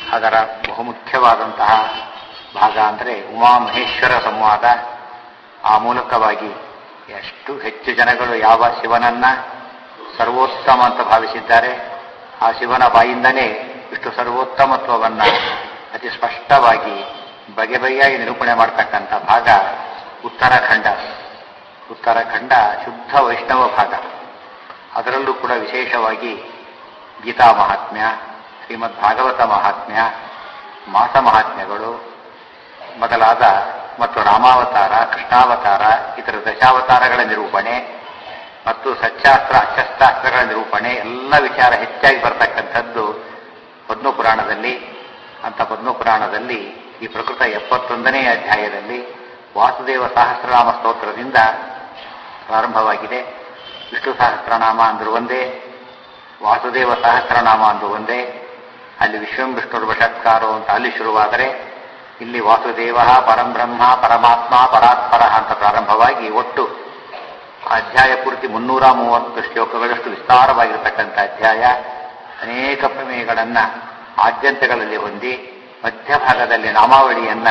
ಅದರ ಬಹುಮುಖ್ಯವಾದಂತಹ ಭಾಗ ಅಂದರೆ ಉಮಾಮಹೇಶ್ವರ ಸಂವಾದ. ಆ ಮೂಲಕವಾಗಿ ಎಷ್ಟು ಹೆಚ್ಚು ಜನಗಳು ಯಾವ ಶಿವನನ್ನ ಸರ್ವೋತ್ತಮ ಅಂತ ಭಾವಿಸಿದ್ದಾರೆ, ಆ ಶಿವನ ಬಾಯಿಂದನೇ ಇಷ್ಟು ಸರ್ವೋತ್ತಮತ್ವವನ್ನು ಅತಿ ಸ್ಪಷ್ಟವಾಗಿ ಬಗೆ ಬಗೆಯಾಗಿ ನಿರೂಪಣೆ ಮಾಡತಕ್ಕಂಥ ಭಾಗ ಉತ್ತರಾಖಂಡ. ಉತ್ತರಾಖಂಡ ಶುದ್ಧ ವೈಷ್ಣವ ಭಾಗ. ಅದರಲ್ಲೂ ಕೂಡ ವಿಶೇಷವಾಗಿ ಗೀತಾ ಮಹಾತ್ಮ್ಯ, ಶ್ರೀಮದ್ ಭಾಗವತ ಮಹಾತ್ಮ್ಯ, ಮಾಸ ಮಹಾತ್ಮ್ಯಗಳು ಮೊದಲಾದ ಮತ್ತು ರಾಮಾವತಾರ, ಕೃಷ್ಣಾವತಾರ, ಇತರ ದಶಾವತಾರಗಳ ನಿರೂಪಣೆ ಮತ್ತು ಸಚ್ಚಾಸ್ತ್ರ ಅಶಸ್ತ್ರಾಸ್ತ್ರಗಳ ನಿರೂಪಣೆ ಎಲ್ಲ ವಿಚಾರ ಹೆಚ್ಚಾಗಿ ಬರ್ತಕ್ಕಂಥದ್ದು ಪದ್ಮಪುರಾಣದಲ್ಲಿ. ಅಂತ ಪದ್ಮಪುರಾಣದಲ್ಲಿ ಈ ಪ್ರಕೃತ 71ನೇ ಅಧ್ಯಾಯದಲ್ಲಿ ವಾಸುದೇವ ಸಹಸ್ರನಾಮ ಸ್ತೋತ್ರದಿಂದ ಪ್ರಾರಂಭವಾಗಿದೆ. ವಿಷ್ಣು ಸಹಸ್ರನಾಮ ಅಂದ್ರೂ ಒಂದೇ, ವಾಸುದೇವ ಸಹಸ್ರನಾಮ ಅಂದ್ರೂ ಒಂದೇ. ಅಲ್ಲಿ ವಿಶ್ವಂ ವಿಷ್ಣುರ್ವಷತ್ಕಾರೋ ಅಂತ ಅಲ್ಲಿ ಶುರುವಾದರೆ, ಇಲ್ಲಿ ವಾಸುದೇವ ಪರಂಬ್ರಹ್ಮ ಪರಮಾತ್ಮ ಪರಾತ್ಪರ ಅಂತ ಪ್ರಾರಂಭವಾಗಿ ಒಟ್ಟು ಅಧ್ಯಾಯ ಪೂರ್ತಿ 330 ಶ್ಲೋಕಗಳಷ್ಟು ವಿಸ್ತಾರವಾಗಿರತಕ್ಕಂಥ ಅಧ್ಯಾಯ. ಅನೇಕ ಪ್ರಮೇಯಗಳನ್ನ ಆದ್ಯಂತಗಳಲ್ಲಿ ಹೊಂದಿ ಮಧ್ಯಭಾಗದಲ್ಲಿ ನಾಮಾವಳಿಯನ್ನ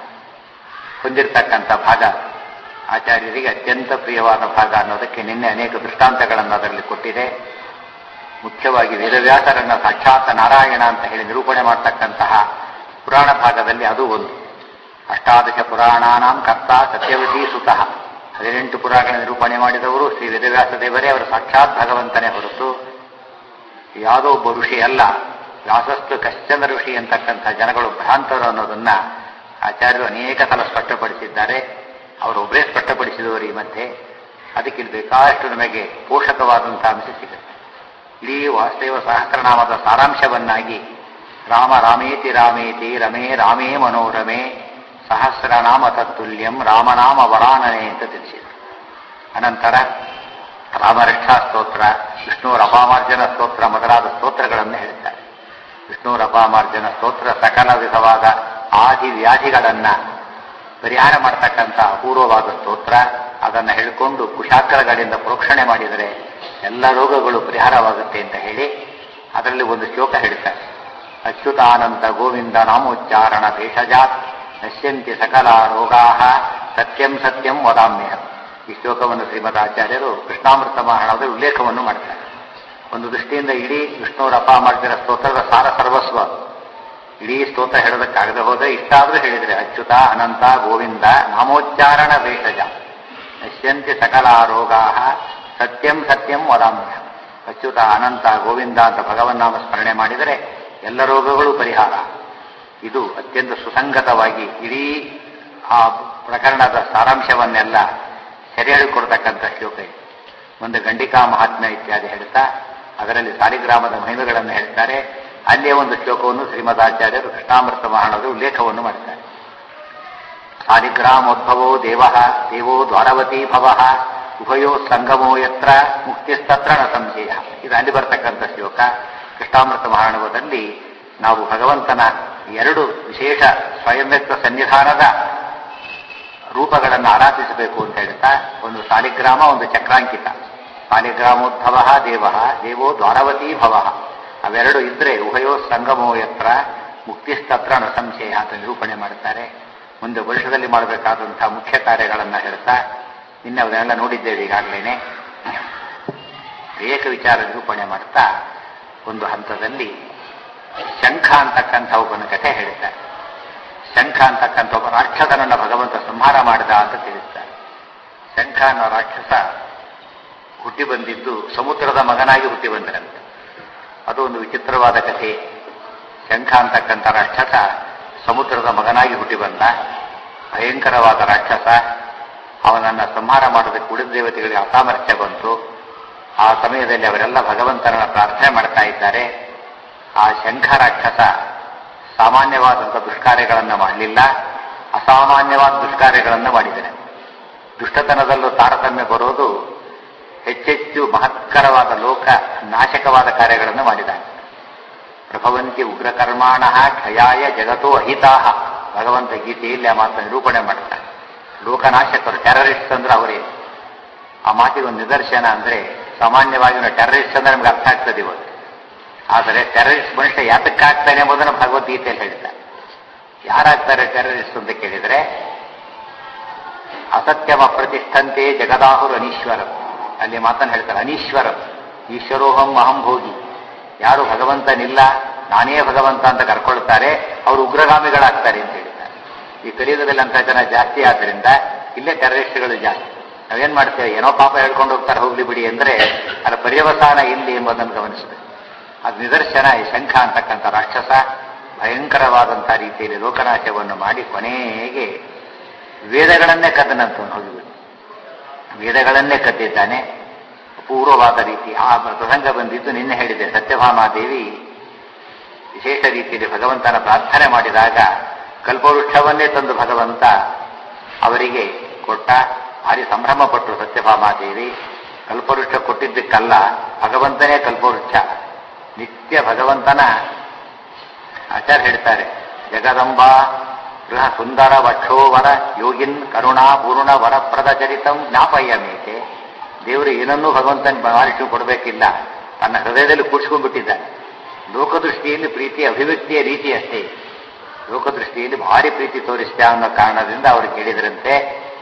ಹೊಂದಿರತಕ್ಕಂಥ ಭಾಗ. ಆಚಾರ್ಯರಿಗೆ ಅತ್ಯಂತ ಪ್ರಿಯವಾದ ಭಾಗ ಅನ್ನೋದಕ್ಕೆ ನಿನ್ನೆ ಅನೇಕ ದೃಷ್ಟಾಂತಗಳನ್ನು ಅದರಲ್ಲಿ ಕೊಟ್ಟಿದೆ. ಮುಖ್ಯವಾಗಿ ವೇದವ್ಯಾಸರನ್ನ ಸಾಕ್ಷಾತ್ ನಾರಾಯಣ ಅಂತ ಹೇಳಿ ನಿರೂಪಣೆ ಮಾಡತಕ್ಕಂತಹ ಪುರಾಣ ಭಾಗದಲ್ಲಿ ಅದು ಒಂದು. ಅಷ್ಟಾದಶ ಪುರಾಣಾನಾಂ ಕರ್ತ ಸತ್ಯವತಿ ಸುತಃ, 18 ಪುರಾಣಗಳ ನಿರೂಪಣೆ ಮಾಡಿದವರು ಶ್ರೀ ವೇದವ್ಯಾಸ ದೇವರೇ. ಅವರು ಸಾಕ್ಷಾತ್ ಭಗವಂತನೇ ಹೊರತು ಯಾವುದೋ ಒಬ್ಬ ಋಷಿ ಅಲ್ಲ. ವ್ಯಾಸಸ್ತು ಕಶ್ಚನ ಋಷಿ ಅಂತಕ್ಕಂಥ ಜನಗಳು ಭ್ರಾಂತರು ಅನ್ನೋದನ್ನ ಆಚಾರ್ಯರು ಅನೇಕ ಸಲ ಸ್ಪಷ್ಟಪಡಿಸಿದ್ದಾರೆ. ಅವರೊಬ್ಬರೇ ಸ್ಪಷ್ಟಪಡಿಸಿದವರು ಈ ಮಧ್ಯೆ. ಅದಕ್ಕೆ ಇಲ್ಲಿ ಬೇಕಾದಷ್ಟು ನಮಗೆ ಪೋಷಕವಾದಂತಹ ಅಂಶ ಸಿಗುತ್ತೆ. ಇಡೀ ವಾಸುದೇವ ಸಹಸ್ರನಾಮದ ಸಾರಾಂಶವನ್ನಾಗಿ ರಾಮ ರಾಮೇತಿ ರಾಮೇತಿ ರಮೇ ರಾಮೇ ಮನೋರಮೆ ಸಹಸ್ರನಾಮ ತತ್ತುಲ್ಯಂ ರಾಮನಾಮ ವರಾನನೆ ಅಂತ ತಿಳಿಸಿದರು. ಅನಂತರ ರಾಮರಕ್ಷಾ ಸ್ತೋತ್ರ, ವಿಷ್ಣುವರ ಅಪಾಮಾರ್ಜನ ಸ್ತೋತ್ರ ಮೊದಲಾದ ಸ್ತೋತ್ರಗಳನ್ನು ಹೇಳ್ತಾರೆ. ವಿಷ್ಣುವರ ಅಪಾಮಾರ್ಜನ ಸ್ತೋತ್ರ ಸಕಲ ವಿಧವಾದ ಆದಿ ವ್ಯಾಧಿಗಳನ್ನ ಪರಿಹಾರ ಮಾಡತಕ್ಕಂಥ ಅಪೂರ್ವವಾದ ಸ್ತೋತ್ರ. ಅದನ್ನು ಹೇಳಿಕೊಂಡು ಕುಶಾಗ್ರಗಳಿಂದ ಪ್ರೋಕ್ಷಣೆ ಮಾಡಿದರೆ ಎಲ್ಲ ರೋಗಗಳು ಪರಿಹಾರವಾಗುತ್ತೆ ಅಂತ ಹೇಳಿ ಅದರಲ್ಲಿ ಒಂದು ಶ್ಲೋಕ ಹೇಳ್ತಾರೆ. ಅಚ್ಯುತಾನಂದ ಗೋವಿಂದ ನಾಮೋಚ್ಚಾರಣ ಭೇಷಜಾತ್ ನಶ್ಯಂತಿ ಸಕಲ ರೋಗಾ ಸತ್ಯಂ ಸತ್ಯಂ ವದಾಮ್ಯಹಂ. ಈ ಶ್ಲೋಕವನ್ನು ಶ್ರೀಮದಾಚಾರ್ಯರು ಕೃಷ್ಣಾಮೃತ ಮಹಾರಾಣದಲ್ಲಿ ಉಲ್ಲೇಖವನ್ನು ಮಾಡ್ತಾರೆ. ಒಂದು ದೃಷ್ಟಿಯಿಂದ ಇಡೀ ವಿಷ್ಣುವರ ಅಪಾಮಾರ್ಜನ ಸ್ತೋತ್ರದ ಸಾರ ಸರ್ವಸ್ವ. ಇಡೀ ಸ್ತೋತ್ರ ಹೇಳೋದಕ್ಕಾಗದೆ ಹೋದರೆ ಇಷ್ಟಾದರೂ ಹೇಳಿದರೆ ಅಚ್ಯುತ ಅನಂತ ಗೋವಿಂದ ನಾಮೋಚ್ಚಾರಣ ಭೇಷಜ ನಶ್ಯಂತಿ ಸಕಲ ರೋಗಾ ಸತ್ಯಂ ಸತ್ಯಂ ವದಾಮ್ಯಹಂ. ಅಚ್ಯುತ ಅನಂತ ಗೋವಿಂದ ಅಂತ ಭಗವನ್ನಾಮ ಸ್ಮರಣೆ ಮಾಡಿದರೆ ಎಲ್ಲ ರೋಗಗಳು ಪರಿಹಾರ. ಇದು ಅತ್ಯಂತ ಸುಸಂಗತವಾಗಿ ಇಡೀ ಆ ಪ್ರಕರಣದ ಸಾರಾಂಶವನ್ನೆಲ್ಲ ಸೆರೆ ಹೇಳಿಕೊಡ್ತಕ್ಕಂಥ ಶ್ಲೋಕ ಇದೆ. ಒಂದು ಗಂಡಿಕಾ ಮಹಾತ್ಮ್ಯ ಇತ್ಯಾದಿ ಹೇಳ್ತಾ ಅದರಲ್ಲಿ ಸಾಲಿಗ್ರಾಮದ ಮಹಿಮೆಗಳನ್ನು ಹೇಳ್ತಾರೆ. ಅಲ್ಲಿಯೇ ಒಂದು ಶ್ಲೋಕವನ್ನು ಶ್ರೀಮದಾಚಾರ್ಯರು ಕೃಷ್ಣಾಮೃತ ಮಹಾರಾಣರು ಉಲ್ಲೇಖವನ್ನು ಮಾಡ್ತಾರೆ. ಸಾಲಿಗ್ರಾಮೋದ್ಭವೋ ದೇವೋ ದ್ವಾರವತೀ ಭವ ಉಭಯೋ ಸಂಗಮೋ ಯತ್ರ ಮುಕ್ತಿಸ್ತತ್ರ ನ ಸಂಶಯ. ಇದು ಅಲ್ಲಿ ಬರ್ತಕ್ಕಂಥ ಶ್ಲೋಕ. ಕೃಷ್ಣಾಮೃತ ಮಹಾರಾಣವದಲ್ಲಿ ನಾವು ಭಗವಂತನ 2 ವಿಶೇಷ ಸ್ವಯಂವ್ಯಕ್ತ ಸನ್ನಿಧಾನದ ರೂಪಗಳನ್ನು ಆರಾಧಿಸಬೇಕು ಅಂತ ಹೇಳ್ತಾ, ಒಂದು ಸಾಲಿಗ್ರಾಮ, ಒಂದು ಚಕ್ರಾಂಕಿತ. ಸಾಲಿಗ್ರಾಮೋದ್ಭವ ದೇವೋ ದ್ವಾರವತೀ ಭವ, ಅವೆರಡು ಇದ್ರೆ ಉಭಯೋ ಸಂಗಮೋ ಯತ್ರ ಮುಕ್ತಿಸ್ತತ್ರ ನ ಸಂಶಯ ಅಂತ ನಿರೂಪಣೆ ಮಾಡುತ್ತಾರೆ. ಮುಂದೆ ವರ್ಷದಲ್ಲಿ ಮಾಡಬೇಕಾದಂತಹ ಮುಖ್ಯ ಕಾರ್ಯಗಳನ್ನು ಹೇಳ್ತಾ, ನಿನ್ನೆ ಅವನ್ನೆಲ್ಲ ನೋಡಿದ್ದೇವೆ ಈಗಾಗಲೇ. ಅನೇಕ ವಿಚಾರ ನಿರೂಪಣೆ ಮಾಡ್ತಾ ಒಂದು ಹಂತದಲ್ಲಿ ಶಂಖ ಅಂತಕ್ಕಂಥ ಒಬ್ಬನ ಕಥೆ ಹೇಳ್ತಾರೆ. ಶಂಖ ಅಂತಕ್ಕಂಥ ಒಬ್ಬ ರಾಕ್ಷಸನನ್ನ ಭಗವಂತ ಸಂಹಾರ ಮಾಡಿದ ಅಂತ ತಿಳಿಸ್ತಾರೆ. ಶಂಖ ಅನ್ನೋ ರಾಕ್ಷಸ ಹುಟ್ಟಿ ಬಂದಿದ್ದು ಸಮುದ್ರದ ಮಗನಾಗಿ ಹುಟ್ಟಿ ಬಂದರಂತೆ. ಅದು ಒಂದು ವಿಚಿತ್ರವಾದ ಕಥೆ. ಶಂಖ ಅಂತಕ್ಕಂಥ ರಾಕ್ಷಸ ಸಮುದ್ರದ ಮಗನಾಗಿ ಹುಟ್ಟಿ ಬಂದ. ಭಯಂಕರವಾದ ರಾಕ್ಷಸ. ಅವನನ್ನ ಸಂಹಾರ ಮಾಡೋದಕ್ಕೆ ಉಳಿದ ದೇವತೆಗಳಿಗೆ ಅಸಾಮರ್ಥ್ಯ ಬಂತು. ಆ ಸಮಯದಲ್ಲಿ ಅವರೆಲ್ಲ ಭಗವಂತನನ್ನ ಪ್ರಾರ್ಥನೆ ಮಾಡ್ತಾ ಇದ್ದಾರೆ. ಆ ಶಂಖ ರಾಕ್ಷಸ ಸಾಮಾನ್ಯವಾದಂಥ ದುಷ್ಕಾರ್ಯಗಳನ್ನು ಮಾಡಲಿಲ್ಲ, ಅಸಾಮಾನ್ಯವಾದ ದುಷ್ಕಾರ್ಯಗಳನ್ನು ಮಾಡಿದರೆ. ದುಷ್ಟತನದಲ್ಲೂ ತಾರತಮ್ಯ ಬರೋದು ಹೆಚ್ಚೆಚ್ಚು ಮಹತ್ಕರವಾದ ಲೋಕ ನಾಶಕವಾದ ಕಾರ್ಯಗಳನ್ನು ಮಾಡಿದ್ದಾನೆ. ಪ್ರಭವಂತಿ ಉಗ್ರಕರ್ಮಾಣ ಕ್ಷಯಾಯ ಜಗತೋ ಅಹಿತಾಹ. ಭಗವಂತ ಗೀತೆಯಲ್ಲಿ ಆ ಮಾತನ್ನು ನಿರೂಪಣೆ ಮಾಡ್ತಾರೆ. ಲೋಕನಾಶಕರು, ಟೆರರಿಸ್ಟ್ ಅಂದ್ರೆ ಅವರೇ. ಆ ಮಾತಿಗೆ ಒಂದು ನಿದರ್ಶನ ಅಂದ್ರೆ, ಸಾಮಾನ್ಯವಾಗಿ ನಾವು ಟೆರರಿಸ್ಟ್ ಅಂದ್ರೆ ನಮ್ಗೆ ಅರ್ಥ ಆಗ್ತದೆ ಇವತ್ತು. ಆದರೆ ಟೆರರಿಸ್ಟ್ ಮನುಷ್ಯ ಯಾತಕ್ಕಾಗ್ತಾನೆ ಎಂಬುದನ್ನು ಭಗವದ್ಗೀತೆಯಲ್ಲಿ ಹೇಳ್ತಾರೆ. ಯಾರಾಗ್ತಾರೆ ಟೆರರಿಸ್ಟ್ ಅಂತ ಕೇಳಿದರೆ, ಅಸತ್ಯಮ ಪ್ರತಿಷ್ಠಂತೆ ಜಗದಾಹುರು ಅನೀಶ್ವರಂ. ಅಲ್ಲಿ ಮಾತನ್ನು ಹೇಳ್ತಾರೆ, ಅನೀಶ್ವರಂ ಈಶ್ವರೋಹಂ ಅಹಂ ಭೋಗಿ. ಯಾರು ಭಗವಂತನಿಲ್ಲ ನಾನೇ ಭಗವಂತ ಅಂತ ಕರ್ಕೊಳ್ತಾರೆ ಅವರು ಉಗ್ರಗಾಮಿಗಳಾಗ್ತಾರೆ ಅಂತ ಹೇಳಿದ್ದಾರೆ. ಈ ಕಲಿಯುಗದಲ್ಲಿ ಅಂತ ಜನ ಜಾಸ್ತಿ ಆದ್ದರಿಂದ ಇಲ್ಲೇ ಟೆರರಿಸ್ಟ್ಗಳು ಜಾಸ್ತಿ. ನಾವೇನ್ ಮಾಡ್ತೇವೆ, ಏನೋ ಪಾಪ ಹೇಳ್ಕೊಂಡು ಹೋಗ್ತಾರೆ ಹೋಗ್ಲಿ ಬಿಡಿ ಅಂದ್ರೆ ಅದರ ಪರ್ಯವಸಾನ ಇಲ್ಲಿ ಎಂಬುದನ್ನು ಗಮನಿಸಬೇಕು. ಅದು ನಿದರ್ಶನ. ಈ ಶಂಖ ಅಂತಕ್ಕಂಥ ರಾಕ್ಷಸ ಭಯಂಕರವಾದಂತಹ ರೀತಿಯಲ್ಲಿ ಲೋಕನಾಶವನ್ನು ಮಾಡಿ ಕೊನೆಗೆ ವೇದಗಳನ್ನೇ ಕದ್ದನಂತವನು ಹೋಗಿಬಿಟ್ಟು ವೇದಗಳನ್ನೇ ಕದ್ದಿದ್ದಾನೆ. ಅಪೂರ್ವವಾದ ರೀತಿ ಆ ಪ್ರಸಂಗ ಬಂದಿದ್ದು ನಿನ್ನೆ ಹೇಳಿದೆ. ಸತ್ಯಭಾಮಾದೇವಿ ವಿಶೇಷ ರೀತಿಯಲ್ಲಿ ಭಗವಂತನ ಪ್ರಾರ್ಥನೆ ಮಾಡಿದಾಗ ಕಲ್ಪವೃಕ್ಷವನ್ನೇ ತಂದು ಭಗವಂತ ಅವರಿಗೆ ಕೊಟ್ಟ. ಭಾರಿ ಸಂಭ್ರಮಪಟ್ಟರು ಸತ್ಯಭಾಮಾದೇವಿ. ಕಲ್ಪವೃಕ್ಷ ಕೊಟ್ಟಿದ್ದಕ್ಕಲ್ಲ, ಭಗವಂತನೇ ಕಲ್ಪವೃಕ್ಷ. ನಿತ್ಯ ಭಗವಂತನ ಆಚಾರ್ಯ ಹೇಳ್ತಾರೆ, ಜಗದಂಬಾ ಗೃಹ ಸುಂದರ ವಕ್ಷೋವರ ಯೋಗಿನ್ ಕರುಣಾ ಪೂರ್ಣ ವರಪ್ರದ ಚರಿತಂ ಜ್ಞಾಪಯ್ಯ ಮೇಕೆ. ದೇವರು ಏನನ್ನೂ ಭಗವಂತನ ಮಾರಿಟ್ಟು ಕೊಡಬೇಕಿಲ್ಲ, ತನ್ನ ಹೃದಯದಲ್ಲಿ ಕೂಡಿಸ್ಕೊಂಡ್ಬಿಟ್ಟಿದ್ದಾನೆ. ಲೋಕದೃಷ್ಟಿಯಲ್ಲಿ ಪ್ರೀತಿಯ ಅಭಿವ್ಯಕ್ತಿಯ ರೀತಿ ಅಷ್ಟೇ. ಲೋಕದೃಷ್ಟಿಯಲ್ಲಿ ಭಾರಿ ಪ್ರೀತಿ ತೋರಿಸ್ತಾ ಅನ್ನೋ ಕಾರಣದಿಂದ ಅವರು ಕೇಳಿದ್ರಂತೆ,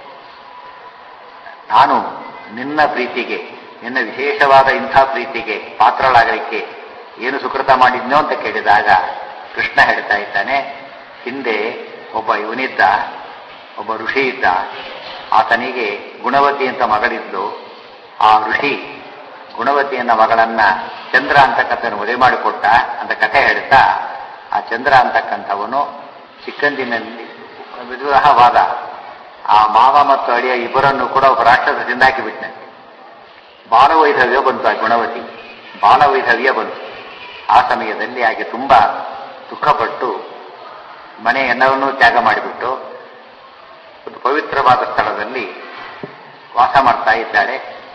ನಾನು ನಿನ್ನ ಪ್ರೀತಿಗೆ, ನಿನ್ನ ವಿಶೇಷವಾದ ಇಂಥ ಪ್ರೀತಿಗೆ ಪಾತ್ರಳಾಗಲಿಕ್ಕೆ ಏನು ಸುಕೃತ ಮಾಡಿದ್ನೋ ಅಂತ ಕೇಳಿದಾಗ ಕೃಷ್ಣ ಹೇಳ್ತಾ ಇದ್ದಾನೆ, ಹಿಂದೆ ಒಬ್ಬ ಇವನಿದ್ದ, ಒಬ್ಬ ಋಷಿ ಇದ್ದ. ಆತನಿಗೆ ಗುಣವತಿ ಅಂತ ಮಗಳಿದ್ಲು. ಆ ಋಷಿ ಗುಣವತಿಯನ್ನ ಮಗಳನ್ನ ಚಂದ್ರ ಅಂತಕ್ಕಂಥವನು ಮದುವೆ ಮಾಡಿಕೊಟ್ಟ ಅಂತ ಕಥೆ ಹೇಳ್ತಾ, ಆ ಚಂದ್ರ ಅಂತಕ್ಕಂಥವನು ಚಿಕ್ಕಂದಿನಲ್ಲಿ ವಿವಾಹವಾದ. ಆ ಮಾವ ಮತ್ತು ಅಳಿಯ ಇಬ್ಬರನ್ನು ಕೂಡ ಒಬ್ಬ ರಾಕ್ಷಸದಿಂದ ಹಾಕಿಬಿಟ್ಟನಂತೆ. ಬಾಲವೈಧವ್ಯ ಬಂತು. ಆ ಗುಣವತಿ ಬಾಲವೈಧವ್ಯ ಬಂತು. ಆ ಸಮಯದಲ್ಲಿ ಆಕೆ ತುಂಬಾ ದುಃಖಪಟ್ಟು ಮನೆ ಎಲ್ಲವನ್ನೂ ತ್ಯಾಗ ಮಾಡಿಬಿಟ್ಟು ಒಂದು ಪವಿತ್ರವಾದ ಸ್ಥಳದಲ್ಲಿ ವಾಸ ಮಾಡ್ತಾ ಇದ್ದಾಳೆ.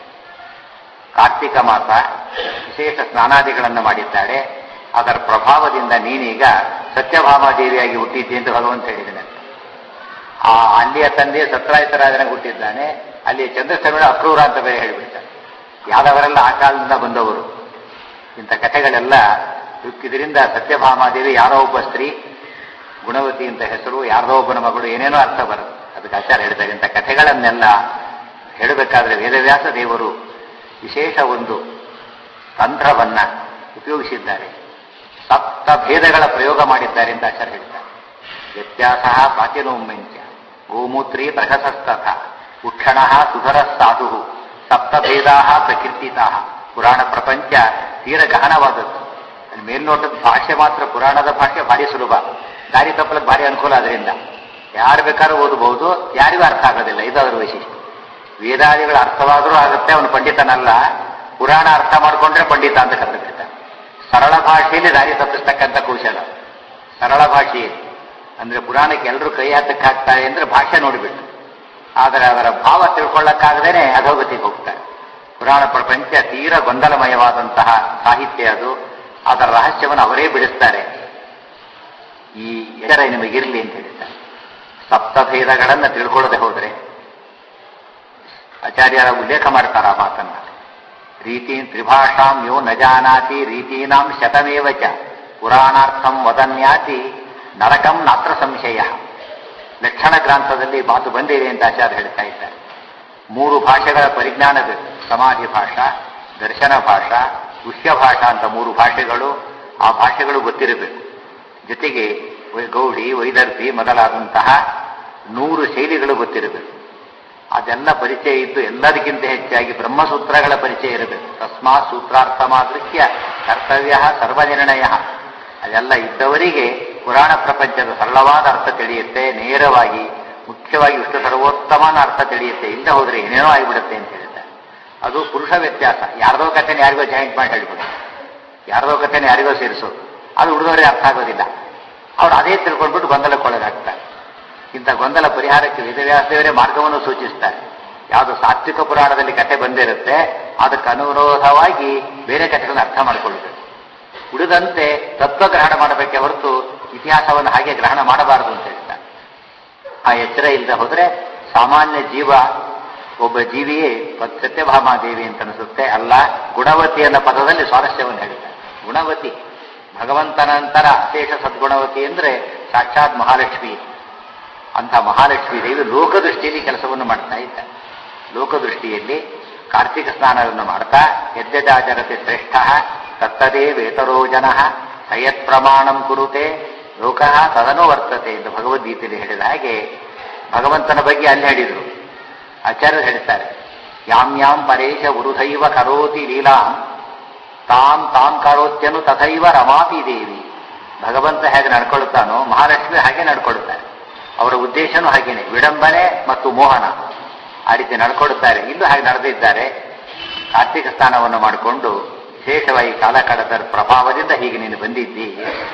ಕಾರ್ತಿಕ ಮಾಸ, ವಿಶೇಷ ಸ್ನಾನಾದಿಗಳನ್ನು ಮಾಡಿದ್ದಾಳೆ. ಅದರ ಪ್ರಭಾವದಿಂದ ನೀನೀಗ ಸತ್ಯಭಾಮಾದೇವಿಯಾಗಿ ಹುಟ್ಟಿದ್ದೆ ಎಂದು ಭಗವಂತ ಹೇಳಿದನಂತೆ. ಆ ಅಲ್ಲಿಯ ತಂದೆ ಸತ್ರಾಯಿತರಾಜನಾಗಿ ಹುಟ್ಟಿದ್ದಾನೆ. ಅಲ್ಲಿಯ ಚಂದ್ರಶೇಖರ ಅಕ್ರೂರ ಅಂತ ಬೇರೆ ಹೇಳಿಬಿಡ್ತಾನೆ. ಯಾದವರೆಲ್ಲ ಆ ಕಾಲದಿಂದ ಬಂದವರು. ಇಂಥ ಕಥೆಗಳೆಲ್ಲ ಇದರಿಂದ ಸತ್ಯಭಾಮಾದೇವಿ ಯಾರೋ ಒಬ್ಬ ಸ್ತ್ರೀ, ಗುಣವತಿ ಅಂತ ಹೆಸರು, ಯಾರದೋ ಒಬ್ಬನ ಮಗಳು, ಏನೇನೋ ಅರ್ಥ ಬರುತ್ತೆ. ಅದಕ್ಕೆ ಆಚಾರ್ಯ ಹೇಳ್ತಾರೆ, ಇಂಥ ಕಥೆಗಳನ್ನೆಲ್ಲ ಹೇಳಬೇಕಾದ್ರೆ ವೇದವ್ಯಾಸ ದೇವರು ವಿಶೇಷ ಒಂದು ತಂತ್ರವನ್ನ ಉಪಯೋಗಿಸಿದ್ದಾರೆ. ಸಪ್ತ ಭೇದಗಳ ಪ್ರಯೋಗ ಮಾಡಿದ್ದಾರೆ ಅಂತ ಆಚಾರ್ಯ ಹೇಳ್ತಾರೆ. ವ್ಯತ್ಯಾಸ ಪ್ರಾಚೀನೋಮ್ಮೆಂಚ ಗೋಮೂತ್ರಿ ಪ್ರಹಸಸ್ತಥ ಉಕ್ಷಣ ಸುಧರ ಸಾಧು ಸಪ್ತಭೇದಾ ಪ್ರಕೀರ್ತಿತಾ. ಪುರಾಣ ಪ್ರಪಂಚ ತೀರ ಗಹನವಾದದ್ದು. ಅಲ್ಲಿ ಮೇಲ್ನೋಟದ ಭಾಷೆ ಮಾತ್ರ, ಪುರಾಣದ ಭಾಷೆ ಭಾರಿ ಸುಲಭ, ದಾರಿ ತಪ್ಪಲಕ್ಕೆ ಭಾರಿ ಅನುಕೂಲ. ಅದರಿಂದ ಯಾರು ಬೇಕಾದ್ರೂ ಓದಬಹುದು, ಯಾರಿಗೂ ಅರ್ಥ ಆಗೋದಿಲ್ಲ. ಇದು ಅದರ ವೈಶಿಷ್ಟ್ಯ. ವೇದಾದಿಗಳ ಅರ್ಥವಾದರೂ ಆಗುತ್ತೆ, ಅವನು ಪಂಡಿತನಲ್ಲ. ಪುರಾಣ ಅರ್ಥ ಮಾಡಿಕೊಂಡ್ರೆ ಪಂಡಿತ ಅಂತ ಕರೆದುಬಿಡ್ತಾನೆ. ಸರಳ ಭಾಷೆಯಲ್ಲಿ ದಾರಿ ತಪ್ಪಿಸ್ತಕ್ಕಂಥ ಕೌಶಲ. ಸರಳ ಭಾಷೆಯಲ್ಲಿ ಅಂದ್ರೆ ಪುರಾಣಕ್ಕೆ ಎಲ್ಲರೂ ಕೈ ಹತ್ತಕ್ಕೆ ಹಾಕ್ತಾರೆ ಅಂದ್ರೆ ಭಾಷೆ ನೋಡಿಬಿಟ್ಟು, ಆದರೆ ಅದರ ಭಾವ ತಿಳ್ಕೊಳ್ಳಕ್ಕಾಗದೇನೆ ಅಧೋಗತಿಗೆ ಹೋಗ್ತಾರೆ. ಪುರಾಣ ಪ್ರಪಂಚ ತೀರ ಗೊಂದಲಮಯವಾದಂತಹ ಸಾಹಿತ್ಯ ಅದು. ಅದರ ರಹಸ್ಯವನ್ನು ಅವರೇ ಬಿಡಿಸ್ತಾರೆ. ಈ ಎಚ್ಚರ ನಿಮಗಿರಲಿ ಅಂತ ಹೇಳ್ತಾರೆ. ಸಪ್ತಭೇದಗಳನ್ನು ತಿಳ್ಕೊಳ್ಳದೆ ಹೋದರೆ ಆಚಾರ್ಯರ ಉಲ್ಲೇಖ ಮಾಡ್ತಾರ ಆ ಮಾತನ್ನ. ರೀತಿ ತ್ರಿಭಾಷಾಂ ಯೋ ನ ಜಾನಾತಿ ರೀತೀನಾಂ ಶತಮೇವ ಚ ಪುರಾಣಾರ್ಥಂ ವದನ್ಯಾತಿ ನರಕಂ ನಾತ್ರ ಸಂಶಯ. ಲಕ್ಷಣ ಗ್ರಂಥದಲ್ಲಿ ಮಾತು ಬಂದಿದೆ ಅಂತ ಆಚಾರ್ಯ ಹೇಳ್ತಾ ಇದ್ದಾರೆ. 3 ಭಾಷೆಗಳ ಪರಿಜ್ಞಾನ ಬೇಕು. ಸಮಾಧಿ ಭಾಷಾ, ದರ್ಶನ ಭಾಷಾ, ಗುಹ್ಯ ಭಾಷಾ ಅಂತ 3 ಭಾಷೆಗಳು. ಆ ಭಾಷೆಗಳು ಗೊತ್ತಿರಬೇಕು. ಜೊತೆಗೆ ಗೌಡಿ, ವೈದರ್ಭಿ ಮೊದಲಾದಂತಹ 100 ಶೈಲಿಗಳು ಗೊತ್ತಿರಬೇಕು. ಅದೆಲ್ಲ ಪರಿಚಯ ಇದ್ದು ಎಲ್ಲದಕ್ಕಿಂತ ಹೆಚ್ಚಾಗಿ ಬ್ರಹ್ಮಸೂತ್ರಗಳ ಪರಿಚಯ ಇರಬೇಕು. ತಸ್ಮಾತ್ ಸೂತ್ರಾರ್ಥಮಾದೃಶ್ಯ ಕರ್ತವ್ಯ ಸರ್ವನಿರ್ಣಯ. ಅದೆಲ್ಲ ಇದ್ದವರಿಗೆ ಪುರಾಣ ಪ್ರಪಂಚದ ಸರಳವಾದ ಅರ್ಥ ತಿಳಿಯುತ್ತೆ. ನೇರವಾಗಿ, ಮುಖ್ಯವಾಗಿ ವಿಷ್ಣು ಸರ್ವೋತ್ತಮನ ಅರ್ಥ ತಿಳಿಯುತ್ತೆ. ಇಲ್ಲದೆ ಹೋದ್ರೆ ಏನೇನೋ ಆಗಿಬಿಡುತ್ತೆ ಅಂತ ಹೇಳ್ತಾರೆ. ಅದು ಪುರುಷ ವ್ಯತ್ಯಾಸ. ಯಾರದೋ ಕಥೆನ ಯಾರಿಗೋ ಜಾಯಿಂಟ್ ಮಾಡಿ ಹೇಳ್ಬಿಡು, ಯಾರದೋ ಕಥೆನ ಯಾರಿಗೋ ಸೇರಿಸೋದು. ಅದು ಹುಡುಗರಿಗೆ ಅರ್ಥ ಆಗೋದಿಲ್ಲ. ಅವ್ರು ಅದೇ ತಿಳ್ಕೊಂಡ್ಬಿಟ್ಟು ಗೊಂದಲಕ್ಕೊಳಗಾಗ್ತಾರೆ. ಇಂಥ ಗೊಂದಲ ಪರಿಹಾರಕ್ಕೆ ವೇದವ್ಯಾಸದೇವರೇ ಮಾರ್ಗವನ್ನು ಸೂಚಿಸ್ತಾರೆ. ಯಾವುದು ಸಾತ್ವಿಕ ಪುರಾಣದಲ್ಲಿ ಕಥೆ ಬಂದಿರುತ್ತೆ ಅದಕ್ಕೆ ಅನುರೋಧವಾಗಿ ಬೇರೆ ಕಥೆಗಳನ್ನು ಅರ್ಥ ಮಾಡಿಕೊಳ್ಳಬೇಕು. ಉಳಿದಂತೆ ತತ್ವಗ್ರಹಣ ಮಾಡಬೇಕೆ ಹೊರತು ಇತಿಹಾಸವನ್ನು ಹಾಗೆ ಗ್ರಹಣ ಮಾಡಬಾರದು ಅಂತ ಹೇಳ್ತಾರೆ. ಆ ಎಚ್ಚರ ಇಲ್ಲದೆ ಹೋದರೆ ಸಾಮಾನ್ಯ ಜೀವ, ಒಬ್ಬ ಜೀವಿಯೇ ಸತ್ಯಭಾಮಾದೇವಿ ಅಂತ ಅನಿಸುತ್ತೆ. ಅಲ್ಲ, ಗುಣವತಿ ಅನ್ನೋ ಪದದಲ್ಲಿ ಸ್ವಾರಸ್ಯವನ್ನು ಹೇಳ್ತಾರೆ. ಗುಣವತಿ, ಭಗವಂತನಂತರ ಅಶೇಷ ಸದ್ಗುಣವತಿ ಅಂದ್ರೆ ಸಾಕ್ಷಾತ್ ಮಹಾಲಕ್ಷ್ಮಿ. ಅಂತ ಮಹಾಲಕ್ಷ್ಮೀ ದೇವಿ ಲೋಕದೃಷ್ಟಿಯಲ್ಲಿ ಕೆಲಸವನ್ನು ಮಾಡ್ತಾ ಇದ್ದಾರೆ. ಲೋಕದೃಷ್ಟಿಯಲ್ಲಿ ಕಾರ್ತಿಕ ಸ್ನಾನವನ್ನು ಮಾಡ್ತಾ ಯದ್ಯದಾಚರತೆ ಶ್ರೇಷ್ಠ ತತ್ತದೇ ವೇತರೋ ಜನ ಸಯತ್ ಪ್ರಮಾಣಂ ಕುರುತೆ ಲೋಕಃ ತದನು ವರ್ತತೆ ಎಂದು ಭಗವದ್ಗೀತೆಯಲ್ಲಿ ಹೇಳಿದ ಹಾಗೆ ಭಗವಂತನ ಬಗ್ಗೆ ಅಲ್ಲಿ ಹೇಳಿದರು. ಆಚಾರ್ಯರು ಹೇಳ್ತಾರೆ, ಯಾಂ ಯಾಂ ಪರೇಶ ಗುರುಧೈವ ಕರೋತಿ ಲೀಲಾಂ ತಾಂ ತಾಂ ಕರೋತ್ಯನು ತಥೈವ ರಮಾತಿ ದೇವಿ. ಭಗವಂತ ಹೇಗೆ ನಡ್ಕೊಳ್ತಾನೋ ಮಹಾಲಕ್ಷ್ಮಿ ಹಾಗೆ ನಡ್ಕೊಳ್ತಾರೆ. ಅವರ ಉದ್ದೇಶನೂ ಹಾಗೇನೆ, ವಿಡಂಬನೆ ಮತ್ತು ಮೋಹನ ಆ ರೀತಿ ನಡ್ಕೊಳ್ತಾರೆ. ಇಲ್ಲೂ ಹಾಗೆ ನಡೆದಿದ್ದಾರೆ. ಕಾರ್ತಿಕ ಸ್ನಾನವನ್ನು ಮಾಡಿಕೊಂಡು ವಿಶೇಷವಾಗಿ ಕಾಲ ಕಳೆದ ಪ್ರಭಾವದಿಂದ ಹೀಗೆ ನೀನು ಬಂದಿದ್ದಿ.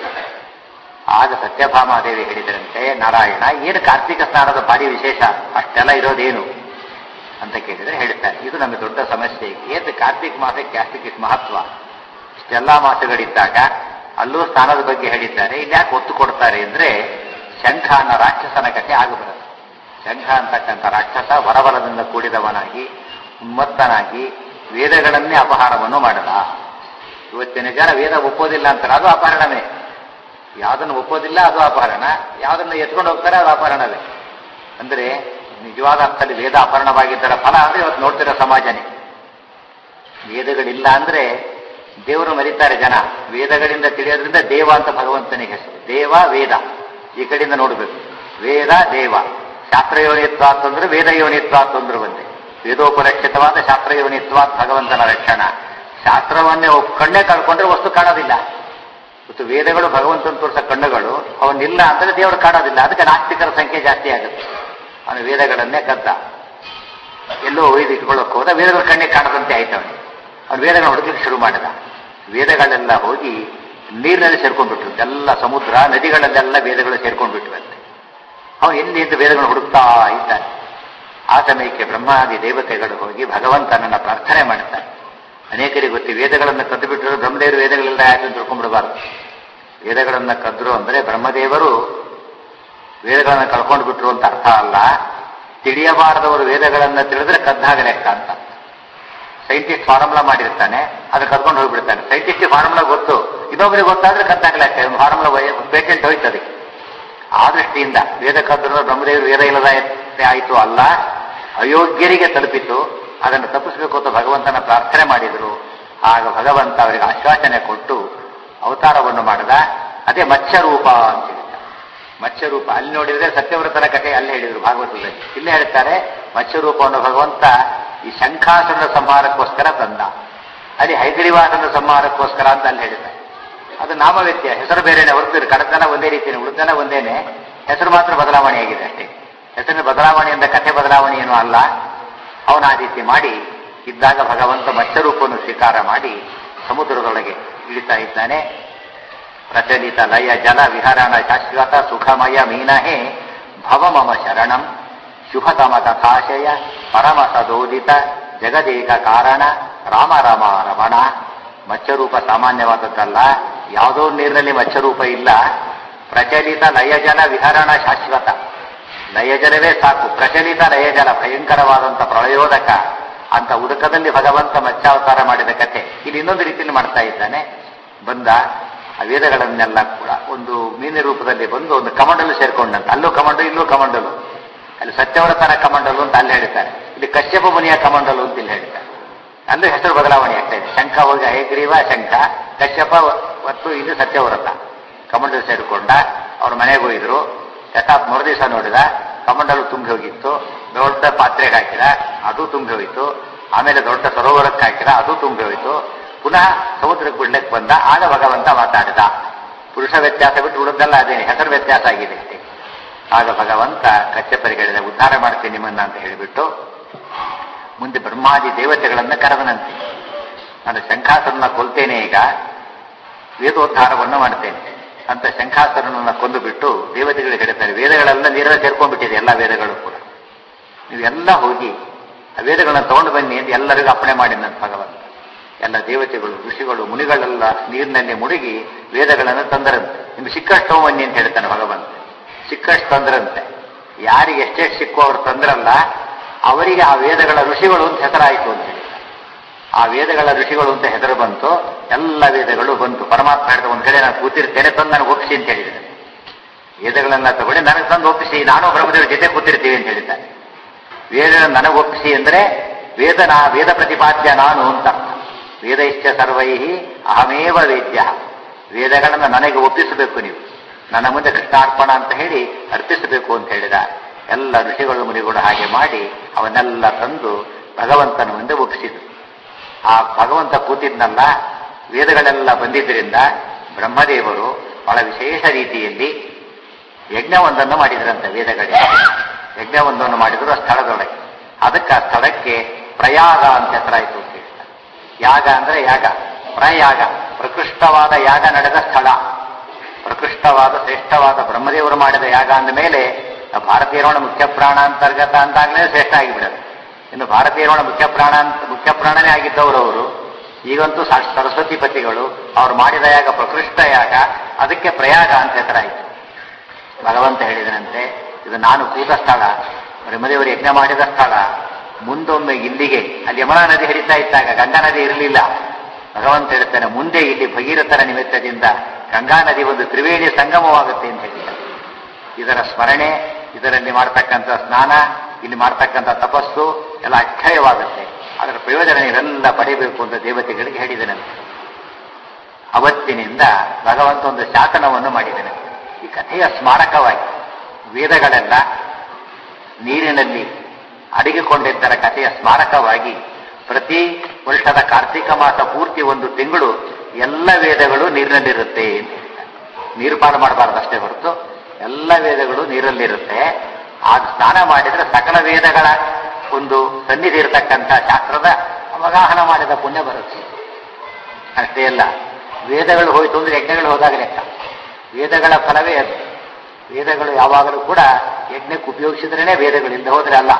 ಆಗ ಸತ್ಯಭಾಮಾದೇವಿ ಹೇಳಿದ್ರಂತೆ, ನಾರಾಯಣ ಏನು ಕಾರ್ತಿಕ ಸ್ನಾನದ ಭಾರಿ ವಿಶೇಷ, ಅಷ್ಟೆಲ್ಲ ಇರೋದೇನು ಅಂತ ಕೇಳಿದ್ರೆ ಹೇಳ್ತಾರೆ, ಇದು ನಮಗೆ ದೊಡ್ಡ ಸಮಸ್ಯೆ. ಏನು ಕಾರ್ತಿಕ ಮಾಸಕ್ಕೆ ಅಷ್ಟಕ್ಕೆ ಮಹತ್ವ, ಇಷ್ಟೆಲ್ಲ ಮಾಸಗಳಿದ್ದಾಗ ಅಲ್ಲೂ ಸ್ನಾನದ ಬಗ್ಗೆ ಹೇಳಿದ್ದಾರೆ. ಇಲ್ಲಿ ಯಾಕೆ ಒತ್ತು ಕೊಡ್ತಾರೆ ಅಂದ್ರೆ ಶಂಖ ಅನ್ನೋ ರಾಕ್ಷಸನ ಕಥೆ ಆಗಬಾರದು. ಶಂಖ ಅಂತಕ್ಕಂಥ ರಾಕ್ಷಸ ವರವರದಿಂದ ಕೂಡಿದವನಾಗಿ ಉನ್ಮತ್ತನಾಗಿ ವೇದಗಳನ್ನೇ ಅಪಹಾರವನ್ನು ಮಾಡದ. ಇವತ್ತಿನ ಜನ ವೇದ ಒಪ್ಪೋದಿಲ್ಲ ಅಂತಾರೆ, ಅದು ಅಪಹರಣವೇ. ಯಾವುದನ್ನು ಒಪ್ಪೋದಿಲ್ಲ ಅದು ಅಪಹರಣ, ಯಾವುದನ್ನು ಎತ್ಕೊಂಡು ಹೋಗ್ತಾರೆ ಅದು ಅಪಹರಣವೇ. ಅಂದ್ರೆ ನಿಜವಾದ ಅರ್ಥದಲ್ಲಿ ವೇದ ಅಪಹರಣವಾಗಿದ್ದರ ಫಲ ಅಂದ್ರೆ ಇವತ್ತು ನೋಡ್ತಿರೋ ಸಮಾಜನೇ. ವೇದಗಳಿಲ್ಲ ಅಂದ್ರೆ ದೇವರು ಮರಿತಾರೆ ಜನ. ವೇದಗಳಿಂದ ತಿಳಿಯೋದ್ರಿಂದ ದೇವ ಅಂತ ಭಗವಂತನಿಗೆ ಹೆಸರು. ದೇವ ವೇದ ಈ ಕಡೆಯಿಂದ ನೋಡಬೇಕು. ವೇದ ದೇವ, ಶಾಸ್ತ್ರಯೋನಿತ್ವ ಅಂತಂದ್ರೆ ವೇದ ಯೋನಿತ್ವ ಅಂತಂದ್ರೆ ಒಂದೇ. ವೇದೋಪರಕ್ಷಿತವಾದ ಶಾಸ್ತ್ರಯೋನಿತ್ವ ಭಗವಂತನ ರಕ್ಷಣ. ಶಾಸ್ತ್ರವನ್ನೇ ಕಣ್ಣೇ ಕಳ್ಕೊಂಡ್ರೆ ವಸ್ತು ಕಾಣೋದಿಲ್ಲ. ಮತ್ತು ವೇದಗಳು ಭಗವಂತನ ತೋರಿಸ ಕಣ್ಣುಗಳು, ಅವನಿಲ್ಲ ಅಂದ್ರೆ ದೇವರು ಕಾಣೋದಿಲ್ಲ. ಅದಕ್ಕೆ ನಾಸ್ತಿಕರ ಸಂಖ್ಯೆ ಜಾಸ್ತಿ ಆಗುತ್ತೆ. ಅವನು ವೇದಗಳನ್ನೇ ಕದ್ದ, ಎಲ್ಲೋ ಒಯ್ದು ಇಟ್ಕೊಳ್ಳೋಕೆ ಹೋದ, ವೇದಗಳ ಕಣ್ಣಿಗೆ ಕಾಣದಂತೆ ಆಯ್ತು. ಅವನು ವೇದಗಳನ್ನ ಹುಡುಕಲಿಕ್ಕೆ ಶುರು ಮಾಡಿದ. ವೇದಗಳೆಲ್ಲ ಹೋಗಿ ನೀರಿನಲ್ಲಿ ಸೇರ್ಕೊಂಡ್ಬಿಟ್ರು. ಎಲ್ಲ ಸಮುದ್ರ ನದಿಗಳಲ್ಲೆಲ್ಲ ವೇದಗಳು ಸೇರ್ಕೊಂಡ್ಬಿಟ್ವಂತೆ. ಅವನು ಎಲ್ಲಿಂದ ವೇದಗಳನ್ನು ಹುಡುಕ್ತಾ ಇದ್ದಾನೆ. ಆ ಸಮಯಕ್ಕೆ ಬ್ರಹ್ಮಾದಿ ದೇವತೆಗಳು ಹೋಗಿ ಭಗವಂತನನ್ನ ಪ್ರಾರ್ಥನೆ ಮಾಡ್ತಾರೆ. ಅನೇಕರಿಗೆ ಗೊತ್ತಿ ವೇದಗಳನ್ನು ಕದ್ದು ಬಿಟ್ಟರು, ಬ್ರಹ್ಮದೇವರು ವೇದಗಳೆಲ್ಲ ಯಾಕೆ ತಿಳ್ಕೊಂಡ್ಬಿಡಬಾರ್ದು. ವೇದಗಳನ್ನ ಕದ್ರು ಅಂದ್ರೆ ಬ್ರಹ್ಮದೇವರು ವೇದಗಳನ್ನು ಕಳ್ಕೊಂಡು ಬಿಟ್ರು ಅಂತ ಅರ್ಥ ಅಲ್ಲ. ತಿಳಿಯಬಾರದವರು ವೇದಗಳನ್ನ ತಿಳಿದ್ರೆ ಕದ್ದಾಗ ಲೆಕ್ಕ ಅಂತ. ಸೈಂಟಿಸ್ಟ್ ಫಾರ್ಮುಲಾ ಮಾಡಿರ್ತಾನೆ, ಅದನ್ನ ಕರ್ಕೊಂಡು ಹೋಗ್ಬಿಡ್ತಾನೆ. ಸೈಂಟಿಸ್ಟ್ ಫಾರ್ಮುಲಾ ಗೊತ್ತು, ಇನ್ನೊಬ್ಬರಿಗೆ ಗೊತ್ತಾದ್ರೆ ಕದ್ದಾಗ ಲೆಕ್ಕ. ಫಾರ್ಮುಲಾ ಪೇಟೆಂಟ್ ಹೋಯ್ತದೆ. ಆ ದೃಷ್ಟಿಯಿಂದ ವೇದ ಕದ್ರು ಬ್ರಹ್ಮದೇವರು ವೇದ ಇಲ್ಲದ ಆಯಿತು ಅಲ್ಲ, ಅಯೋಗ್ಯರಿಗೆ ತಲುಪಿತು. ಅದನ್ನು ತಪ್ಪಿಸಬೇಕು ಅಂತ ಭಗವಂತನ ಪ್ರಾರ್ಥನೆ ಮಾಡಿದರು. ಆಗ ಭಗವಂತ ಅವರಿಗೆ ಆಶ್ವಾಸನೆ ಕೊಟ್ಟು ಅವತಾರವನ್ನು ಮಾಡಿದ. ಅದೇ ಮತ್ಸ್ಯರೂಪ ಅಂತ ಹೇಳಿದ್ದಾರೆ. ಮತ್ಸ್ಯರೂಪ ಅಲ್ಲಿ ನೋಡಿದ್ರೆ ಸತ್ಯವ್ರತನ ಕಥೆ ಅಲ್ಲಿ ಹೇಳಿದರು ಭಾಗವತದಲ್ಲಿ. ಇಲ್ಲೇ ಹೇಳ್ತಾರೆ ಮತ್ಸ್ಯರೂಪವನ್ನು ಭಗವಂತ ಈ ಶಂಖಾಸುರನ ಸಂಹಾರಕ್ಕೋಸ್ಕರ ತಂದ. ಅಲ್ಲಿ ಹೈಗ್ರೀವಾಸನ ಸಂಹಾರಕ್ಕೋಸ್ಕರ ಅಂತ ಅಲ್ಲಿ ಹೇಳಿದ್ದಾರೆ. ಅದು ನಾಮವ್ಯತ್ಯ, ಹೆಸರು ಬೇರೆನೆ ಹೊರತು ಕಡತನ ಒಂದೇ ರೀತಿಯೇ, ಉಳಿದನ ಒಂದೇನೆ, ಹೆಸರು ಮಾತ್ರ ಬದಲಾವಣೆ ಆಗಿದೆ ಅಷ್ಟೇ. ಹೆಸರಿನ ಬದಲಾವಣೆಯಿಂದ ಕಥೆ ಬದಲಾವಣೆ ಏನೂ ಅಲ್ಲ. ಅವನ ಆ ರೀತಿ ಮಾಡಿ ಇದ್ದಾಗ ಭಗವಂತ ಮತ್ಸ್ಯರೂಪವನ್ನು ಸ್ವೀಕಾರ ಮಾಡಿ ಸಮುದ್ರದೊಳಗೆ ಇಳಿತಾ ಇದ್ದಾನೆ. ಪ್ರಚಲಿತ ಲಯ ಜಲ ವಿಹರಣ ಶಾಶ್ವತ ಸುಖಮಯ ಮೀನಹೇ ಭವ ಮಮ ಶರಣಂ ಶುಭತಮ ತಥಾಶಯ ಪರಮ ಸದೋದಿತ ಜಗದೇಕ ಕಾರಣ ರಾಮ ರಾಮ ರಮಣ. ಮತ್ಸ್ಯರೂಪ ಸಾಮಾನ್ಯವಾದದ್ದಲ್ಲ, ಯಾವುದೋ ನೀರಿನಲ್ಲಿ ಮತ್ಸ್ಯರೂಪ ಇಲ್ಲ. ಪ್ರಚಲಿತ ಲಯಜಲ ವಿಹರಣ ಶಾಶ್ವತ, ಲಯಜಲವೇ ಸಾಕು. ಪ್ರಚಲಿತ ಲಯಜಲ ಭಯಂಕರವಾದಂಥ ಪ್ರಳಯೋದಕ ಅಂತ ಉದಕದಲ್ಲಿ ಭಗವಂತ ಮತ್ಸ್ಯಾವತಾರ ಮಾಡಿದ ಕಥೆ ಇಲ್ಲಿ ಇನ್ನೊಂದು ರೀತಿಯಲ್ಲಿ ಮಾಡ್ತಾ ಇದ್ದಾನೆ. ಬಂದ ಆ ವೇದಗಳನ್ನೆಲ್ಲ ಕೂಡ ಒಂದು ಮೀನಿನ ರೂಪದಲ್ಲಿ ಬಂದು ಒಂದು ಕಮಂಡಲು ಸೇರ್ಕೊಂಡಂತ. ಅಲ್ಲೂ ಕಮಂಡಲು, ಇಲ್ಲೂ ಕಮಂಡಲು. ಅಲ್ಲಿ ಸತ್ಯವ್ರತನ ಕಮಂಡಲು ಅಂತ ಅಲ್ಲಿ ಹೇಳ್ತಾರೆ, ಇಲ್ಲಿ ಕಶ್ಯಪ ಮುನಿಯ ಕಮಂಡಲು ಅಂತ ಇಲ್ಲಿ ಹೇಳ್ತಾರೆ. ಅಲ್ಲೂ ಹೆಸರು ಬದಲಾವಣೆ ಆಗ್ತಾ ಇದೆ. ಶಂಖ ಹೋಗಿ ಹಯಗ್ರೀವ ಶಂಖ, ಕಶ್ಯಪ ಮತ್ತು ಇದು ಸತ್ಯವ್ರತ. ಕಮಂಡಲು ಸೇರಿಕೊಂಡ. ಅವ್ರ ಮನೆಗೆ ಹೋಗಿದ್ರು. ಯಥಾತ್ ಮರುದಿವಸ ನೋಡಿದ ಕಮಂಡಲು ತುಂಬಿ ಹೋಗಿತ್ತು. ದೊಡ್ಡ ಪಾತ್ರೆಗೆ ಹಾಕಿದ, ಅದು ತುಂಬಿ ಹೋಯಿತು. ಆಮೇಲೆ ದೊಡ್ಡ ಸರೋವರಕ್ಕೆ ಹಾಕಿದ, ಅದು ತುಂಬಿ ಹೋಯಿತು. ಪುನಃ ಸಮುದ್ರಕ್ಕೆ ಬಿಡ್ಲಿಕ್ಕೆ ಬಂದ. ಆಗ ಭಗವಂತ ಮಾತಾಡಿದ. ಪುರುಷ ವ್ಯತ್ಯಾಸ ಬಿಟ್ಟು ಉಳಿದೆಲ್ಲ ಅದೇನೆ, ಹೆಸರು ವ್ಯತ್ಯಾಸ ಆಗಿದೆ ಅಷ್ಟೇ. ಆಗ ಭಗವಂತ ಕಶ್ಯಪರಿಗೆ ಹೇಳಿದ, ಉದ್ಧಾರ ಮಾಡ್ತೀನಿ ನಿಮ್ಮನ್ನ ಅಂತ ಹೇಳಿಬಿಟ್ಟು ಮುಂದೆ ಬ್ರಹ್ಮಾದಿ ದೇವತೆಗಳನ್ನ ಕರೆದನಂತೆ. ನಾನು ಶಂಖಾಸುರನ ಕೊಲ್ತೇನೆ, ಈಗ ವೇದೋದ್ಧಾರವನ್ನು ಮಾಡ್ತೇನೆ ಅಂತ ಶಂಖಾಸುರನನ್ನ ಕೊಂದು ಬಿಟ್ಟು ದೇವತೆಗಳಿಗೆ ಹೇಳ್ತಾರೆ, ವೇದಗಳೆಲ್ಲ ನೀರಲ್ಲಿ ಸೇರ್ಕೊಂಡ್ಬಿಟ್ಟಿದೆ, ಎಲ್ಲ ವೇದಗಳು ಕೂಡ. ನೀವೆಲ್ಲ ಹೋಗಿ ಆ ವೇದಗಳನ್ನ ತಗೊಂಡು ಬನ್ನಿ ಅಂತ ಎಲ್ಲರಿಗೂ ಅಪ್ಪಣೆ ಮಾಡಿದಂತ ಭಗವಂತ. ಎಲ್ಲ ದೇವತೆಗಳು ಋಷಿಗಳು ಮುನಿಗಳೆಲ್ಲ ನೀರಿನಲ್ಲಿ ಮುಳುಗಿ ವೇದಗಳನ್ನು ತಂದರಂತೆ. ನಿಮ್ಗೆ ಸಿಕ್ಕಷ್ಟು ಬನ್ನಿ ಅಂತ ಹೇಳ್ತಾನೆ ಭಗವಂತ. ಸಿಕ್ಕಷ್ಟು ತಂದ್ರಂತೆ. ಯಾರಿಗೆ ಎಷ್ಟೆಷ್ಟು ಸಿಕ್ಕೋ ಅವ್ರು ತಂದ್ರಲ್ಲ ಅವರಿಗೆ ಆ ವೇದಗಳ ಋಷಿಗಳು ಅಂತ ಹೆಸರಾಯಿತು ಅಂತ ಹೇಳಿ. ಆ ವೇದಗಳ ಋಷಿಗಳು ಅಂತ ಹೆಸರು ಬಂತು. ಎಲ್ಲ ವೇದಗಳು ಬಂತು. ಪರಮಾತ್ಮ ಹೇಳಿದ ಒಂದ್ ಕಡೆ ನಾನು ಕೂತಿರ್ತೇನೆ, ತಂದು ನನಗೆ ಒಪ್ಪಿಸಿ ಅಂತ ಹೇಳಿದ್ದೇನೆ. ವೇದಗಳನ್ನ ತಗೊಂಡು ನನಗೆ ತಂದು ಒಪ್ಪಿಸಿ, ನಾನು ಬ್ರಹ್ಮದೇವರ ಜೊತೆ ಕೂತಿರ್ತೀವಿ ಅಂತ ಹೇಳಿದ್ದಾನೆ. ವೇದ ನನಗೆ ಒಪ್ಪಿಸಿ ಅಂದ್ರೆ ವೇದ ಪ್ರತಿಪಾದ್ಯ ನಾನು ಅಂತ. ವೇದ ಇಷ್ಟ ಸರ್ವೈಹಿ ಅಹಮೇವ ವೇದ್ಯ. ವೇದಗಳನ್ನು ನನಗೆ ಒಪ್ಪಿಸಬೇಕು, ನೀವು ನನ್ನ ಮುಂದೆ ಕೃಷ್ಣಾರ್ಪಣ ಅಂತ ಹೇಳಿ ಅರ್ಪಿಸಬೇಕು ಅಂತ ಹೇಳಿದ. ಎಲ್ಲ ಋಷಿಗಳು ಮುನಿಗಳು ಹಾಗೆ ಮಾಡಿ ಅವನ್ನೆಲ್ಲ ತಂದು ಭಗವಂತನ ಮುಂದೆ ಒಪ್ಪಿಸಿದ್ರು. ಆ ಭಗವಂತ ಕೂತಿದ್ನಲ್ಲ, ವೇದಗಳೆಲ್ಲ ಬಂದಿದ್ದರಿಂದ ಬ್ರಹ್ಮದೇವರು ಬಹಳ ವಿಶೇಷ ರೀತಿಯಲ್ಲಿ ಯಜ್ಞವೊಂದನ್ನು ಮಾಡಿದ್ರಂತೆ. ವೇದಗಳಿಗೆ ಯಜ್ಞವೊಂದನ್ನು ಮಾಡಿದ್ರು ಆ ಸ್ಥಳದೊಳಗೆ. ಅದಕ್ಕೆ ಆ ಸ್ಥಳಕ್ಕೆ ಪ್ರಯಾಗ ಅಂತ ಹೆಸರಾಯಿತು ಅಂತ ಹೇಳ್ತಾರೆ. ಯಾಗ ಅಂದ್ರೆ ಯಾಗ, ಪ್ರಯಾಗ ಪ್ರಕೃಷ್ಟವಾದ ಯಾಗ ನಡೆದ ಸ್ಥಳ. ಪ್ರಕೃಷ್ಟವಾದ ಶ್ರೇಷ್ಠವಾದ ಬ್ರಹ್ಮದೇವರು ಮಾಡಿದ ಯಾಗ ಅಂದ ಮೇಲೆ ಭಾರತೀಯರೋಣ ಮುಖ್ಯ ಪ್ರಾಣ ಅಂತರ್ಗತ ಅಂತಾಗಲೇ ಶ್ರೇಷ್ಠ ಆಗಿಬಿಡೋದು. ಇನ್ನು ಭಾರತೀಯರೋಣ ಮುಖ್ಯ ಪ್ರಾಣನೇ ಆಗಿದ್ದವರು ಅವರು. ಈಗಂತೂ ಸರಸ್ವತಿ ಪತಿಗಳು ಅವ್ರು ಮಾಡಿದ ಯಾಗ ಪ್ರಕೃಷ್ಟ ಯಾಗ, ಅದಕ್ಕೆ ಪ್ರಯಾಗ ಅಂತ ಹೆಸರಾಯಿತು. ಭಗವಂತ ಹೇಳಿದನಂತೆ, ಇದು ನಾನು ಕೂತ ಸ್ಥಳ, ಬ್ರಹ್ಮದೇವರು ಯಜ್ಞ ಮಾಡಿದ ಸ್ಥಳ. ಮುಂದೊಮ್ಮೆ ಇಲ್ಲಿಗೆ, ಅಲ್ಲಿ ಯಮುನಾ ನದಿ ಹರಿತಾ ಇದ್ದಾಗ ಗಂಗಾ ನದಿ ಇರಲಿಲ್ಲ. ಭಗವಂತ ಹೇಳ್ತಾನೆ, ಮುಂದೆ ಇಲ್ಲಿ ಭಗೀರಥರ ನಿಮಿತ್ತದಿಂದ ಗಂಗಾ ನದಿ ಒಂದು ತ್ರಿವೇಣಿ ಸಂಗಮವಾಗುತ್ತೆ ಅಂತ ಹೇಳಿದ್ದಾರೆ. ಇದರ ಸ್ಮರಣೆ, ಇದರಲ್ಲಿ ಮಾಡ್ತಕ್ಕಂಥ ಸ್ನಾನ, ಇಲ್ಲಿ ಮಾಡ್ತಕ್ಕಂಥ ತಪಸ್ಸು ಎಲ್ಲ ಅಕ್ಷಯವಾಗುತ್ತೆ. ಅದರ ಪ್ರಯೋಜನ ನೀವೆಲ್ಲ ಪಡೆಯಬೇಕು ಅಂತ ದೇವತೆಗಳಿಗೆ ಹೇಳಿದನಂತೆ. ಅವತ್ತಿನಿಂದ ಭಗವಂತ ಒಂದು ಶಾಸನವನ್ನು ಮಾಡಿದನಂತೆ. ಈ ಕಥೆಯ ಸ್ಮಾರಕವಾಗಿ ವೇದಗಳೆಲ್ಲ ನೀರಿನಲ್ಲಿ ಅಡಗಿಕೊಂಡಿದ್ದರ ಕಥೆಯ ಸ್ಮಾರಕವಾಗಿ ಪ್ರತಿ ವರ್ಷದ ಕಾರ್ತಿಕ ಮಾಸ ಪೂರ್ತಿ ಒಂದು ತಿಂಗಳು ಎಲ್ಲ ವೇದಗಳು ನೀರಿನಲ್ಲಿರುತ್ತೆ ಅಂತ ಹೇಳ್ತಾರೆ. ನೀರು ಪಾಲು ಮಾಡಬಾರ್ದು ಅಷ್ಟೇ ಹೊರತು ಎಲ್ಲ ವೇದಗಳು ನೀರಲ್ಲಿರುತ್ತೆ. ಆಗ ಸ್ನಾನ ಮಾಡಿದ್ರೆ ಸಕಲ ವೇದಗಳ ಒಂದು ಸನ್ನಿಧಿ ಇರತಕ್ಕಂಥ ಶಾಸ್ತ್ರದ ಅವಗಾಹನ ಮಾಡಿದ ಪುಣ್ಯ ಬರುತ್ತೆ. ಅಷ್ಟೇ ಅಲ್ಲ, ವೇದಗಳು ಹೋಯ್ತು ಅಂದ್ರೆ ಯಜ್ಞಗಳು ಹೋದಾಗ ಲೆಕ್ಕ. ವೇದಗಳ ಫಲವೇ ಅದು. ವೇದಗಳು ಯಾವಾಗಲೂ ಕೂಡ ಯಜ್ಞಕ್ಕೆ ಉಪಯೋಗಿಸಿದ್ರೇನೆ ವೇದಗಳು, ಇಲ್ಲದೆ ಹೋದ್ರೆ ಅಲ್ಲ.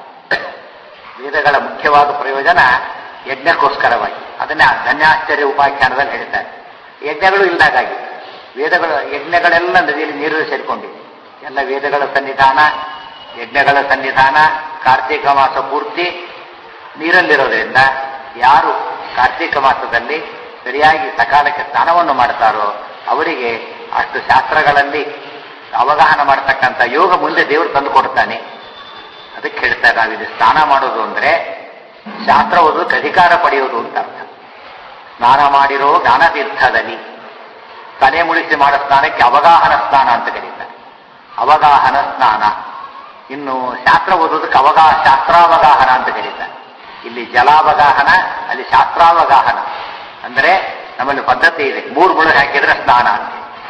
ವೇದಗಳ ಮುಖ್ಯವಾದ ಪ್ರಯೋಜನ ಯಜ್ಞಕ್ಕೋಸ್ಕರವಾಗಿ. ಅದನ್ನೇ ಧನ್ಯಾಶ್ಚರ್ಯ ಉಪಾಖ್ಯಾನದಲ್ಲಿ ಹೇಳ್ತಾರೆ. ಯಜ್ಞಗಳು ಇಲ್ಲದಾಗಾಗಿ ಯಜ್ಞಗಳೆಲ್ಲ ನದಿಯಲ್ಲಿ ನೀರಲ್ಲಿ ಸೇರಿಕೊಂಡಿವೆ. ಎಲ್ಲ ವೇದಗಳ ಸನ್ನಿಧಾನ, ಯಜ್ಞಗಳ ಸನ್ನಿಧಾನ ಕಾರ್ತಿಕ ಮಾಸ ಪೂರ್ತಿ ನೀರಲ್ಲಿರೋದ್ರಿಂದ ಯಾರು ಕಾರ್ತಿಕ ಮಾಸದಲ್ಲಿ ಸರಿಯಾಗಿ ಸಕಾಲಕ್ಕೆ ಸ್ನಾನವನ್ನು ಮಾಡ್ತಾರೋ ಅವರಿಗೆ ಅಷ್ಟು ಶಾಸ್ತ್ರಗಳಲ್ಲಿ ಅವಗಾಹನ ಮಾಡತಕ್ಕಂಥ ಯೋಗ ಮುಂದೆ ದೇವರು ತಂದು ಕೊಡ್ತಾನೆ. ಅದಕ್ಕೆ ಹೇಳ್ತಾರೆ, ನಾವಿಲ್ಲಿ ಸ್ನಾನ ಮಾಡೋದು ಅಂದ್ರೆ ಶಾಸ್ತ್ರ ಓದೋದಕ್ಕೆ ಅಧಿಕಾರ ಪಡೆಯೋದು ಅಂತ ಅರ್ಥ. ಸ್ನಾನ ಮಾಡಿರೋ ಜ್ಞಾನತೀರ್ಥದಲ್ಲಿ ತಲೆ ಮುಳಿಸಿ ಮಾಡೋ ಸ್ನಾನಕ್ಕೆ ಅವಗಾಹನ ಸ್ನಾನ ಅಂತ ಕರೀತಾರೆ. ಅವಗಾಹನ ಸ್ನಾನ. ಇನ್ನು ಶಾಸ್ತ್ರ ಓದೋದಕ್ಕೆ ಶಾಸ್ತ್ರಾವಗಾಹನ ಅಂತ ಕರೀತಾರೆ. ಇಲ್ಲಿ ಜಲಾವಗಾಹನ, ಅಲ್ಲಿ ಶಾಸ್ತ್ರಾವಗಾಹನ. ಅಂದ್ರೆ ನಮ್ಮಲ್ಲಿ ಪದ್ಧತಿ ಇದೆ, 3 ಮುಳುಗು ಹಾಕಿದ್ರೆ ಸ್ನಾನ ಅಂತ.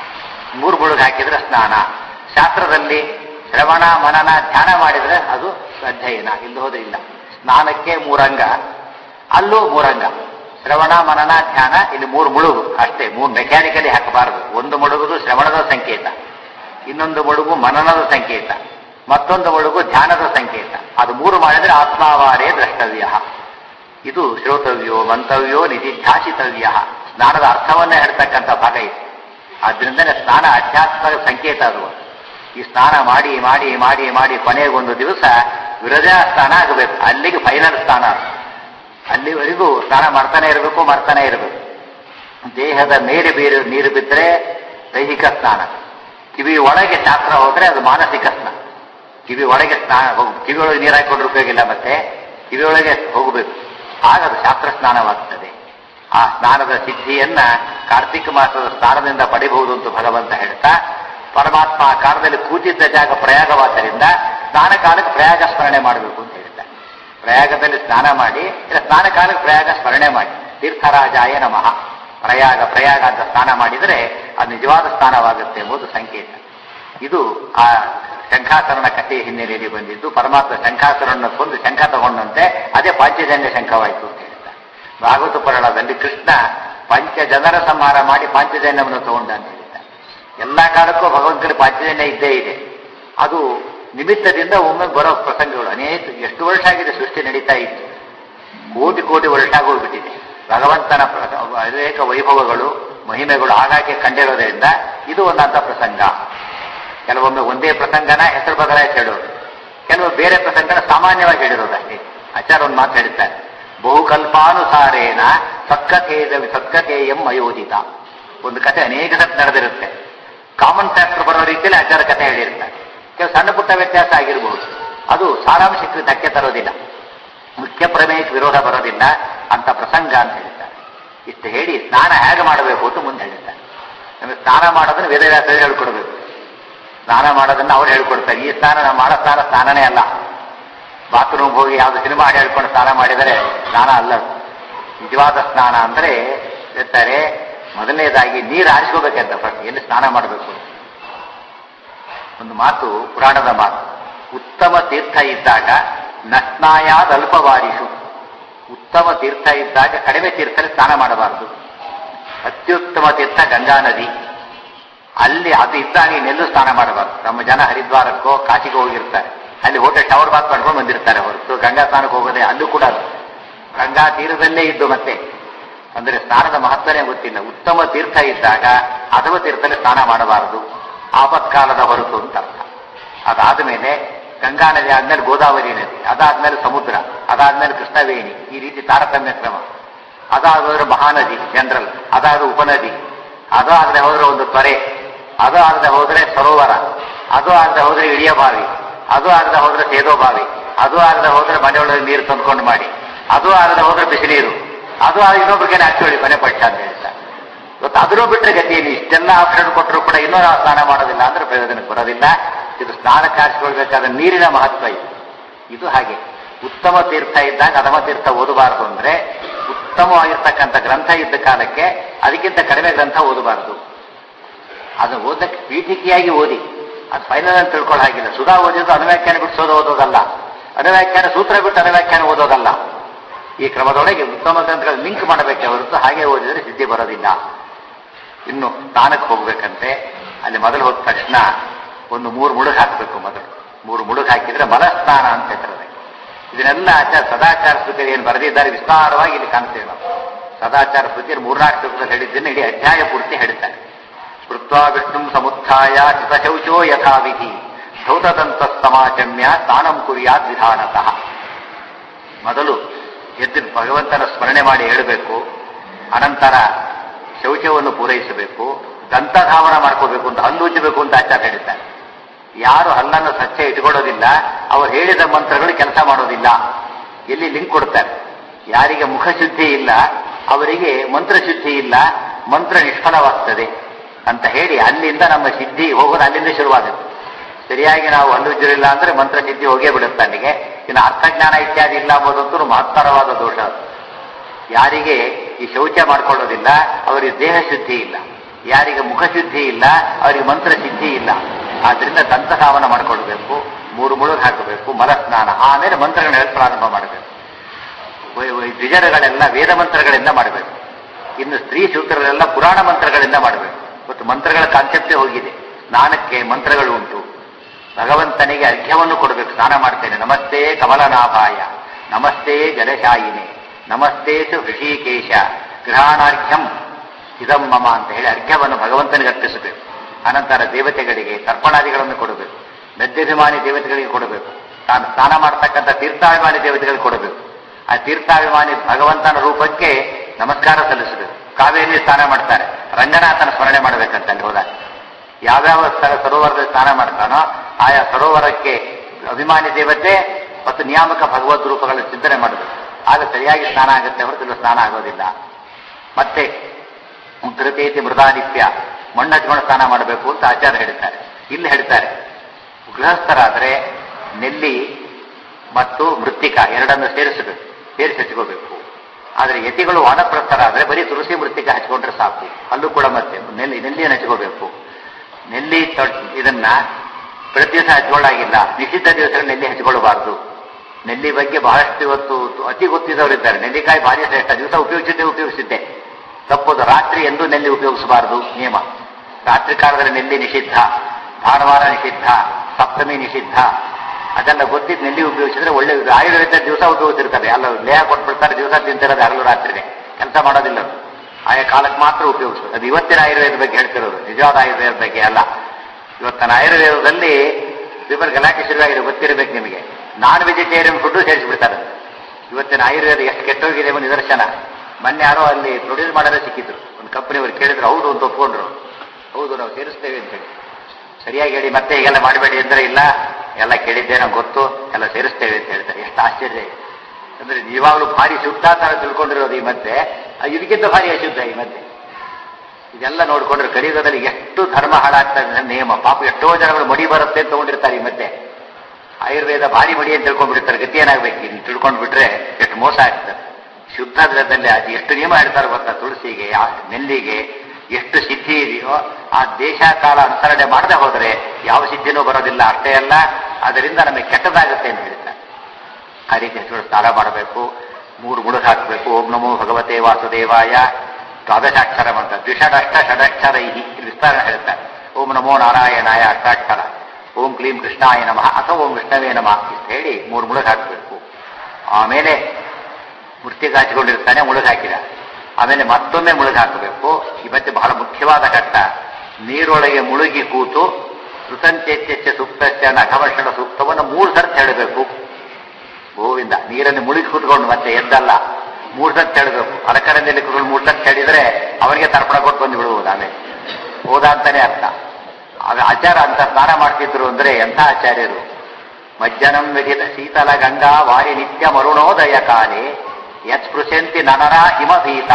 3 ಮುಳುಗು ಹಾಕಿದ್ರೆ ಸ್ನಾನ. ಶಾಸ್ತ್ರದಲ್ಲಿ ಶ್ರವಣ ಮನನ ಧ್ಯಾನ ಮಾಡಿದ್ರೆ ಅದು ಅಧ್ಯಯನ, ಇಲ್ಲಿ ಹೋದ್ರೆ ಇಲ್ಲ. ಸ್ನಾನಕ್ಕೆ 3 ಅಂಗ, ಅಲ್ಲೂ 3 ಅಂಗ. ಶ್ರವಣ ಮನನ ಧ್ಯಾನ, ಇಲ್ಲಿ 3 ಮುಳುಗು ಅಷ್ಟೇ. 3 ಮೆಕ್ಯಾನಿಕಲಿ ಹಾಕಬಾರದು. ಒಂದು ಮುಳುಗುದು ಶ್ರವಣದ ಸಂಕೇತ, ಇನ್ನೊಂದು ಮುಳುಗು ಮನನದ ಸಂಕೇತ, ಮತ್ತೊಂದು ಮುಳುಗು ಧ್ಯಾನದ ಸಂಕೇತ. ಅದು 3 ಮಾಡಿದ್ರೆ ಆತ್ಮಾವಾರೇ ದ್ರಷ್ಟವ್ಯ. ಇದು ಶ್ರೋತವ್ಯೋ ಮಂತವ್ಯೋ ನಿಧಿಧ್ಯಾಸಿತವ್ಯ. ಸ್ನಾನದ ಅರ್ಥವನ್ನೇ ಹೇಳ್ತಕ್ಕಂಥ ಭಾಗ ಇದೆ. ಆದ್ರಿಂದಲೇ ಸ್ನಾನ ಅಧ್ಯಾತ್ಮದ ಸಂಕೇತ ಅದು. ಈ ಸ್ನಾನ ಮಾಡಿ ಮಾಡಿ ಮಾಡಿ ಮಾಡಿ ಕೊನೆಗೊಂದು ದಿವಸ ವಿರಜಾ ಸ್ನಾನ ಆಗಬೇಕು. ಅಲ್ಲಿಗೆ ಫೈನಲ್ ಸ್ನಾನ. ಅಲ್ಲಿವರೆಗೂ ಸ್ನಾನ ಮಾಡ್ತಾನೆ ಇರಬೇಕು. ದೇಹದ ಮೇಲೆ ನೀರು ಬಿದ್ದರೆ ದೈಹಿಕ ಸ್ನಾನ, ಕಿವಿ ಒಳಗೆ ಶಾಸ್ತ್ರ ಹೋದ್ರೆ ಅದು ಮಾನಸಿಕ ಸ್ನಾನ. ಕಿವಿ ಒಳಗೆ ಸ್ನಾನ ಕಿವಿಯೊಳಗೆ ನೀರು ಹಾಕೊಂಡ್ರೆ ಉಪಯೋಗಿಲ್ಲ, ಮತ್ತೆ ಕಿವಿಯೊಳಗೆ ಹೋಗಬೇಕು, ಆಗ ಅದು ಶಾಸ್ತ್ರ ಸ್ನಾನವಾಗ್ತದೆ. ಆ ಸ್ನಾನದ ಸಿದ್ಧಿಯನ್ನ ಕಾರ್ತಿಕ ಮಾಸದ ಸ್ನಾನದಿಂದ ಪಡೆಯಬಹುದು ಅಂತ ಭಗವಂತ ಹೇಳ್ತಾ, ಪರಮಾತ್ಮ ಆ ಕಾಲದಲ್ಲಿ ಕೂತಿದ್ದ ಜಾಗ ಪ್ರಯಾಗವಾದ್ದರಿಂದ ಸ್ನಾನ ಕಾಲಕ್ಕೆ ಪ್ರಯಾಗ ಸ್ಮರಣೆ ಮಾಡಬೇಕು ಅಂತ ಹೇಳ್ತಾರೆ. ಪ್ರಯಾಗದಲ್ಲಿ ಸ್ನಾನ ಮಾಡಿ, ಸ್ನಾನ ಕಾಲಕ್ಕೆ ಪ್ರಯಾಗ ಸ್ಮರಣೆ ಮಾಡಿ. ತೀರ್ಥರಾಜಾಯ ನಮಃ. ಪ್ರಯಾಗ ಅಂತ ಸ್ನಾನ ಮಾಡಿದರೆ ಅದು ನಿಜವಾದ ಸ್ನಾನವಾಗುತ್ತೆ ಎಂಬುದು ಸಂಕೇತ. ಇದು ಆ ಶಂಖಾಸುರನ ಕಥೆಯ ಹಿನ್ನೆಲೆಯಲ್ಲಿ ಬಂದಿದ್ದು. ಪರಮಾತ್ಮ ಶಂಖಾಸುರನ ಕೊಂದು ಶಂಖ ತಗೊಂಡಂತೆ ಅದೇ ಪಾಂಚಜನ್ಯ ಶಂಖವಾಯಿತು ಅಂತ ಹೇಳ್ತಾರೆ. ಭಾಗವತ ಪುರಾಣದಲ್ಲಿ ಕೃಷ್ಣ ಪಂಚಜನರ ಸಂಹಾರ ಮಾಡಿ ಪಾಂಚಜನ್ಯವನ್ನು ತಗೊಂಡ ಅಂತ ಹೇಳ್ತಾರೆ. ಎಲ್ಲಾ ಕಾಲಕ್ಕೂ ಭಗವಂತನ ಪಾಂಚಜನ್ಯ ಇದ್ದೇ ಇದೆ. ಅದು ನಿಮಿತ್ತದಿಂದ ಒಮ್ಮೆ ಬರೋ ಪ್ರಸಂಗಗಳು ಅನೇಕ. ಎಷ್ಟು ವರ್ಷ ಆಗಿದೆ ಸೃಷ್ಟಿ ನಡೀತಾ ಇತ್ತು, ಕೋಟಿ ವರ್ಷ ಆಗೋಗ್ಬಿಟ್ಟಿದೆ. ಭಗವಂತನ ಅನೇಕ ವೈಭವಗಳು ಮಹಿಮೆಗಳು ಆಗಾಗ್ಗೆ ಕಂಡಿರೋದ್ರಿಂದ ಇದು ಒಂದಂತ ಪ್ರಸಂಗ. ಕೆಲವೊಮ್ಮೆ ಒಂದೇ ಪ್ರಸಂಗನ ಹೆಸರು ಬದಲಾಯಿಸಿ ಹೇಳೋದು, ಕೆಲವು ಬೇರೆ ಪ್ರಸಂಗನ ಸಾಮಾನ್ಯವಾಗಿ ಹೇಳಿರೋದಷ್ಟೇ. ಆಚಾರ್ಯ ಒಂದು ಮಾತು ಹೇಳ್ತಾರೆ, ಬಹುಕಲ್ಪಾನುಸಾರೇಣ ಸತ್ಕಥೇಯಂ ಅಯೋಜಿತ. ಒಂದು ಕಥೆ ಅನೇಕ ಸತ್ ನಡೆದಿರುತ್ತೆ. ಕಾಮನ್ ಫ್ಯಾಕ್ಟರ್ ಬರೋ ರೀತಿಯಲ್ಲಿ ಆಚಾರ ಕಥೆ ಹೇಳಿರ್ತಾರೆ. ಕೆಲವು ಸಣ್ಣ ಪುಟ್ಟ ವ್ಯತ್ಯಾಸ ಆಗಿರಬಹುದು. ಅದು ಸಾರಾಂಶಕ್ಕೆ ಧಕ್ಕೆ ತರೋದಿಲ್ಲ, ಮುಖ್ಯ ಪ್ರಮೇಯಕ್ಕೆ ವಿರೋಧ ಬರೋದಿಲ್ಲ ಅಂತ ಪ್ರಸಂಗ ಅಂತ ಹೇಳ್ತಾರೆ. ಇಷ್ಟು ಹೇಳಿ ಸ್ನಾನ ಹೇಗೆ ಮಾಡಬೇಕು ಅಂತ ಮುಂದೆ ಹೇಳಿದ್ದಾರೆ. ನಮಗೆ ಸ್ನಾನ ಮಾಡೋದನ್ನು ವೇದವ್ಯಾಸರು ಹೇಳ್ಕೊಡ್ಬೇಕು. ಸ್ನಾನ ಮಾಡೋದನ್ನು ಅವ್ರು ಹೇಳ್ಕೊಡ್ತಾರೆ. ಈ ಸ್ನಾನ ನಾವು ಮಾಡೋ ಸ್ನಾನನೇ ಅಲ್ಲ. ಬಾತ್ರೂಮ್ ಹೋಗಿ ಯಾವ್ದು ಸಿನಿಮಾ ಹಾಡು ಹೇಳ್ಕೊಂಡು ಸ್ನಾನ ಮಾಡಿದರೆ ಸ್ನಾನ ಅಲ್ಲ. ನಿಜವಾದ ಸ್ನಾನ ಅಂದ್ರೆ ಹೇಳ್ತಾರೆ, ಮೊದಲನೇದಾಗಿ ನೀರು ಆರಿಸ್ಕೋಬೇಕಂತ ಫಸ್ಟ್ ಎಲ್ಲಿ ಸ್ನಾನ ಮಾಡಬೇಕು. ಒಂದು ಮಾತು, ಪುರಾಣದ ಮಾತು, ಉತ್ತಮ ತೀರ್ಥ ಇದ್ದಾಗ ನಸ್ನಾಯಾದ ಅಲ್ಪವಾರಿಷು. ಉತ್ತಮ ತೀರ್ಥ ಇದ್ದಾಗ ಕಡಿಮೆ ತೀರ್ಥದಲ್ಲಿ ಸ್ನಾನ ಮಾಡಬಾರದು. ಅತ್ಯುತ್ತಮ ತೀರ್ಥ ಗಂಗಾ ನದಿ, ಅಲ್ಲಿ ಅದು ಇದ್ದಾಗ ಇನ್ನೆಲ್ಲೂ ಸ್ನಾನ ಮಾಡಬಾರ್ದು. ನಮ್ಮ ಜನ ಹರಿದ್ವಾರಕ್ಕೋ ಕಾಶಿಗೆ ಹೋಗಿರ್ತಾರೆ, ಅಲ್ಲಿ ಹೋಟೆಲ್ ಶವರ್ ಬಾತ್ ಮಾಡ್ಕೊಂಡು ಬಂದಿರ್ತಾರೆ. ಹೊರತು ಗಂಗಾ ಸ್ನಾನಕ್ಕೆ ಹೋಗೋದೇ ಅಲ್ಲೂ ಕೂಡ ಗಂಗಾ ತೀರದಲ್ಲೇ ಇದ್ದು ಮತ್ತೆ ಅಂದ್ರೆ ಸ್ನಾನದ ಮಹತ್ವನೇ ಗೊತ್ತಿಲ್ಲ. ಉತ್ತಮ ತೀರ್ಥ ಇದ್ದಾಗ ಅಧಮ ತೀರ್ಥದಲ್ಲಿ ಸ್ನಾನ ಮಾಡಬಾರದು, ಆಪತ್ಕಾಲದ ಹೊರತು ಅಂತ ಅರ್ಥ. ಅದಾದ ಮೇಲೆ ಗಂಗಾ ನದಿ ಆದ್ಮೇಲೆ ಗೋದಾವರಿ ನದಿ, ಅದಾದ್ಮೇಲೆ ಸಮುದ್ರ, ಅದಾದ್ಮೇಲೆ ಕೃಷ್ಣವೇಣಿ, ಈ ರೀತಿ ತಾರತಮ್ಯ ಕ್ರಮ. ಅದಾದ್ರೆ ಮಹಾನದಿ ಜನರಲ್, ಅದಾದ ಉಪನದಿ, ಅದು ಆಗದೆ ಹೋದ್ರೆ ಒಂದು ತೊರೆ, ಅದು ಆಗದೆ ಹೋದ್ರೆ ಸರೋವರ, ಅದು ಆಗದೆ ಹೋದ್ರೆ ಇಳಿಯ ಬಾವಿ, ಅದು ಆಗದೆ ಹೋದ್ರೆ ಸೇದೋ ಬಾವಿ, ಅದು ಆಗದೆ ಹೋದ್ರೆ ಮನೆಯೊಳಗೆ ನೀರು ತಂದ್ಕೊಂಡು ಮಾಡಿ, ಅದು ಆಗದೆ ಹೋದ್ರೆ ಬಿಸಿನೀರು, ಅದು ಇನ್ನೊಬ್ರಿಗೆ ಆಕ್ಚುಲಿ ಮನೆ ಪಕ್ಷ ಅಂತ ಹೇಳ್ತಾರೆ. ಇವತ್ತು ಅದನ್ನು ಬಿಟ್ಟರೆ ಗತಿಯಲ್ಲಿ ಇಷ್ಟೆಲ್ಲ ಆಪ್ಷನ್ ಕೊಟ್ಟರು ಕೂಡ ಇನ್ನೂ ನಾವು ಸ್ನಾನ ಮಾಡೋದಿಲ್ಲ ಅಂದ್ರೆ ಪ್ರಯೋಜನಕ್ಕೆ ಬರೋದಿಲ್ಲ. ಇದು ಸ್ನಾನ ಕಾರಿಸಿಕೊಳ್ಬೇಕಾದ ನೀರಿನ ಮಹತ್ವ ಇದು. ಇದು ಹಾಗೆ ಉತ್ತಮ ತೀರ್ಥ ಇದ್ದಾಗ ಅಧಮ ತೀರ್ಥ ಓದಬಾರದು ಅಂದ್ರೆ ಉತ್ತಮವಾಗಿರ್ತಕ್ಕಂಥ ಗ್ರಂಥ ಇದ್ದ ಕಾಲಕ್ಕೆ ಅದಕ್ಕಿಂತ ಕಡಿಮೆ ಗ್ರಂಥ ಓದಬಾರದು. ಅದು ಓದಕ್ಕೆ ಪೀಠಿಕೆಯಾಗಿ ಓದಿ, ಅದು ಫೈನಲ್ ಅಂತ ತಿಳ್ಕೊಳ್ಳೋ ಹಾಗಿಲ್ಲ. ಸುಧಾ ಓದಿದ್ದು ಅನುವ್ಯಾಖ್ಯಾನ ಬಿಡಿಸೋದು ಓದೋದಲ್ಲ, ಅನುವ್ಯಾಖ್ಯಾನ ಸೂತ್ರ ಬಿಟ್ಟು ಅನುವ್ಯಾಖ್ಯಾನ ಓದೋದಲ್ಲ. ಈ ಕ್ರಮದೊಳಗೆ ಉತ್ತಮ ಗ್ರಂಥಗಳು ಲಿಂಕ್ ಮಾಡಬೇಕೆ ಹೊರತು ಹಾಗೆ ಓದಿದರೆ ಸಿದ್ಧಿ ಬರೋದಿಲ್ಲ. ಇನ್ನು ಸ್ನಾನಕ್ಕೆ ಹೋಗ್ಬೇಕಂತೆ, ಅಲ್ಲಿ ಮೊದಲು ಹೋದ ತಕ್ಷಣ ಒಂದು 3 ಮುಳುಗು ಹಾಕಬೇಕು. ಮೊದಲು 3 ಮುಳುಗು ಹಾಕಿದ್ರೆ ಮಲಸ್ನಾನ ಅಂತ ಹೇಳ್ತಾರೆ. ಇದನ್ನೆಲ್ಲ ಸದಾಚಾರ ಸ್ಮೃತಿ ಏನು ಬರೆದಿದ್ದಾರೆ ವಿಸ್ತಾರವಾಗಿ ಇಲ್ಲಿ ಕಾಣ್ತೇವೆ ನಾವು. ಸದಾಚಾರ ಸ್ಮೃತಿಯಲ್ಲಿ 3-4 ಶ್ಲೋಕದಲ್ಲಿ ಹೇಳಿದ್ದನ್ನು ಇಡೀ ಅಧ್ಯಾಯ ಪೂರ್ತಿ ಹೇಳ್ತಾರೆ. ಸ್ಮೃತ್ವಾ ವಿಷ್ಣು ಸಮುತ್ಥಾಯ ಕೃತಶೌಚೋ ಯಥಾವಿಧಿ ಧೌತದಂತ ಸಮಾಚಮ್ಯ ಸ್ನಾನಂ ಕುರ್ಯಾತ್ ವಿಧಾನತಃ. ಮೊದಲು ಎದ್ದು ಭಗವಂತನ ಸ್ಮರಣೆ ಮಾಡಿ ಹೇಳಬೇಕು, ಅನಂತರ ಶೌಚವನ್ನು ಪೂರೈಸಬೇಕು, ದಂತಧಾವನ ಮಾಡ್ಕೋಬೇಕು ಅಂತ, ಹಲ್ಲುಜ್ಜಬೇಕು ಅಂತ ಆಚಾರ ಹೇಳಿದ್ದಾರೆ. ಯಾರು ಹಲ್ಲನ್ನು ಸ್ವಚ್ಛ ಇಟ್ಕೊಳ್ಳೋದಿಲ್ಲ ಅವರು ಹೇಳಿದ ಮಂತ್ರಗಳು ಕೆಲಸ ಮಾಡೋದಿಲ್ಲ. ಎಲ್ಲಿ ಲಿಂಕ್ ಕೊಡ್ತಾರೆ, ಯಾರಿಗೆ ಮುಖಶುದ್ಧಿ ಇಲ್ಲ ಅವರಿಗೆ ಮಂತ್ರಶುದ್ಧಿ ಇಲ್ಲ, ಮಂತ್ರ ನಿಷ್ಫಲವಾಗ್ತದೆ ಅಂತ ಹೇಳಿ ಅಲ್ಲಿಂದ ನಮ್ಮ ಸಿದ್ಧಿ ಹೋಗೋದು ಅಲ್ಲಿಂದ ಶುರುವಾಗುತ್ತೆ. ಸರಿಯಾಗಿ ನಾವು ಹಲ್ಲುಜ್ಜಲಿಲ್ಲ ಅಂದ್ರೆ ಮಂತ್ರ ಸಿದ್ಧಿ ಹೋಗೇ ಬಿಡುತ್ತೆ ಅಲ್ಲಿಗೆ. ಇನ್ನು ಅರ್ಥಜ್ಞಾನ ಇತ್ಯಾದಿ ಇಲ್ಲ ಅಂಬೋದಂತೂ ಮಹತ್ತರವಾದ ದೋಷ. ಯಾರಿಗೆ ಈ ಶೌಚ ಮಾಡ್ಕೊಳ್ಳೋದಿಲ್ಲ ಅವರಿಗೆ ದೇಹ ಶುದ್ಧಿ ಇಲ್ಲ, ಯಾರಿಗೆ ಮುಖಶುದ್ಧಿ ಇಲ್ಲ ಅವರಿಗೆ ಮಂತ್ರ ಸಿದ್ಧಿ ಇಲ್ಲ. ಆದ್ರಿಂದ ದಂತಧಾವನ ಮಾಡ್ಕೊಳ್ಬೇಕು, 3 ಮುಳುಗು ಹಾಕಬೇಕು, ಮಲಸ್ನಾನ, ಆಮೇಲೆ ಮಂತ್ರಗಳನ್ನ ಹೇಳಿ ಪ್ರಾರಂಭ ಮಾಡಬೇಕು. ದ್ವಿಜರಗಳೆಲ್ಲ ವೇದ ಮಂತ್ರಗಳಿಂದ ಮಾಡಬೇಕು. ಇನ್ನು ಸ್ತ್ರೀ ಸೂತ್ರಗಳೆಲ್ಲ ಪುರಾಣ ಮಂತ್ರಗಳಿಂದ ಮಾಡಬೇಕು. ಮತ್ತು ಮಂತ್ರಗಳ ಕಾನ್ಸೆಪ್ಟೇ ಹೋಗಿದೆ. ಸ್ನಾನಕ್ಕೆ ಮಂತ್ರಗಳು ಉಂಟು. ಭಗವಂತನಿಗೆ ಅರ್ಘ್ಯವನ್ನು ಕೊಡಬೇಕು. ಸ್ನಾನ ಮಾಡ್ತೇನೆ, ನಮಸ್ತೆ ಕಮಲನಾಭಾಯ, ನಮಸ್ತೆ ಜಲಶಾಯಿನೇ, ನಮಸ್ತೆ ಸು ಹೃಷಿಕೇಶ ಗೃಹಾಣಾರ್ಘ್ಯಂ ಇದಂ ಮಮ ಅಂತ ಹೇಳಿ ಅರ್ಘ್ಯವನ್ನು ಭಗವಂತನಿಗೆ ಅರ್ಪಿಸಬೇಕು. ಅನಂತರ ದೇವತೆಗಳಿಗೆ ತರ್ಪಣಾದಿಗಳನ್ನು ಕೊಡಬೇಕು. ನದ್ಯಾಭಿಮಾನಿ ದೇವತೆಗಳಿಗೆ ಕೊಡಬೇಕು. ತಾನು ಸ್ನಾನ ಮಾಡ್ತಕ್ಕಂಥ ತೀರ್ಥಾಭಿಮಾನಿ ದೇವತೆಗಳಿಗೆ ಕೊಡಬೇಕು. ಆ ತೀರ್ಥಾಭಿಮಾನಿ ಭಗವಂತನ ರೂಪಕ್ಕೆ ನಮಸ್ಕಾರ ಸಲ್ಲಿಸಬೇಕು. ಕಾವೇರಿ ಸ್ನಾನ ಮಾಡ್ತಾರೆ, ರಂಗನಾಥನ ಸ್ಮರಣೆ ಮಾಡಬೇಕಂತ ಅಲ್ಲಿ ಹೋದಾಗ ಯಾವ್ಯಾವ ಸ್ಥಳ ಸರೋವರದಲ್ಲಿ ಸ್ನಾನ ಮಾಡ್ತಾನೋ ಆಯಾ ಸರೋವರಕ್ಕೆ ಅಭಿಮಾನಿ ದೇವತೆ ಮತ್ತು ನಿಯಾಮಕ ಭಗವದ್ ರೂಪಗಳ ಚಿಂತನೆ ಮಾಡಬೇಕು. ಆಗ ಸರಿಯಾಗಿ ಸ್ನಾನ ಆಗುತ್ತೆ, ಹೊರತು ಸ್ನಾನ ಆಗೋದಿಲ್ಲ. ಮತ್ತೆ ಮುದ್ರತೇತಿ ಮೃದಾನಿತ್ಯ, ಮಣ್ಣು ಹಚ್ಕೊಂಡು ಸ್ನಾನ ಮಾಡಬೇಕು ಅಂತ ಆಚಾರ್ಯ ಹೇಳ್ತಾರೆ. ಇಲ್ಲಿ ಹೇಳ್ತಾರೆ ಗೃಹಸ್ಥರಾದ್ರೆ ನೆಲ್ಲಿ ಮತ್ತು ಮೃತ್ತಿಕ ಎರಡನ್ನು ಸೇರಿಸಿ ಹಚ್ಕೋಬೇಕು. ಆದರೆ ಯತಿಗಳು ವಾನಪ್ರಸ್ಥರಾದ್ರೆ ಬರೀ ತುಳಸಿ ಮೃತ್ತಿಕ ಹಚ್ಕೊಂಡ್ರೆ ಸಾಕು. ಅಲ್ಲೂ ಕೂಡ ಮತ್ತೆ ನೆಲ್ಲಿಯನ್ನು ಹಚ್ಕೋಬೇಕು. ನೆಲ್ಲಿ ಇದನ್ನ ಪ್ರತಿ ದಿವಸ ಹಚ್ಕೊಳ್ಳಾಗಿಲ್ಲ, ನಿಷಿದ್ಧ ದಿವಸಗಳು ನೆಲ್ಲಿ ಹಚ್ಕೊಳ್ಬಾರ್ದು. ನೆಲ್ಲಿ ಬಗ್ಗೆ ಬಹಳಷ್ಟು ಇವತ್ತು ಅತಿ ಗೊತ್ತಿದ್ದವರಿದ್ದಾರೆ. ನೆಲ್ಲಿಕಾಯಿ ಭಾರಿ ಶ್ರೇಷ್ಠ, ದಿವಸ ಉಪಯೋಗಿಸಿದ್ದೆ ತಪ್ಪೋದು. ರಾತ್ರಿ ಎಂದೂ ನೆಲ್ಲಿ ಉಪಯೋಗಿಸಬಾರದು ನಿಯಮ. ರಾತ್ರಿ ಕಾಲದಲ್ಲಿ ನೆಲ್ಲಿ ನಿಷಿದ್ಧ, ಭಾನುವಾರ ನಿಷಿದ್ಧ, ಸಪ್ತಮಿ ನಿಷಿದ್ಧ. ಅದೆಲ್ಲ ಗೊತ್ತಿದ್ದು ನೆಲ್ಲಿ ಉಪಯೋಗಿಸಿದ್ರೆ ಒಳ್ಳೆ. ಆಯುರ್ವೇದ ದಿವಸ ಉಪಯೋಗಿಸಿರ್ತಾರೆ, ಅಲ್ಲ ಲೇಹ ಕೊಟ್ಬಿಡ್ತಾರೆ, ದಿವಸ ತಿಂತಿರೋದು ಹಗಲು ರಾತ್ರಿನೇ, ಕೆಲಸ ಮಾಡೋದಿಲ್ಲ. ಆಯಾ ಕಾಲಕ್ಕೆ ಮಾತ್ರ ಉಪಯೋಗಿಸೋದು. ಅದು ಇವತ್ತಿನ ಆಯುರ್ವೇದ ಬಗ್ಗೆ ಹೇಳ್ತಿರೋದು, ನಿಜವಾದ ಆಯುರ್ವೇದ ಬಗ್ಗೆ ಅಲ್ಲ. ಇವತ್ತಿನ ಆಯುರ್ವೇದದಲ್ಲಿ ಪೀಪಲ್ ಗಲಾಟೆ ಶುರುವಾಗಿದೆ, ಗೊತ್ತಿರಬೇಕು ನಿಮಗೆ. ನಾನ್ ವೆಜಿಟೇರಿಯನ್ ಫುಡ್ ಸೇರಿಸ್ಬಿಡ್ತಾರೆ. ಇವತ್ತಿನ ಆಯುರ್ವೇದ ಎಷ್ಟು ಕೆಟ್ಟೋಗಿದೆ ಎಂಬ ನಿದರ್ಶನ. ಮೊನ್ನೆ ಯಾರೋ ಅಲ್ಲಿ ಪ್ರೊಡ್ಯೂಸ್ ಮಾಡೋದೇ ಸಿಕ್ಕಿದ್ರು, ಒಂದು ಕಂಪನಿಯವರು ಕೇಳಿದ್ರು, ಹೌದು ಅಂತ ಒಪ್ಕೊಂಡ್ರು. ಹೌದು ನಾವು ಸೇರಿಸ್ತೇವೆ ಅಂತ ಹೇಳಿ. ಸರಿಯಾಗಿ ಹೇಳಿ ಮತ್ತೆ ಹೀಗೆಲ್ಲ ಮಾಡಬೇಡಿ ಅಂದ್ರೆ ಇಲ್ಲ, ಎಲ್ಲ ಕೇಳಿದ್ದೆ ನಮ್ಗೆ ಗೊತ್ತು, ಎಲ್ಲ ಸೇರಿಸ್ತೇವೆ ಅಂತ ಹೇಳ್ತಾರೆ. ಎಷ್ಟು ಆಶ್ಚರ್ಯ ಅಂದ್ರೆ ನಿಜವಾಗ್ಲೂ ಭಾರಿ ಶುದ್ಧ ತರ ತಿಳ್ಕೊಂಡಿರೋದು ಈ ಮಧ್ಯೆ, ಇದಕ್ಕಿಂತ ಭಾರಿ ಅಶುದ್ಧ ಈ ಮಧ್ಯೆ. ಇದೆಲ್ಲ ನೋಡ್ಕೊಂಡ್ರೆ ಕಲಿಯುಗದಲ್ಲಿ ಎಷ್ಟು ಧರ್ಮ ಹಾಳಾಗ್ತದೆ ನಿಯಮ. ಪಾಪ ಎಷ್ಟೋ ಜನಗಳು ಮಡಿ ಬರುತ್ತೆ ಅಂತ ತಗೊಂಡಿರ್ತಾರೆ ಈ ಮಧ್ಯೆ. ಆಯುರ್ವೇದ ಭಾರಿ ಮಡಿ ಅಂತ ತಿಳ್ಕೊಂಡ್ಬಿಡ್ತಾರೆ. ಗತಿ ಏನಾಗ್ಬೇಕು ಇನ್ನು ತಿಳ್ಕೊಂಡ್ಬಿಟ್ರೆ ಎಷ್ಟು ಮೋಸ ಆಗ್ತದೆ. ಶುದ್ಧ ದಿನದಲ್ಲಿ ಅದು ಎಷ್ಟು ನಿಯಮ ಹೇಳ್ತಾರೆ ಗೊತ್ತಾ. ತುಳಸಿಗೆ, ನೆಲ್ಲಿಗೆ ಎಷ್ಟು ಸಿದ್ಧಿ ಇದೆಯೋ ಆ ದೇಶ ಕಾಲ ಅನುಸರಣೆ ಮಾಡದೆ ಹೋದ್ರೆ ಯಾವ ಸಿದ್ಧಿನೂ ಬರೋದಿಲ್ಲ. ಅಷ್ಟೇ ಅಲ್ಲ, ಅದರಿಂದ ನಮಗೆ ಕೆಟ್ಟದಾಗುತ್ತೆ ಅಂತ ಹೇಳ್ತಾರೆ. ಆ ರೀತಿ ಹೆಸರು ಸ್ನಾನ ಮಾಡಬೇಕು, 3 ಮುಳುಗು ಹಾಕಬೇಕು. ಓಂ ನಮೋ ಭಗವತೆ ವಾಸುದೇವಾಯ ದ್ವಾದಶಾಕ್ಷರ ಮಂತ್ರ, ದ್ವಿಷಡಷ್ಟ ಷಡಕ್ಷರ ವಿಸ್ತಾರ ಹೇಳ್ತಾರೆ. ಓಂ ನಮೋ ನಾರಾಯಣಾಯ ಅಷ್ಟಾಕ್ಷರ, ಓಂ ಕ್ಲೀಂ ಕೃಷ್ಣಾಯ ನಮಃ ಅಥವಾ ಓಂ ವಿಷ್ಣವೇ ನಮಃ ಅಂತ ಹೇಳಿ 3 ಮುಳುಗು ಹಾಕಬೇಕು. ಆಮೇಲೆ ಮೃತ್ತಿಗೆ ಹಚ್ಕೊಂಡಿರ್ತಾನೆ, ಮುಳುಗು ಹಾಕಿದ. ಆಮೇಲೆ ಮತ್ತೊಮ್ಮೆ ಮುಳುಗು ಹಾಕಬೇಕು. ಇವತ್ತು ಬಹಳ ಮುಖ್ಯವಾದ ಘಟ್ಟ. ನೀರೊಳಗೆ ಮುಳುಗಿ ಕೂತು ಋತಂತ್ಯಚ್ಚ ಸೂಕ್ತಸ್ಯ ನಖವರ್ಷಣ ಸೂಕ್ತವನ್ನು 3 ಸರ್ತಿ ಹೇಳಬೇಕು. ಗೋವಿಂದ, ನೀರಲ್ಲಿ ಮುಳುಗಿ ಕೂತ್ಕೊಂಡು ಮತ್ತೆ ಎದ್ದಲ್ಲ, 3 ಸರ್ತಿ ಹೇಳಬೇಕು. ಅಲಕರಂದಲ್ಲಿ ಕೂತ್ಕೊಂಡು 3 ಸರ್ತಿ ಹೇಳಿದ್ರೆ ಅವನಿಗೆ ತರ್ಪಣ ಕೊಟ್ಟು ಬಂದು ಬಿಡುವುದು. ಆಮೇಲೆ ಹೋದ ಅಂತಾನೆ ಅರ್ಥ. ಆಗ ಆಚಾರ ಅಂತ ಸ್ನಾನ ಮಾಡ್ತಿದ್ರು ಅಂದ್ರೆ ಎಂಥ ಆಚಾರ್ಯರು. ಮಜ್ಜನಂ ವಿಧಿತ ಶೀತಲ ಗಂಗಾ ವಾರಿ ನಿತ್ಯ ಮರುಣೋದಯ ಕಾಲೇ ಯತ್ಸ್ಪೃಶಂತಿ ನನರ ಹಿಮಭೀತಾ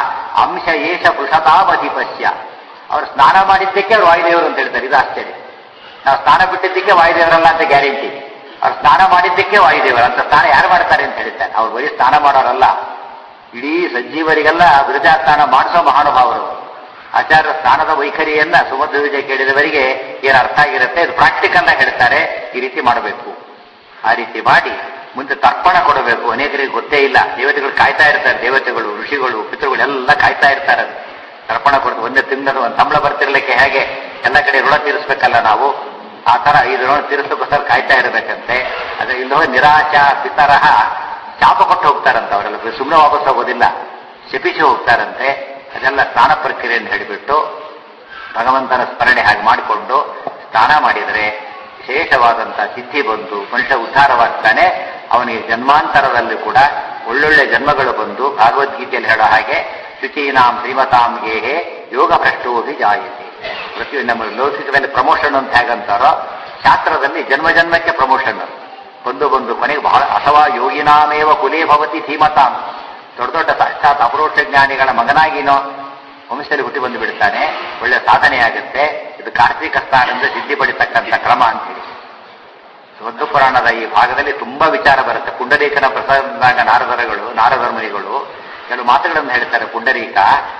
ಅಂಶ ಏಷ ಪೃಷತಾಮಧಿಪಶ್ಯ. ಅವರು ಸ್ನಾನ ಮಾಡಿದ್ದಕ್ಕೆ ಅವ್ರು ವಾಯುದೇವರು ಅಂತ ಹೇಳ್ತಾರೆ. ಇದು ಆಶ್ಚರ್ಯ. ನಾವು ಸ್ನಾನ ಬಿಟ್ಟಿದ್ದಕ್ಕೆ ವಾಯುದೇವರಲ್ಲ ಅಂತ ಗ್ಯಾರಂಟಿ. ಅವ್ರು ಸ್ನಾನ ಮಾಡಿದ್ದಕ್ಕೆ ವಾಯುದೇವರು ಅಂತ. ಸ್ನಾನ ಯಾರು ಮಾಡ್ತಾರೆ ಅಂತ ಹೇಳ್ತಾರೆ. ಅವ್ರು ಬರೀ ಸ್ನಾನ ಮಾಡೋರಲ್ಲ, ಇಡೀ ಸಜ್ಜೀವರಿಗೆಲ್ಲ ವಿರಜಾ ಸ್ನಾನ ಮಾಡಿಸೋ ಮಹಾನುಭಾವರು. ಆಚಾರ್ಯ ಸ್ನಾನದ ವೈಖರಿಯನ್ನ ಸುಮಧ್ವ ವಿಜಯ ಕೇಳಿದವರಿಗೆ ಏನು ಅರ್ಥ ಆಗಿರುತ್ತೆ, ಇದು ಪ್ರಾಕ್ಟಿಕಲ್ ಆಗಿ ಹೇಳ್ತಾರೆ. ಈ ರೀತಿ ಮಾಡಬೇಕು. ಆ ರೀತಿ ಮಾಡಿ ಮುಂದೆ ತರ್ಪಣ ಕೊಡಬೇಕು. ಅನೇಕರಿಗೆ ಗೊತ್ತೇ ಇಲ್ಲ. ದೇವತೆಗಳು ಕಾಯ್ತಾ ಇರ್ತಾರೆ. ದೇವತೆಗಳು, ಋಷಿಗಳು, ಪಿತೃಗಳೆಲ್ಲ ಕಾಯ್ತಾ ಇರ್ತಾರೆ. ತರ್ಪಣ ಕೊಡ್ತು ಒಂದೇ ತಿಂಗಳು ಒಂದು ಸಂಬಳ ಬರ್ತಿರ್ಲಿಕ್ಕೆ ಹೇಗೆ ಎಲ್ಲ ಕಡೆ ಋಣ ತೀರಿಸ್ಬೇಕಲ್ಲ ನಾವು, ಆ ತರ 5 ಋಣ ತೀರಿಸೋಕ್ಕೋಸ್ಕರ ಕಾಯ್ತಾ ಇರಬೇಕಂತೆ. ಅದೇ ಇಲ್ಲೋ ನಿರಾಚ ಪಿತರಹ ಶಾಪ ಕೊಟ್ಟು ಹೋಗ್ತಾರಂತೆ. ಅವರೆಲ್ಲ ಸುಮ್ಮನೆ ವಾಪಸ್ ಹೋಗೋದಿಲ್ಲ, ಶಪಿಸಿ ಹೋಗ್ತಾರಂತೆ. ಅದೆಲ್ಲ ಸ್ನಾನ ಪ್ರಕ್ರಿಯೆ ಅಂತ ಹೇಳಿಬಿಟ್ಟು ಭಗವಂತನ ಸ್ಮರಣೆ ಹಾಗೆ ಮಾಡಿಕೊಂಡು ಸ್ನಾನ ಮಾಡಿದರೆ ವಿಶೇಷವಾದಂತಹ ಸಿದ್ಧಿ ಬಂದು ಮನುಷ್ಯ ಉದ್ಧಾರವಾಗ್ತಾನೆ. ಅವನಿಗೆ ಜನ್ಮಾಂತರದಲ್ಲಿ ಕೂಡ ಒಳ್ಳೊಳ್ಳೆ ಜನ್ಮಗಳು ಬಂದು ಭಗವದ್ಗೀತೆಯಲ್ಲಿ ಹೇಳೋ ಹಾಗೆ ಶುಚೀನಾಂ ಶ್ರೀಮತಾಂ ಗೇಹೆ ಯೋಗ ಭ್ರಷ್ಟೋಭಿ ಜಾಯತೆ. ಪ್ರತಿ ನಮ್ಮ ಲೌಕಿಕದಲ್ಲಿ ಪ್ರಮೋಷನ್ ಅಂತ ಹೇಗಂತಾರೋ, ಶಾಸ್ತ್ರದಲ್ಲಿ ಜನ್ಮ ಜನ್ಮಕ್ಕೆ ಪ್ರಮೋಷನ್ ಬಂದು ಕೊನೆಗೆ ಬಹಳ. ಅಥವಾ ಯೋಗಿನಾಮೇವ ಕುಲೇ ಭವತಿ ಧೀಮತಾಂ. ದೊಡ್ಡ ದೊಡ್ಡ ಸಾಕ್ಷಾತ್ ಅಪರೋಕ್ಷ ಜ್ಞಾನಿಗಳ ಮಗನಾಗಿನೋ ವಂಶದಲ್ಲಿ ಹುಟ್ಟಿ ಬಂದು ಬಿಡ್ತಾನೆ. ಒಳ್ಳೆ ಸಾಧನೆ ಆಗುತ್ತೆ. ಇದು ಕಾರ್ತಿಕ ಸ್ನಾನದಿಂದ ಸಿದ್ಧಿ ಪಡಿತಕ್ಕಂಥ ಕ್ರಮ ಅಂತೇಳಿ ಮಧ್ವ ಪುರಾಣದ ಈ ಭಾಗದಲ್ಲಿ ತುಂಬಾ ವಿಚಾರ ಬರುತ್ತೆ. ಪುಂಡರೀಕನ ಪ್ರಸಾದದಾಗ ನಾರದರ ಮುನಿಗಳು ಕೆಲವು ಮಾತುಗಳನ್ನು ಹೇಳ್ತಾರೆ. ಪುಂಡರೀಕ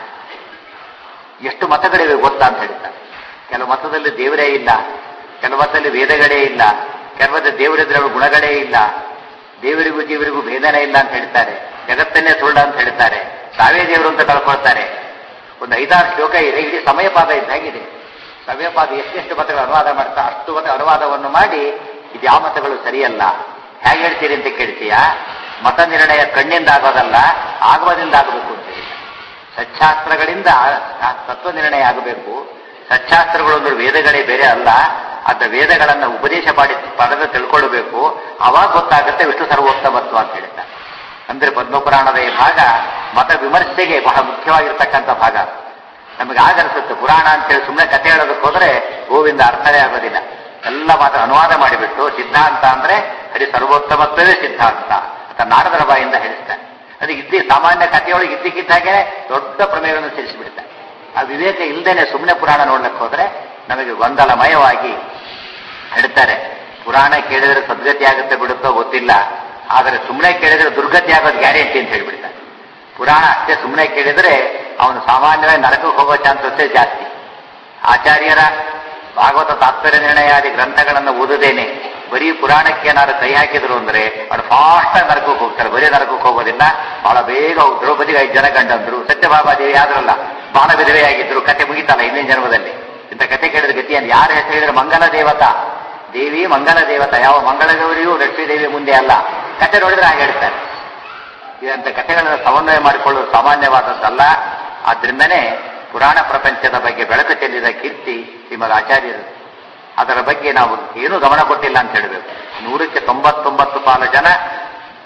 ಎಷ್ಟು ಮತಗಳಿವೆ ಗೊತ್ತಾ ಅಂತ ಹೇಳ್ತಾರೆ. ಕೆಲವು ಮತದಲ್ಲಿ ದೇವರೇ ಇಲ್ಲ, ಕೆಲವು ಮತದಲ್ಲಿ ವೇದಗಳೇ ಇಲ್ಲ, ಕೆಲವದ ದೇವರಿದ್ರೆ ಗುಣಗಳೇ ಇಲ್ಲ, ದೇವರಿಗೂ ಜೀವರಿಗೂ ಭೇದನೇ ಇಲ್ಲ ಅಂತ ಹೇಳ್ತಾರೆ. ಜಗತ್ತನ್ನೇ ಸುಳ್ಳ ಅಂತ ಹೇಳ್ತಾರೆ. ತಾವೇ ದೇವರು ಅಂತ ಕಳ್ಕೊಳ್ತಾರೆ. ಒಂದು 5-6 ಶ್ಲೋಕ ಇದೆ, ಇಡೀ ಸಮಯಪಾದ ಇದ್ದಾಗಿದೆ. ಸಮಯಪಾದ ಎಷ್ಟೆಷ್ಟು ಮತಗಳು ಅನುವಾದ ಮಾಡ್ತಾ ಅಷ್ಟು ಅನುವಾದವನ್ನು ಮಾಡಿ ಇದು ಯಾವ ಮತಗಳು ಸರಿಯಲ್ಲ ಹೇಗೆ ಹೇಳ್ತೀರಿ ಅಂತ ಕೇಳ್ತೀಯಾ. ಮತ ನಿರ್ಣಯ ಕಣ್ಣಿಂದ ಆಗೋದಲ್ಲ, ಆಗಮದಿಂದ ಆಗಬೇಕು ಅಂತ ಹೇಳಿ. ಸಚ್ಛಾಸ್ತ್ರಗಳಿಂದ ತತ್ವ ನಿರ್ಣಯ ಆಗಬೇಕು. ಸಚ್ಛಾಸ್ತ್ರಗಳು ಅಂದ್ರೆ ವೇದಗಳೇ ಬೇರೆ ಅಲ್ಲ. ಅದ ವೇದಗಳನ್ನ ಉಪದೇಶ ಪಡೆದು ತಿಳ್ಕೊಳ್ಬೇಕು. ಅವಾಗ ಗೊತ್ತಾಗುತ್ತೆ ವಿಷ್ಣು ಸರ್ವೋತ್ತಮತ್ವ ಅಂತ ಹೇಳ್ತಾರೆ. ಅಂದ್ರೆ ಪದ್ಮಪುರಾಣದ ಈ ಭಾಗ ಮತ ವಿಮರ್ಶೆಗೆ ಬಹಳ ಮುಖ್ಯವಾಗಿರ್ತಕ್ಕಂಥ ಭಾಗ. ನಮಗೆ ಆಗನ್ಸುತ್ತೆ ಪುರಾಣ ಅಂತೇಳಿ ಸುಮ್ಮನೆ ಕಥೆ ಹೇಳೋದಕ್ಕೆ ಹೋದ್ರೆ ಗೋವಿಂದ ಅರ್ಥನೇ ಆಗೋದಿಲ್ಲ. ಎಲ್ಲ ಮಾತ್ರ ಅನುವಾದ ಮಾಡಿಬಿಟ್ಟು ಸಿದ್ಧಾಂತ ಅಂದ್ರೆ ಹರಿ ಸರ್ವೋತ್ತಮತ್ವವೇ ಸಿದ್ಧಾಂತ ಅಂತ ನಾರದರ ಬಾಯಿಂದ ಹೇಳಿಸ್ತಾರೆ. ಅದು ಸಾಮಾನ್ಯ ಕಥೆಯೊಳಗೆ ಇದ್ದಕ್ಕಿದ್ದಾಗೆ ದೊಡ್ಡ ಪ್ರಮೇಯವನ್ನು ಸೇರಿಸಿಬಿಡ್ತಾರೆ. ಆ ವಿವೇಕ ಇಲ್ಲದೇನೆ ಸುಮ್ಮನೆ ಪುರಾಣ ನೋಡ್ಲಿಕ್ಕೆ ಹೋದ್ರೆ ನಮಗೆ ಗೊಂದಲಮಯವಾಗಿ ಹೇಳ್ತಾರೆ. ಪುರಾಣ ಕೇಳಿದ್ರೆ ಸದ್ಗತಿ ಆಗುತ್ತೆ ಬಿಡುತ್ತೋ ಗೊತ್ತಿಲ್ಲ, ಆದರೆ ಸುಮ್ಮನೆ ಕೇಳಿದ್ರೆ ದುರ್ಗತಿ ಆಗೋದು ಗ್ಯಾರಂಟಿ ಅಂತ ಹೇಳ್ಬಿಡ್ತಾರೆ. ಪುರಾಣ ಅಷ್ಟೇ ಸುಮ್ಮನೆ ಕೇಳಿದ್ರೆ ಅವನು ಸಾಮಾನ್ಯವಾಗಿ ನರಕಕ್ಕೆ ಹೋಗೋ ಚಾನ್ಸಸ್ಸೇ ಜಾಸ್ತಿ. ಆಚಾರ್ಯರ ಭಾಗವತ ತಾತ್ಪರ್ಯ ನಿರ್ಣಯಾದಿ ಗ್ರಂಥಗಳನ್ನು ಓದುದೇನೆ ಬರೀ ಪುರಾಣಕ್ಕೆ ಏನಾದ್ರು ಕೈ ಹಾಕಿದ್ರು ಅಂದ್ರೆ ಅವ್ರು ಫಾಸ್ಟ್ ಆಗಿ ನರಕಕ್ಕೆ ಹೋಗ್ತಾರೆ. ಬರೀ ನರಕಕ್ಕೆ ಹೋಗೋದಿಲ್ಲ, ಬಹಳ ಬೇಗ ಹೋಗಿ. ದ್ರೌಪದಿಗೆ 5 ಜನ ಗಂಡಂದ್ರು, ಸತ್ಯಭಾಮಾದೇವಿ ಆದ್ರಲ್ಲ ಬಾಳ ವಿಧವೆಯಾಗಿದ್ರು, ಕತೆ ಮುಗಿತಲ್ಲ ಹಿಂದಿನ ಜನ್ಮದಲ್ಲಿ. ಇಂಥ ಕತೆ ಕೇಳಿದ್ರೆ ಗತಿಯನ್ನು ಯಾರು ಹೆಸರು ಹೇಳಿದ್ರೆ ಮಂಗಲ ದೇವತಾ ದೇವಿ, ಮಂಗಲ ದೇವತಾ. ಯಾವ ಮಂಗಳ ಗೌರಿಯೂ ಲಕ್ಷ್ಮೀ ದೇವಿ ಮುಂದೆ ಅಲ್ಲ. ಕತೆ ನೋಡಿದ್ರೆ ಹಾಗೆ ಹೇಳ್ತಾರೆ. ಇದಂತ ಕಥೆಗಳನ್ನು ಸಮನ್ವಯ ಮಾಡಿಕೊಳ್ಳುವುದು ಸಾಮಾನ್ಯವಾದದ್ದಲ್ಲ. ಆದ್ರಿಂದನೇ ಪುರಾಣ ಪ್ರಪಂಚದ ಬಗ್ಗೆ ಬೆಳಕು ಚೆಲ್ಲಿದ ಕೀರ್ತಿ ಶ್ರೀಮದ್ ಆಚಾರ್ಯರು. ಅದರ ಬಗ್ಗೆ ನಾವು ಏನೂ ಗಮನ ಕೊಟ್ಟಿಲ್ಲ ಅಂತ ಹೇಳಬೇಕು. 100ಕ್ಕೆ 99 ಪಾಲು ಜನ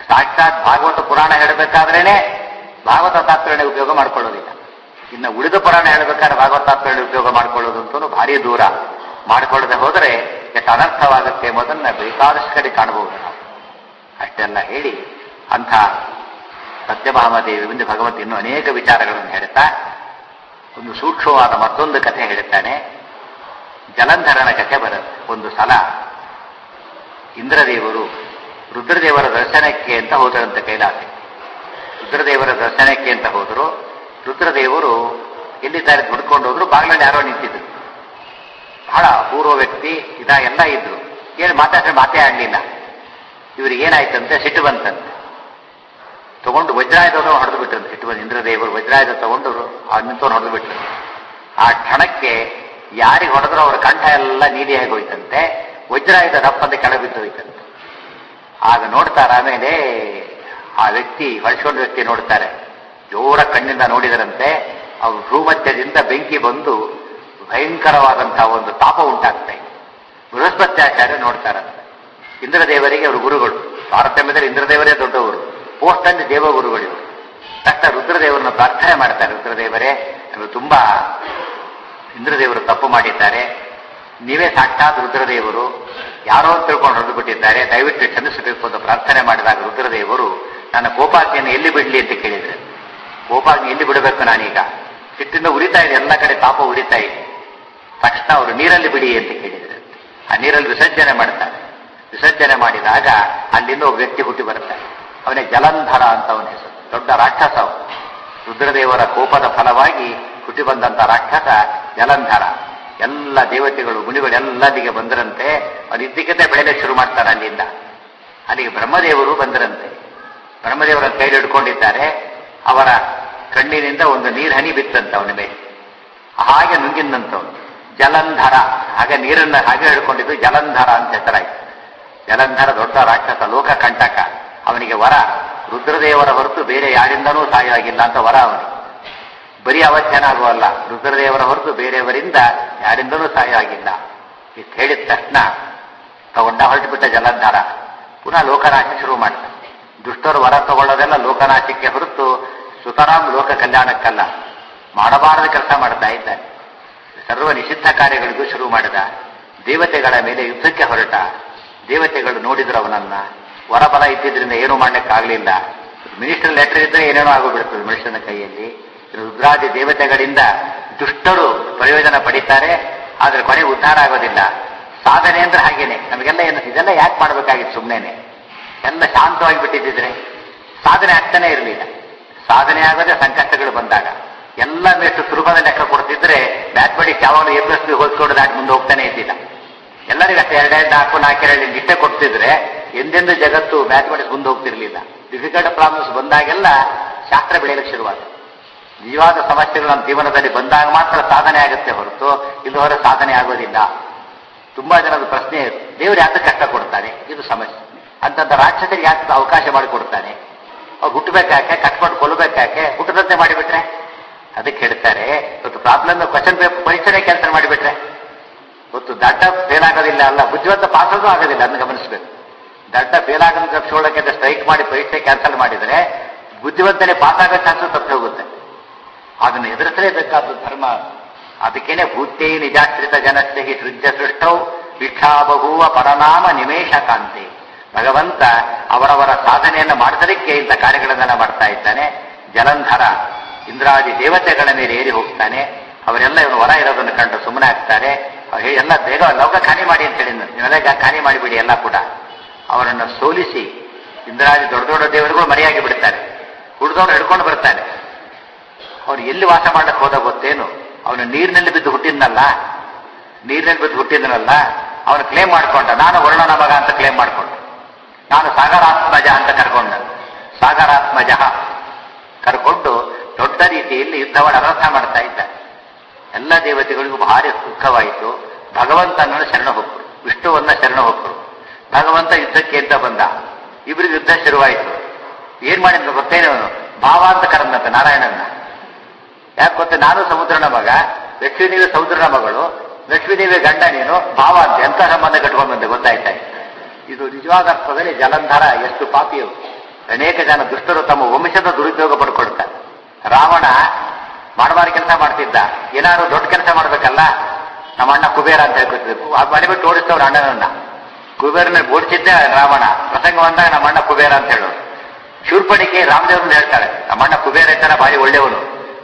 ಸಾಕ್ಷಾತ್ ಭಾಗವತ ಪುರಾಣ ಹೇಳಬೇಕಾದ್ರೇನೆ ಭಾಗವತ ತಾತ್ಪರ್ಯ ಉಪಯೋಗ ಮಾಡ್ಕೊಳ್ಳೋದಿಲ್ಲ. ಇನ್ನು ಉಳಿದ ಪುರಾಣ ಹೇಳಬೇಕಾದ್ರೆ ಭಾಗವತ ತಾತ್ಪರ್ಯ ಉಪಯೋಗ ಮಾಡ್ಕೊಳ್ಳೋದು ಅಂತೂ ಭಾರಿ ದೂರ. ಮಾಡಿಕೊಳ್ಳದೆ ಹೋದರೆ ಎಷ್ಟು ಅನರ್ಥವಾಗುತ್ತೆ ಎಂಬುದನ್ನು ಬೇಕಾದಷ್ಟು ಕಡೆ ಕಾಣಬಹುದು ನಾವು. ಅಷ್ಟೆಲ್ಲ ಹೇಳಿ ಅಂಥ ಸತ್ಯಭಾಮಾದೇವಿ ಮುಂದೆ ಭಗವಂತ ಇನ್ನೂ ಅನೇಕ ವಿಚಾರಗಳನ್ನು ಹೇಳ್ತಾ ಒಂದು ಸೂಕ್ಷ್ಮವಾದ ಮತ್ತೊಂದು ಕಥೆ ಹೇಳುತ್ತಾನೆ. ಜಲಂಧರನ ಕಥೆ ಬರುತ್ತೆ. ಒಂದು ಸಲ ಇಂದ್ರದೇವರು ರುದ್ರದೇವರ ದರ್ಶನಕ್ಕೆ ಅಂತ ಹೋದರಂತೆ ಕೈಲಾಸ. ರುದ್ರದೇವರ ದರ್ಶನಕ್ಕೆ ಅಂತ ಹೋದರು. ರುದ್ರದೇವರು ಎಲ್ಲಿದ್ದಾರೆ ಹುಡ್ಕೊಂಡು ಹೋದ್ರು. ಬಾಗಿಲಲ್ಲಿ ಯಾರೋ ನಿಂತಿದ್ರು. ಬಹಳ ಅಪೂರ್ವ ವ್ಯಕ್ತಿ ಎಲ್ಲ ಇದ್ರು. ಏನು ಮಾತೇ ಆಡಲಿಲ್ಲ. ಇವರಿಗೆ ಏನಾಯ್ತಂತೆ, ಸಿಟ್ಟು ಬಂತಂತೆ. ತಗೊಂಡು ವಜ್ರಾಯುಧವನ್ನು ಹೊಡೆದು ಬಿಟ್ರಂತೆ. ಸಿಟ್ಟು ಬಂದು ಇಂದ್ರದೇವರು ವಜ್ರಾಯುಧ ತಗೊಂಡು ನಿಂತವನು ಹೊಡೆದು ಬಿಟ್ರು. ಆ ಕ್ಷಣಕ್ಕೆ ಯಾರಿಗೆ ಹೊಡೆದ್ರು ಅವರ ಕಂಠ ಎಲ್ಲ ನೀಲಿಯಾಗಿ ಹೋಯ್ತಂತೆ. ವಜ್ರಾಯುಧ ದಪ್ಪಂತೆ ಕೆಳಗೆ ಬಿದ್ದು ಹೋಯ್ತಂತೆ. ಆಗ ನೋಡ್ತಾರೆ. ಆಮೇಲೆ ಆ ವ್ಯಕ್ತಿ ಹೊಳಿಸ್ಕೊಂಡ ವ್ಯಕ್ತಿ ನೋಡ್ತಾರೆ. ಜೋರ ಕಣ್ಣಿಂದ ನೋಡಿದರಂತೆ ಅವ್ರ ಭೂಮಧ್ಯದಿಂದ ಬೆಂಕಿ ಬಂದು ಭಯಂಕರವಾದಂತಹ ಒಂದು ತಾಪ ಉಂಟಾಗ್ತಾ ಇದೆ. ಬೃಹಸ್ಪತ್ಯಾಚಾರ್ಯ ನೋಡ್ತಾರಂತೆ. ಇಂದ್ರದೇವರಿಗೆ ಅವರು ಗುರುಗಳು. ತಾರತಮ್ಯದಲ್ಲಿ ಇಂದ್ರದೇವರೇ ದೊಡ್ಡವರು, ಪೋಸ್ಟಲ್ಲಿ ದೇವಗುರುಗಳು. ತಕ್ಷಣ ರುದ್ರದೇವರನ್ನು ಪ್ರಾರ್ಥನೆ ಮಾಡ್ತಾರೆ. ರುದ್ರದೇವರೇ, ತುಂಬಾ ಇಂದ್ರದೇವರು ತಪ್ಪು ಮಾಡಿದ್ದಾರೆ. ನೀವೇ ಸಾಕ್ಷಾತ್ ರುದ್ರದೇವರು, ಯಾರೋ ತಿಳ್ಕೊಂಡು ಹೊಡೆದು ಬಿಟ್ಟಿದ್ದಾರೆ, ದಯವಿಟ್ಟು ಕ್ಷಮಿಸಬೇಕು ಅಂತ ಪ್ರಾರ್ಥನೆ ಮಾಡಿದಾಗ ರುದ್ರದೇವರು ನನ್ನ ಕೋಪಾಗ್ನಿಯನ್ನು ಎಲ್ಲಿ ಬಿಡ್ಲಿ ಅಂತ ಕೇಳಿದ್ರೆ, ಕೋಪಾಗ್ನಿ ಎಲ್ಲಿ ಬಿಡಬೇಕು ನಾನೀಗ, ಸಿಟ್ಟಿಂದ ಉರಿತಾ ಇದೆ, ಎಲ್ಲ ಕಡೆ ತಾಪ ಉರಿತಾ ಇದೆ. ತಕ್ಷಣ ಅವರು ನೀರಲ್ಲಿ ಬಿಡಿ ಅಂತ ಕೇಳಿದ್ರೆ ಆ ನೀರಲ್ಲಿ ವಿಸರ್ಜನೆ ಮಾಡ್ತಾರೆ. ವಿಸರ್ಜನೆ ಮಾಡಿದಾಗ ಅಲ್ಲಿಂದ ಒಬ್ಬ ವ್ಯಕ್ತಿ ಹುಟ್ಟಿ ಬರ್ತಾರೆ. ಅವನೇ ಜಲಂಧರ ಅಂತ ಅವನ ಹೆಸರು. ದೊಡ್ಡ ರಾಕ್ಷಸ. ರುದ್ರದೇವರ ಕೋಪದ ಫಲವಾಗಿ ಹುಟ್ಟಿ ಬಂದಂತ ರಾಕ್ಷಸ ಜಲಂಧರ. ಎಲ್ಲ ದೇವತೆಗಳು ಮುನಿಗಳೆಲ್ಲದಿಗೆ ಬಂದರಂತೆ. ಅವ್ರು ಇದ್ದಕ್ಕಿದ್ದೇ ಬೆಳೆಯಲಿಕ್ಕೆ ಶುರು ಮಾಡ್ತಾರೆ. ಅಲ್ಲಿಗೆ ಬ್ರಹ್ಮದೇವರು ಬಂದರಂತೆ. ಬ್ರಹ್ಮದೇವರ ಕೈಲಿ ಹಿಡ್ಕೊಂಡಿದ್ದಾರೆ. ಅವರ ಕಣ್ಣಿನಿಂದ ಒಂದು ನೀರು ಹನಿ ಬಿತ್ತಂತ ಅವನ ಮೇಲೆ. ಹಾಗೆ ನುಂಗಿದಂತವನು ಜಲಂಧರ. ಹಾಗೆ ನೀರನ್ನ ಹಾಗೆ ಹಿಡ್ಕೊಂಡಿದ್ದು ಜಲಂಧರ ಅಂತ ಹೆಸರಾಯಿತು. ಜಲಂಧರ ದೊಡ್ಡ ರಾಕ್ಷಸ, ಲೋಕ ಕಂಟಕ. ಅವನಿಗೆ ವರ, ರುದ್ರದೇವರ ಹೊರತು ಬೇರೆ ಯಾರಿಂದನೂ ಸಹಾಯ ಆಗಿಲ್ಲ ಅಂತ ವರ ಅವನಿಗೆ. ಬರೀ ಅವಧ್ಯಾನಾಗುವಲ್ಲ, ರುದ್ರದೇವರ ಹೊರತು ಬೇರೆಯವರಿಂದ ಯಾರಿಂದನೂ ಸಹಾಯ ಆಗಿಲ್ಲ. ಇಷ್ಟು ಹೇಳಿದ ತಕ್ಷಣ ತಗೊಂಡ ಹೊರಟುಬಿಟ್ಟ ಜಲಂಧರ. ಪುನಃ ಲೋಕನಾಶ ಶುರು ಮಾಡ್ತಾನೆ. ದುಷ್ಟರು ವರ ತಗೊಳ್ಳೋದೆಲ್ಲ ಲೋಕನಾಶಕ್ಕೆ ಹೊರತು ಸುತರಾಂ ಲೋಕ ಕಲ್ಯಾಣಕ್ಕಲ್ಲ. ಮಾಡಬಾರದ ಕೆಲಸ ಮಾಡ್ತಾ ಇದ್ದಾನೆ. ಸರ್ವ ನಿಷಿದ್ಧ ಕಾರ್ಯಗಳಿಗೂ ಶುರು ಮಾಡಿದ. ದೇವತೆಗಳ ಮೇಲೆ ಯುದ್ಧಕ್ಕೆ ಹೊರಟ. ದೇವತೆಗಳು ನೋಡಿದ್ರು ಅವನನ್ನ. ವರಬಲ ಇದ್ದಿದ್ರಿಂದ ಏನೂ ಮಾಡ್ಲಿಕ್ಕಾಗಲಿಲ್ಲ. ಮಿನಿಸ್ಟರ್ ಲೆಟರ್ ಇದ್ರೆ ಏನೇನೋ ಆಗೋಗ್ಬಿಡ್ತದೆ ಮನುಷ್ಯನ ಕೈಯಲ್ಲಿ. ರುದ್ರಾದಿ ದೇವತೆಗಳಿಂದ ದುಷ್ಟರು ಪ್ರಯೋಜನ ಪಡಿತಾರೆ, ಆದ್ರೆ ಕೊನೆ ಉದ್ಧಾರ ಆಗೋದಿಲ್ಲ. ಸಾಧನೆ ಅಂದ್ರೆ ಹಾಗೇನೆ. ನಮಗೆಲ್ಲ ಏನು ಇದೆಲ್ಲ ಯಾಕೆ ಮಾಡ್ಬೇಕಾಗಿತ್ತು? ಸುಮ್ಮನೆ ಎಲ್ಲ ಶಾಂತವಾಗಿ ಬಿಟ್ಟಿದ್ದಿದ್ರೆ ಸಾಧನೆ ಆಗ್ತಾನೆ ಇರಲಿಲ್ಲ. ಸಾಧನೆ ಆಗೋದೇ ಸಂಕಷ್ಟಗಳು ಬಂದಾಗ. ಎಲ್ಲ ಎಷ್ಟು ಸುಲಭದ ಲೆಕ್ಕ ಕೊಡ್ತಿದ್ರೆ ಮ್ಯಾಥಮೆಟಿಕ್ಸ್ ಯಾವಾಗಲೂ ಎ+ಬಿ ಹೋಲ್ಸ್ಕೊಂಡು ದಾಟಿ ಮುಂದೆ ಹೋಗ್ತಾನೆ ಇದ್ದಿಲ್ಲ. ಎಲ್ಲರಿಗೂ ಅಷ್ಟೇ 2, 4, 4 ಇಷ್ಟೇ ಕೊಡ್ತಿದ್ರೆ ಎಂದೆಂದು ಜಗತ್ತು ಮ್ಯಾಥಮೆಟಿಕ್ಸ್ ಮುಂದೆ ಹೋಗ್ತಿರ್ಲಿಲ್ಲ. ಡಿಫಿಕಲ್ಟ್ ಪ್ರಾಬ್ಲಮ್ಸ್ ಬಂದಾಗೆಲ್ಲ ಶಾಸ್ತ್ರ ಬೆಳೆಯಲಿಕ್ಕೆ ಶುರುವಾಗುತ್ತೆ. ನಿಜವಾದ ಸಮಸ್ಯೆಗಳು ನಮ್ಮ ಜೀವನದಲ್ಲಿ ಬಂದಾಗ ಮಾತ್ರ ಸಾಧನೆ ಆಗುತ್ತೆ ಹೊರತು ಇಲ್ಲವರೆ ಸಾಧನೆ ಆಗೋದಿಲ್ಲ. ತುಂಬಾ ಜನದ ಪ್ರಶ್ನೆ, ದೇವರು ಯಾಕೆ ಕಷ್ಟ ಕೊಡ್ತಾನೆ? ಇದು ಸಮಸ್ಯೆ. ಅಂತಂದ ರಾಕ್ಷಸರಿಗೆ ಯಾಕೆ ಅವಕಾಶ ಮಾಡಿಕೊಡ್ತಾನೆ? ಅವ್ರು ಹುಟ್ಟಬೇಕಾಕೆ, ಕಟ್ಕೊಂಡು ಕೊಲ್ಲಬೇಕಾಕೆ? ಹುಟ್ಟದಂತೆ ಮಾಡಿಬಿಟ್ರೆ ಅದಕ್ಕೆ ಹೇಳ್ತಾರೆ. ಇವತ್ತು ಪ್ರಾಬ್ಲಮ್ ಕ್ವಶನ್ ಪೇಪರ್ ಪರೀಕ್ಷೆನೇ ಕ್ಯಾನ್ಸಲ್ ಮಾಡಿಬಿಟ್ರೆ ಇವತ್ತು ದಡ್ಡ ಫೇಲ್ ಆಗೋದಿಲ್ಲ ಅಲ್ಲ, ಬುದ್ಧಿವಂತ ಪಾಸೋದು ಆಗೋದಿಲ್ಲ. ಅದನ್ನು ಗಮನಿಸಬೇಕು. ದಡ್ಡ ಫೇಲ್ ಆಗೋದನ್ನು ತಪ್ಪಿಸೋಳಕ್ಕೆ ಸ್ಟ್ರೈಕ್ ಮಾಡಿ ಪರೀಕ್ಷೆ ಕ್ಯಾನ್ಸಲ್ ಮಾಡಿದರೆ ಬುದ್ಧಿವಂತನೇ ಪಾಸ್ ಆಗೋ ಚಾನ್ಸು ತಪ್ಪಿ ಹೋಗುತ್ತೆ. ಅದನ್ನು ಎದುರಿಸಲೇಬೇಕಾದ ಧರ್ಮ. ಅದಕ್ಕೇನೆ ಭೂತೇ ನಿಜಾಶ್ರಿತ ಜನಸ್ಯ ಹಿ ಸೃಜ್ಯ ಸೃಷ್ಟೌ ಭಿಕ್ಷಾಬಹುವ ಪರನಾಮ ನಿಮೇಶ ಕಾಂತಿ. ಭಗವಂತ ಅವರವರ ಸಾಧನೆಯನ್ನು ಮಾಡಿಸಲಿಕ್ಕೆ ಇಂಥ ಕಾರ್ಯಗಳನ್ನೆಲ್ಲ ಮಾಡ್ತಾ ಇದ್ದಾನೆ. ಜಲಂಧರ ಇಂದ್ರಾದಿ ದೇವತೆಗಳ ಮೇಲೆ ಏರಿ ಹೋಗ್ತಾನೆ. ಅವರೆಲ್ಲ ಇವನು ವರ ಇರೋದನ್ನು ಕಂಡು ಸುಮ್ಮನೆ ಆಗ್ತಾರೆ. ಎಲ್ಲ ಬೇಗ ಲೋಕ ಖಾಲಿ ಮಾಡಿ ಅಂತ ಹೇಳಿ, ನೀವೆಲ್ಲ ಖಾಲಿ ಮಾಡಿಬಿಡಿ ಎಲ್ಲ ಕೂಡ. ಅವರನ್ನು ಸೋಲಿಸಿ ಇಂದ್ರಾದಿ ದೊಡ್ಡ ದೊಡ್ಡ ದೇವರುಗಳು ಮರೆಯಾಗಿ ಬಿಡ್ತಾರೆ. ಹುಡ್ದವ್ರು ಹಿಡ್ಕೊಂಡು ಬರ್ತಾನೆ. ಅವ್ರು ಎಲ್ಲಿ ವಾಸ ಮಾಡಕ್ಕೆ ಹೋದ ಗೊತ್ತೇನು? ಅವನು ನೀರಿನಲ್ಲಿ ಬಿದ್ದು ಹುಟ್ಟಿದ್ನಲ್ಲ, ಅವನು ಕ್ಲೇಮ್ ಮಾಡ್ಕೊಂಡ. ನಾನು ವರ್ಣನ ಮಗ ಅಂತ ಕ್ಲೇಮ್ ಮಾಡ್ಕೊಂಡ. ನಾನು ಸಾಗರಾತ್ಮಜ ಅಂತ ಕರ್ಕೊಂಡ. ಸಾಗರಾತ್ಮಜ ಕರ್ಕೊಂಡು ದೊಡ್ಡ ರೀತಿಯಲ್ಲಿ ಯುದ್ಧವನ್ನು ಅನರ್ಥ ಮಾಡ್ತಾ ಇದ್ದ. ಎಲ್ಲ ದೇವತೆಗಳಿಗೂ ಭಾರಿ ದುಃಖವಾಯಿತು. ಭಗವಂತನನ್ನು ಶರಣ ಹೋಗ್ರು, ವಿಷ್ಣುವನ್ನ ಶರಣ ಹೋಗ್ರು. ಭಗವಂತ ಯುದ್ಧಕ್ಕೆ ಅಂತ ಬಂದ. ಇಬ್ಬರಿಗೆ ಯುದ್ಧ ಶುರುವಾಯಿತು. ಏನ್ ಮಾಡಿದ್ರು ಗೊತ್ತೇನು? ಅವನು ಭಾವ ಅಂತ ಕರೆದಂತೆ ನಾರಾಯಣನ. ಯಾಕೆ ಗೊತ್ತ? ನಾನು ಸಮುದ್ರನ ಮಗ, ಲಕ್ಷ್ಮೀದೇವಿ ಸಮುದ್ರನ ಮಗಳು, ಲಕ್ಷ್ಮೀದೇವಿ ಗಂಡ ನೀನು, ಭಾವ ಅಂತ ಎಂತ ಸಂಬಂಧ ಕಟ್ಕೊಂಡು ಬಂದೆ ಗೊತ್ತಾಯ್ತಾ? ಇದು ನಿಜವಾದ ಅರ್ಥದಲ್ಲಿ ಜಲಂಧರ ಎಷ್ಟು ಪಾಪಿಯು. ಅನೇಕ ಜನ ದುಷ್ಟರು ತಮ್ಮ ವಂಶದ ದುರುಪಯೋಗ ಪಡ್ಕೊಳ್ತಾರೆ. ರಾವಣ ಮಾಡಬಾರ ಕೆಲಸ ಮಾಡ್ತಿದ್ದ, ಏನಾದ್ರು ದೊಡ್ಡ ಕೆಲಸ ಮಾಡ್ಬೇಕಲ್ಲ, ನಮ್ಮ ಅಣ್ಣ ಕುಬೇರ ಅಂತ ಹೇಳ್ಕೊತಿದ್ರು. ಅದು ಮಾಡಿಬಿಟ್ಟು ಓಡಿಸ್ತವ್ರ ಅಣ್ಣನನ್ನ. ಕುಬೇರನ ಓಡಿಸಿದ್ದೆ ರಾವಣ. ಪ್ರಸಂಗ ಬಂದಾಗ ನಮ್ಮ ಅಣ್ಣ ಕುಬೇರ ಅಂತ ಹೇಳೋರು. ಶೂರ್ಪಣಿಕೆ ರಾಮದೇವ್ರನ್ನ ಹೇಳ್ತಾಳೆ, ನಮ್ಮ ಅಣ್ಣ ಕುಬೇರ ಇದ್ದಾನೆ ಭಾರಿ ಒಳ್ಳೆಯವನು,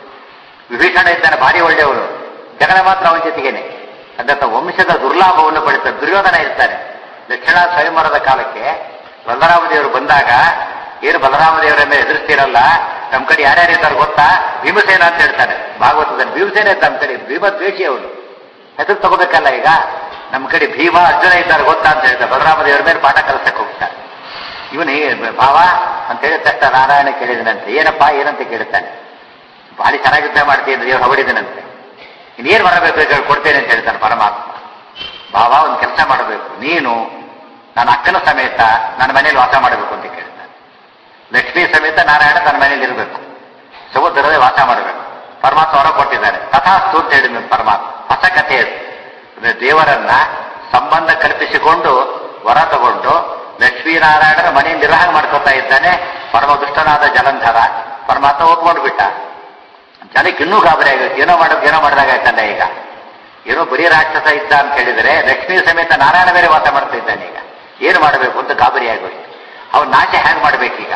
ವಿಭೀಷಣ ಇದ್ದಾನೆ ಭಾರಿ ಒಳ್ಳೆಯವನು, ಜಗಳ ಮಾತ್ರ ಅವನ ಜೊತೆಗೇನೆ. ಅದಂತ ವಂಶದ ದುರ್ಲಾಭವನ್ನು ಪಡಿತಾರೆ. ದುರ್ಯೋಧನ ಇರ್ತಾರೆ. ದಕ್ಷಿಣ ಸ್ವಯಂವರದ ಕಾಲಕ್ಕೆ ಬಲರಾಮದೇವರು ಬಂದಾಗ, ಏನು ಬಲರಾಮದೇವರನ್ನ ಎದುರಿಸ್ತಿರಲ್ಲ, ನಮ್ಮ ಕಡೆ ಯಾರ್ಯಾರು ಇರ್ತಾರೆ ಗೊತ್ತಾ, ಭೀಮಸೇನ ಅಂತ ಹೇಳ್ತಾರೆ ಭಾಗವತದಲ್ಲಿ. ಭೀಮಸೇನ ನಮ್ಮ ಕಡೆ, ಭೀಮ ದ್ವೇಷಿ ಅವನು, ಹೆಸರು ತಗೋಬೇಕಲ್ಲ. ಈಗ ನಮ್ಮ ಕಡೆ ಭೀಮ ಅರ್ಜುನ ಇದ್ದಾರೆ ಗೊತ್ತಾ ಅಂತ ಹೇಳ್ತಾರೆ. ಬಲರಾಮದೇವರ ಮೇಲೆ ಪಾಠ ಕಲಿಸಕ್ಕೆ ಹೋಗ್ತಾರೆ. ಇವನು ಭಾವ ಅಂತ ಹೇಳಿದ ತಕ್ಷಣ ನಾರಾಯಣ ಕೇಳಿದನಂತೆ. ಏನಪ್ಪಾ ಏನಂತ ಕೇಳ್ತಾನೆ. ಭಾರಿ ಚೆನ್ನಾಗಿ ಯುದ್ಧ ಮಾಡ್ತೀನಿ ದೇವ್ರು ಹೊಗಳಿದನಂತೆ. ಇನ್ನೇನು ಮಾಡಬೇಕು ಕೊಡ್ತೇನೆ ಅಂತ ಹೇಳ್ತಾನೆ ಪರಮಾತ್ಮ. ಭಾವ ಒಂದು ಕೆಲಸ ಮಾಡಬೇಕು, ನೀನು ನನ್ನ ಅಕ್ಕನ ಸಮೇತ ನನ್ನ ಮನೇಲಿ ವಾಸ ಮಾಡಬೇಕು ಅಂತ ಕೇಳ್ತಾನೆ. ಲಕ್ಷ್ಮೀ ಸಮೇತ ನಾರಾಯಣ ನನ್ನ ಮನೇಲಿ ಇರಬೇಕು, ಸಮುದ್ರದೇ ವಾಸ ಮಾಡಬೇಕು. ಪರಮಾತ್ಮ ಹೊರ ಕೊಟ್ಟಿದ್ದಾರೆ. ತಥಾಸ್ತು ಅಂತ ಹೇಳಿದ ಪರಮಾತ್ಮ. ಹೊಸ ಕಥೆ ಅದು. ದೇವರನ್ನ ಸಂಬಂಧ ಕಲ್ಪಿಸಿಕೊಂಡು ವರ ತಗೊಂಡು ಲಕ್ಷ್ಮೀನಾರಾಯಣರ ಮನೆ ನಿರ್ವಹಣೆ ಮಾಡ್ಕೊತಾ ಇದ್ದಾನೆ ಪರಮ ದುಷ್ಟನಾದ ಜಲಂಧರ. ಪರಮಾತ್ಮ ಒಪ್ಕೊಂಡು ಬಿಟ್ಟ. ಜನಕ್ಕೆ ಇನ್ನೂ ಗಾಬರಿ ಆಗುತ್ತೆ. ಏನೋ ಮಾಡಿದಾಗಾಯ್ತಲ್ಲ. ಈಗ ಏನೋ ಬರೀ ರಾಕ್ಷಸ ಇದ್ದ ಅಂತ ಹೇಳಿದರೆ ಲಕ್ಷ್ಮೀ ಸಮೇತ ನಾರಾಯಣ ಬೇರೆ ವಾಸ ಮಾಡ್ತಾ ಇದ್ದಾನೆ. ಈಗ ಏನು ಮಾಡಬೇಕು ಅಂತ ಗಾಬರಿ ಆಗೋಯ್ತು. ಅವ್ನು ನಾಶ ಹೇಗೆ ಮಾಡ್ಬೇಕೀಗ?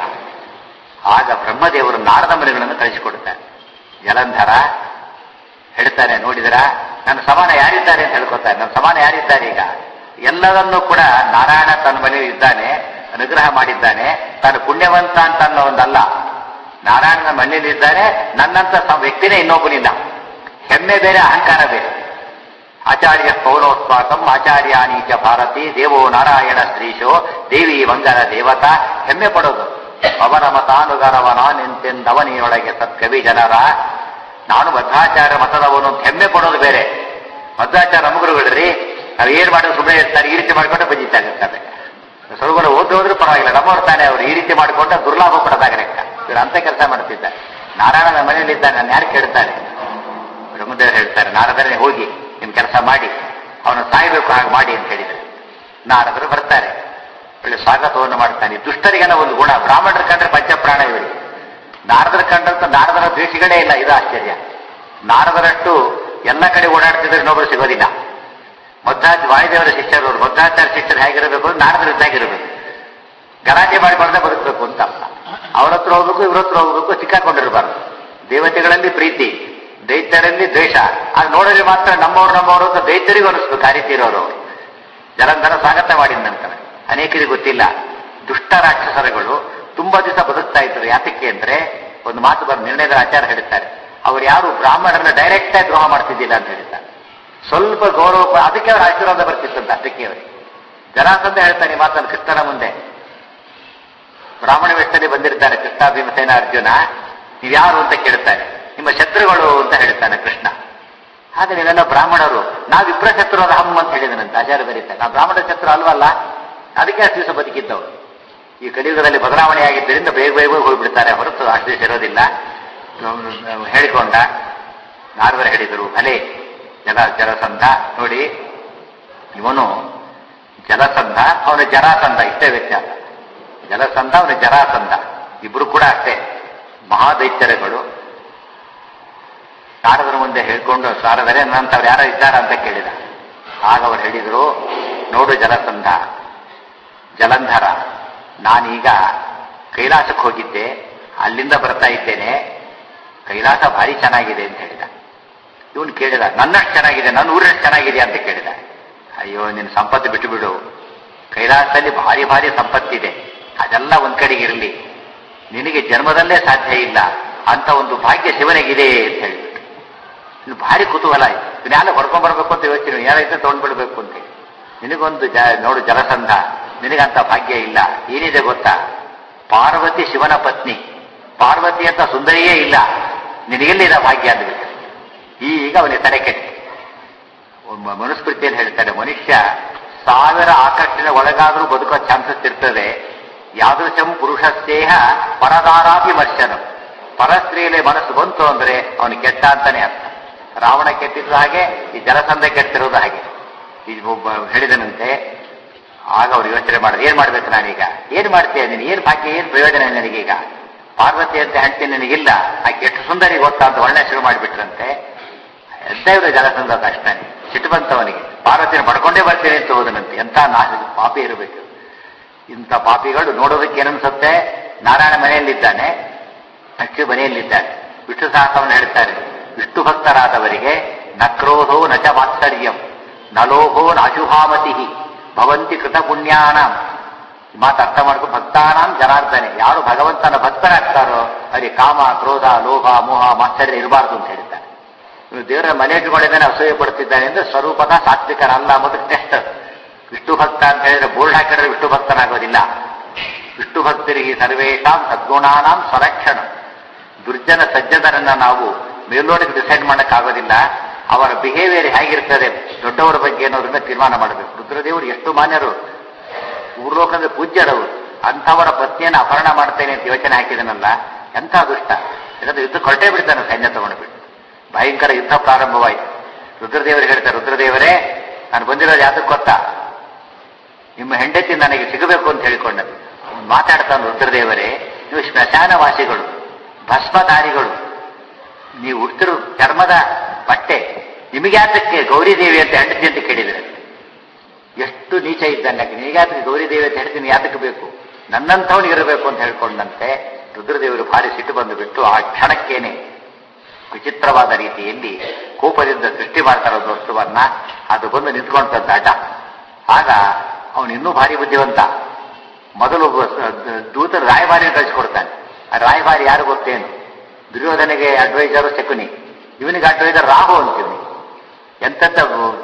ಆಗ ಬ್ರಹ್ಮದೇವರು ನಾರದ ಮನೆಗಳನ್ನು ಕಳಿಸಿಕೊಡ್ತಾರೆ. ಜಲಂಧರ ಹೇಳ್ತಾನೆ, ನೋಡಿದರ ನನ್ನ ಸಮಾನ ಯಾರಿದ್ದಾರೆ ಅಂತ ಹೇಳ್ಕೊತಾರೆ. ನನ್ನ ಸಮಾನ ಯಾರಿದ್ದಾರೆ? ಈಗ ಎಲ್ಲವನ್ನೂ ಕೂಡ ನಾರಾಯಣ ತನ್ನ ಮನೆಯಲ್ಲಿ ಇದ್ದಾನೆ, ಅನುಗ್ರಹ ಮಾಡಿದ್ದಾನೆ. ತಾನು ಪುಣ್ಯವಂತ ಅಂತ ಅನ್ನೋ ಒಂದಲ್ಲ, ನಾರಾಯಣನ ಮನೆಯಲ್ಲಿ ಇದ್ದಾನೆ. ನನ್ನಂತ ವ್ಯಕ್ತಿನೇ ಇನ್ನೊಬ್ಬನಿಲ್ಲ. ಹೆಮ್ಮೆ ಬೇರೆ, ಅಹಂಕಾರ ಬೇರೆ. ಆಚಾರ್ಯ ಪೌರೋಸ್ವಾಕಂ ಆಚಾರ್ಯಾನೀಚ ಭಾರತಿ ದೇವೋ ನಾರಾಯಣ ಶ್ರೀಶೋ ದೇವಿ ಮಂಗಲ ದೇವತಾ. ಹೆಮ್ಮೆ ಪಡೋದು. ಅವನ ಮತಾನುಗರವನ ನಿಂತೆಂದವನಿಯೊಳಗೆ ಸತ್ಕವಿ ಜನರ. ನಾನು ಮಧ್ವಾಚಾರ್ಯ ಮತದವನು ಅಂತ ಹೆಮ್ಮೆ ಪಡೋದು ಬೇರೆ. ಮಧ್ವಾಚಾರ್ಯ ನಮಗುರುಗಳ್ರಿ, ನಾವು ಏನ್ ಮಾಡೋದು ಸುಮ್ಮನೆ ಇರ್ತಾರೆ, ಈ ರೀತಿ ಮಾಡ್ಕೊಂಡು ಬಜಿತಾ ಇರ್ತಾರೆ. ಸ್ವರ್ಗಗಳು ಹೋದ್ರು ಪರವಾಗಿಲ್ಲ, ನಮ್ಮವ್ರು ತಾನೆ ಅವರು ಈ ರೀತಿ ಮಾಡಿಕೊಂಡ ದುರ್ಲಾಭ ಪಡೋದಾಗ ಲೆಕ್ಕ. ಇವರು ಅಂತ ಕೆಲಸ ಮಾಡ್ತಿದ್ದಾರೆ. ನಾರಾಯಣನ ಮನೆಯಲ್ಲಿ ಇದ್ದಾನೆ, ನಾನು ಯಾರು ಕೇಳ್ತಾರೆ? ಬ್ರಹ್ಮದೇವರು ಹೇಳ್ತಾರೆ, ನಾರದರೇ ಹೋಗಿ ನಿಮ್ ಕೆಲಸ ಮಾಡಿ, ಅವನು ಸಾಯ್ಬೇಕು ಹಾಗೆ ಮಾಡಿ ಅಂತ ಹೇಳಿದ್ದಾರೆ. ನಾರದರು ಬರ್ತಾರೆ, ಒಳ್ಳೆ ಸ್ವಾಗತವನ್ನು ಮಾಡ್ತಾನೆ. ದುಷ್ಟರಿಗೆಲ್ಲ ಒಂದು ಗುಣ, ಬ್ರಾಹ್ಮಣರ ಕಂಡ್ರೆ ಪಂಚಪ್ರಾಣ ಇವರಿಗೆ. ನಾರದರ ಕಂಡ್ರಂತ ನಾರದರ ದ್ವೇಷಗಳೇ ಇಲ್ಲ. ಇದು ಆಶ್ಚರ್ಯ. ನಾರದರಷ್ಟು ಎಲ್ಲ ಕಡೆ ಓಡಾಡ್ತಿದ್ರೆ ಇನ್ನೊಬ್ಬರು ಸಿಗೋದಿಲ್ಲ. ವಾಯುದೇವರ ಶಿಷ್ಯರು, ಮಧ್ವಾಚಾರ್ಯ ಶಿಷ್ಯರು ಹೇಗಿರಬೇಕು ಅಂದ್ರೆ ನಾರದರ ಇದ್ದಾಗಿರಬೇಕು. ಗಲಾಟೆ ಮಾಡಿಕೊಂಡ್ರೆ ಬದುಕಬೇಕು ಅಂತ ಅರ್ಥ. ಅವ್ರ ಹತ್ರ ಹೋಗ್ಬೇಕು, ಇವ್ರ ಹತ್ರ ಹೋಗ್ಬೇಕು, ಸಿಕ್ಕಾಕೊಂಡಿರಬಾರ್ದು. ದೇವತೆಗಳಲ್ಲಿ ಪ್ರೀತಿ, ದೈತ್ಯರಲ್ಲಿ ದ್ವೇಷ. ಆಗ ನೋಡಿದ್ರೆ ಮಾತ್ರ ನಮ್ಮವ್ರು ಅಂತ ದೈತ್ಯರಿಗೂ ಅನಿಸ್ಬೇಕು. ಆ ರೀತಿ ಇರೋರು. ಜಲಂಧರ ಸ್ವಾಗತ ಮಾಡಿದ ನಂತರ ಅನೇಕರಿಗೆ ಗೊತ್ತಿಲ್ಲ, ದುಷ್ಟ ರಾಕ್ಷಸರುಗಳು ತುಂಬಾ ದಿವಸ ಬದುಕ್ತಾ ಇದ್ರು. ಯಾತಕ್ಕೆ ಅಂದ್ರೆ ಒಂದು ಮಾತು ಬರ್ ನಿರ್ಣಯದ ಆಚಾರ ಹೇಳ್ತಾರೆ, ಅವ್ರು ಯಾರು ಬ್ರಾಹ್ಮಣರನ್ನ ಡೈರೆಕ್ಟ್ ಆಗಿ ದ್ರೋಹ ಮಾಡ್ತಿದ್ದಿಲ್ಲ ಅಂತ ಹೇಳ್ತಾರೆ. ಸ್ವಲ್ಪ ಗೌರವ, ಅದಕ್ಕೆ ಅವ್ರ ಆಶೀರ್ವಾದ ಬರ್ತಿತ್ತಂತ. ಅದಕ್ಕೆ ಅವರಿಗೆ ಜರಾಸಂಧ ಹೇಳ್ತಾನೆ ಈ ಮಾತನ್ನು ಕೃಷ್ಣನ ಮುಂದೆ. ಬ್ರಾಹ್ಮಣ ವೇಷದಲ್ಲಿ ಬಂದಿರ್ತಾರೆ ಕೃಷ್ಣ, ಭೀಮಸೇನ, ಅರ್ಜುನ. ನೀವ್ಯಾರು ಅಂತ ಕೇಳ್ತಾರೆ. ನಿಮ್ಮ ಶತ್ರುಗಳು ಅಂತ ಹೇಳ್ತಾನೆ ಕೃಷ್ಣ. ಹಾಗೆ ನೀವೆಲ್ಲ ಬ್ರಾಹ್ಮಣರು, ನಾವಿಬ್ಬರ ಶತ್ರು ಅದ ಹಮ್ ಅಂತ ಹೇಳಿದನಂತ ಆಚಾರ್ಯ ಬರೀತಾರೆ. ನಾವು ಬ್ರಾಹ್ಮಣ ಶತ್ರು ಅಲ್ವಲ್ಲ, ಅದಕ್ಕೆ ಅಷ್ಟು ದಿವಸ ಬದುಕಿದ್ದವರು. ಈ ಕಲಿಯುಗದಲ್ಲಿ ಬದಲಾವಣೆ ಆಗಿದ್ದರಿಂದ ಬೇಗ ಬೇಗ ಹೋಗ್ಬಿಡ್ತಾರೆ ಹೊರತು ಅಷ್ಟು ದಿವಸ ಇರೋದಿಲ್ಲ. ಹೇಳಿಕೊಂಡ ನಾರದರು ಹೇಳಿದರು, ಅಲೇ ಜಲಸಂಧ ನೋಡಿ, ಇವನು ಜಲಸಂಧ, ಅವನು ಜರಾಸಂಧ, ಇಷ್ಟೇ ವ್ಯತ್ಯಾಸ. ಜಲಸಂಧ, ಅವನು ಜರಾಸಂಧ, ಇಬ್ರು ಕೂಡ ಅಷ್ಟೇ ಮಹಾದೈತ್ಯರುಗಳು. ನಾರದರ ಮುಂದೆ ಹೇಳ್ಕೊಂಡು, ಸಾರದರೆ ನನ್ನಂತವ್ರು ಯಾರೋ ಇದ್ದಾರ ಅಂತ ಕೇಳಿದ. ಆಗ ಅವರು ಹೇಳಿದರು, ನೋಡು ಜಲಸಂಧ, ಜಲಂಧರ, ನಾನೀಗ ಕೈಲಾಸಕ್ಕೆ ಹೋಗಿದ್ದೆ, ಅಲ್ಲಿಂದ ಬರ್ತಾ ಇದ್ದೇನೆ. ಕೈಲಾಸ ಭಾರಿ ಚೆನ್ನಾಗಿದೆ ಅಂತ ಹೇಳಿದ. ಇವನು ಕೇಳಿದ, ನನ್ನಷ್ಟು ಚೆನ್ನಾಗಿದೆ, ನನ್ನ ಊರಷ್ಟು ಚೆನ್ನಾಗಿದೆ ಅಂತ ಕೇಳಿದ. ಅಯ್ಯೋ, ನಿನ್ನ ಸಂಪತ್ತು ಬಿಟ್ಟು ಬಿಡು, ಕೈಲಾಸದಲ್ಲಿ ಭಾರಿ ಭಾರಿ ಸಂಪತ್ತಿದೆ, ಅದೆಲ್ಲ ಒಂದ್ ಕಡೆಗೆ ಇರಲಿ, ನಿನಗೆ ಜನ್ಮದಲ್ಲೇ ಸಾಧ್ಯ ಇಲ್ಲ ಅಂತ ಒಂದು ಭಾಗ್ಯ ಶಿವನಿಗಿದೆ ಅಂತ ಹೇಳಿಬಿಟ್ಟು. ಇನ್ನು ಭಾರಿ ಕುತೂಹಲ ಆಯ್ತು. ಇದನ್ನೆಲ್ಲ ಹೊಡ್ಕೊಂಡ್ಬರ್ಬೇಕು ಅಂತ ಯೋಚನೆ, ಯಾರೈತೆ ತಗೊಂಡ್ಬಿಡ್ಬೇಕು ಅಂತ. ನಿನಗೊಂದು ನೋಡು ಜಲಸಂಧ, ನಿನಗಂತ ಭಾಗ್ಯ ಇಲ್ಲ. ಏನಿದೆ ಗೊತ್ತಾ, ಪಾರ್ವತಿ ಶಿವನ ಪತ್ನಿ, ಪಾರ್ವತಿ ಅಂತ ಸುಂದರಿಯೇ ಇಲ್ಲ, ನಿನಗೆಲ್ಲಿದ ಭಾಗ್ಯ ಅಂದ್ಬಿಟ್ಟು. ಈಗ ಅವನಿಗೆ ತಲೆ ಕೆಟ್ಟ. ಮನುಸ್ಮೃತಿಯಲ್ಲಿ ಹೇಳ್ತಾರೆ, ಮನುಷ್ಯ 1000 ಆಕರ್ಷಣೆ ಒಳಗಾದ್ರೂ ಬದುಕೋ ಚಾನ್ಸಸ್ ಇರ್ತದೆ. ಯಾದೃಶಂ ಪುರುಷಸ್ತೇಹ ಪರದಾರಾಭಿಮರ್ಶನ. ಪರಸ್ತ್ರೀಯಲ್ಲಿ ಮನಸ್ಸು ಬಂತು ಅಂದ್ರೆ ಅವನು ಕೆಟ್ಟ ಅಂತಾನೆ ಅರ್ಥ. ರಾವಣ ಕೆಟ್ಟಿದ್ದು ಹಾಗೆ, ಈ ಜಲಸಂಧ ಕೆಟ್ಟಿರೋದು ಹಾಗೆ. ಈ ಹೇಳಿದನಂತೆ, ಆಗ ಅವ್ರು ಯೋಚನೆ ಮಾಡಿದ್ರು, ಏನ್ ಮಾಡ್ಬೇಕು ನಾನೀಗ, ಏನ್ ಮಾಡ್ತೀಯ ನೀನು, ಏನ್ ಬಾಕಿ, ಏನ್ ಪ್ರಯೋಜನ ನನಗೀಗ, ಪಾರ್ವತಿ ಅಂತ ಹೆಂಡತಿ ನನಗಿಲ್ಲ, ಆಕೆ ಎಷ್ಟು ಸುಂದರಿ ಗೊತ್ತಾ ಅಂತ ಒಳ್ಳೆ ಶುರು ಮಾಡಿಬಿಟ್ರಂತೆ. ಎದ್ದೇವ್ರೆ ಜಲಸಂಧ ಅಷ್ಟೇ, ಸಿಟ್ಟು ಬಂತವನಿಗೆ, ಪಾರ್ವತಿನ ಪಡ್ಕೊಂಡೇ ಬರ್ತೇನೆ ಅಂತ ಹೋದನಂತೆ. ಎಂಥ ಪಾಪಿ ಇರಬೇಕು. ಇಂಥ ಪಾಪಿಗಳು ನೋಡೋದಕ್ಕೆ ಏನನ್ಸುತ್ತೆ, ನಾರಾಯಣ ಮನೆಯಲ್ಲಿದ್ದಾನೆ, ಅಚ್ಚು ಮನೆಯಲ್ಲಿದ್ದಾನೆ. ವಿಷ್ಣು ಸಹಸ್ರವನ್ನು ಹೇಳ್ತಾರೆ, ವಿಷ್ಣು ಭಕ್ತರಾದವರಿಗೆ ನ ಕ್ರೋಧೋ ನ ಚ ಮಾತ್ಸರ್ಯಂ ನ ಲೋಭೋ ನ ಅಶುಭಾಮತಿ ಭವಂತಿ ಕೃತ ಪುಣ್ಯಾನಾಂ. ಮಾತು ಅರ್ಥ ಮಾಡ್ಕೊಂಡು, ಭಕ್ತಾನಾಂ ಜನಾರ್ದನೆ, ಯಾರು ಭಗವಂತನ ಭಕ್ತರಾಗ್ತಾರೋ ಅವರಿಗೆ ಕಾಮ, ಕ್ರೋಧ, ಲೋಭ, ಮೋಹ, ಮಾತ್ಸರ್ಯ ಇರಬಾರ್ದು ಅಂತ ಹೇಳ್ತಾರೆ. ನೀವು ದೇವರ ಮನೆ ಇಟ್ಟುಕೊಂಡಿದ್ದಾನೆ, ಅಸೂಯೆ ಪಡ್ತಿದ್ದಾನೆ ಅಂದ್ರೆ ಸ್ವರೂಪದ ಸಾತ್ವಿಕರಲ್ಲ ಅನ್ನೋದಕ್ಕೆ ಟೆಸ್ಟ್. ವಿಷ್ಣು ಭಕ್ತ ಅಂತ ಹೇಳಿದ್ರೆ ಬೋರ್ಡ್ ಹಾಕಿದ್ರೆ ವಿಷ್ಣು ಭಕ್ತನಾಗೋದಿಲ್ಲ. ವಿಷ್ಣು ಭಕ್ತರಿಗೆ ಸರ್ವೇಷಾಂ ಸದ್ಗುಣಾನಾಂ ಸ್ವರಕ್ಷಣ. ದುರ್ಜನ ಸಜ್ಜನರನ್ನ ನಾವು ಮೇಲ್ನೋಟಕ್ಕೆ ಡಿಸೈಡ್ ಮಾಡೋಕ್ಕಾಗೋದಿಲ್ಲ. ಅವರ ಬಿಹೇವಿಯರ್ ಹೇಗಿರ್ತದೆ ದೊಡ್ಡವರ ಬಗ್ಗೆ ಅನ್ನೋದನ್ನ ತೀರ್ಮಾನ ಮಾಡಬೇಕು. ರುದ್ರದೇವರು ಎಷ್ಟು ಮಾನ್ಯರು, ಊರ್ಲೋಕದ ಪೂಜ್ಯರವರು. ಅಂಥವರ ಪತ್ನಿಯನ್ನು ಅಪಹರಣ ಮಾಡ್ತೇನೆ ಅಂತ ಯೋಚನೆ ಹಾಕಿದನಲ್ಲ, ಎಂಥ ದುಷ್ಟ. ಯಾಕಂದ್ರೆ ಯುದ್ಧ ಹೊರಟೇ ಬಿಡ್ತಾನೆ, ಸೈನ್ಯ ತಗೊಂಡ್ಬಿಟ್ಟು. ಭಯಂಕರ ಯುದ್ಧ ಪ್ರಾರಂಭವಾಯಿತು. ರುದ್ರದೇವರು ಹೇಳ್ತಾರೆ, ರುದ್ರದೇವರೇ ನಾನು ಬಂದಿರೋದು ಯಾತಕ್ಕೆ ಗೊತ್ತಾ, ನಿಮ್ಮ ಹೆಂಡತಿ ನನಗೆ ಸಿಗಬೇಕು ಅಂತ ಹೇಳಿಕೊಂಡ. ಮಾತಾಡ್ತಾನೆ ರುದ್ರದೇವರೇ, ನೀವು ಸ್ಮಶಾನವಾಸಿಗಳು, ಭಸ್ಮಧಾರಿಗಳು, ನೀವು ಉಡ್ತಿರೋ ಚರ್ಮದ ಬಟ್ಟೆ, ನಿಮಗ್ಯಾತಕ್ಕೆ ಗೌರಿದೇವಿ ಅಂತ ಹೆಂಡತಿ ಅಂತ ಕೇಳಿದರೆ ಎಷ್ಟು ನೀಚ ಇದ್ದಾನೆ. ನಿನಗ್ಯಾತಕ್ಕೆ ಗೌರಿದೇವಿ ಅಂತ ಹೆಂಡತಿ ಯಾತಕ್ಕೆ ಬೇಕು, ನನ್ನಂಥವನಿಗಿರಬೇಕು ಅಂತ ಹೇಳ್ಕೊಂಡಂತೆ ರುದ್ರದೇವರು ಭಾರಿ ಸಿಟ್ಟು ಬಂದು ಬಿಟ್ಟು ಆ ಕ್ಷಣಕ್ಕೇನೆ ವಿಚಿತ್ರವಾದ ರೀತಿಯಲ್ಲಿ ಕೋಪದಿಂದ ಸೃಷ್ಟಿ ಮಾಡ್ತಾರೋದು ವಸ್ತುವನ್ನ, ಅದು ಬಂದು ನಿಂತ್ಕೊಂಡಂತ ಅಡ್ಡ. ಆಗ ಅವನು ಇನ್ನೂ ಭಾರಿ ಬುದ್ಧಿವಂತ. ಮೊದಲು ದೂತರ ರಾಯಭಾರಿಯನ್ನು ಕಳಿಸಿಕೊಡ್ತಾನೆ. ಆ ರಾಯಭಾರಿ ಯಾರು ಗೊತ್ತೇನು, ದುರ್ಯೋಧನಿಗೆ ಅಡ್ವೈಸರು ಶಕುನಿ, ಇವನಿಗೆ ಅಡ್ವೈಸರ್ ರಾಹು ಅಂತೀವಿ. ಎಂತ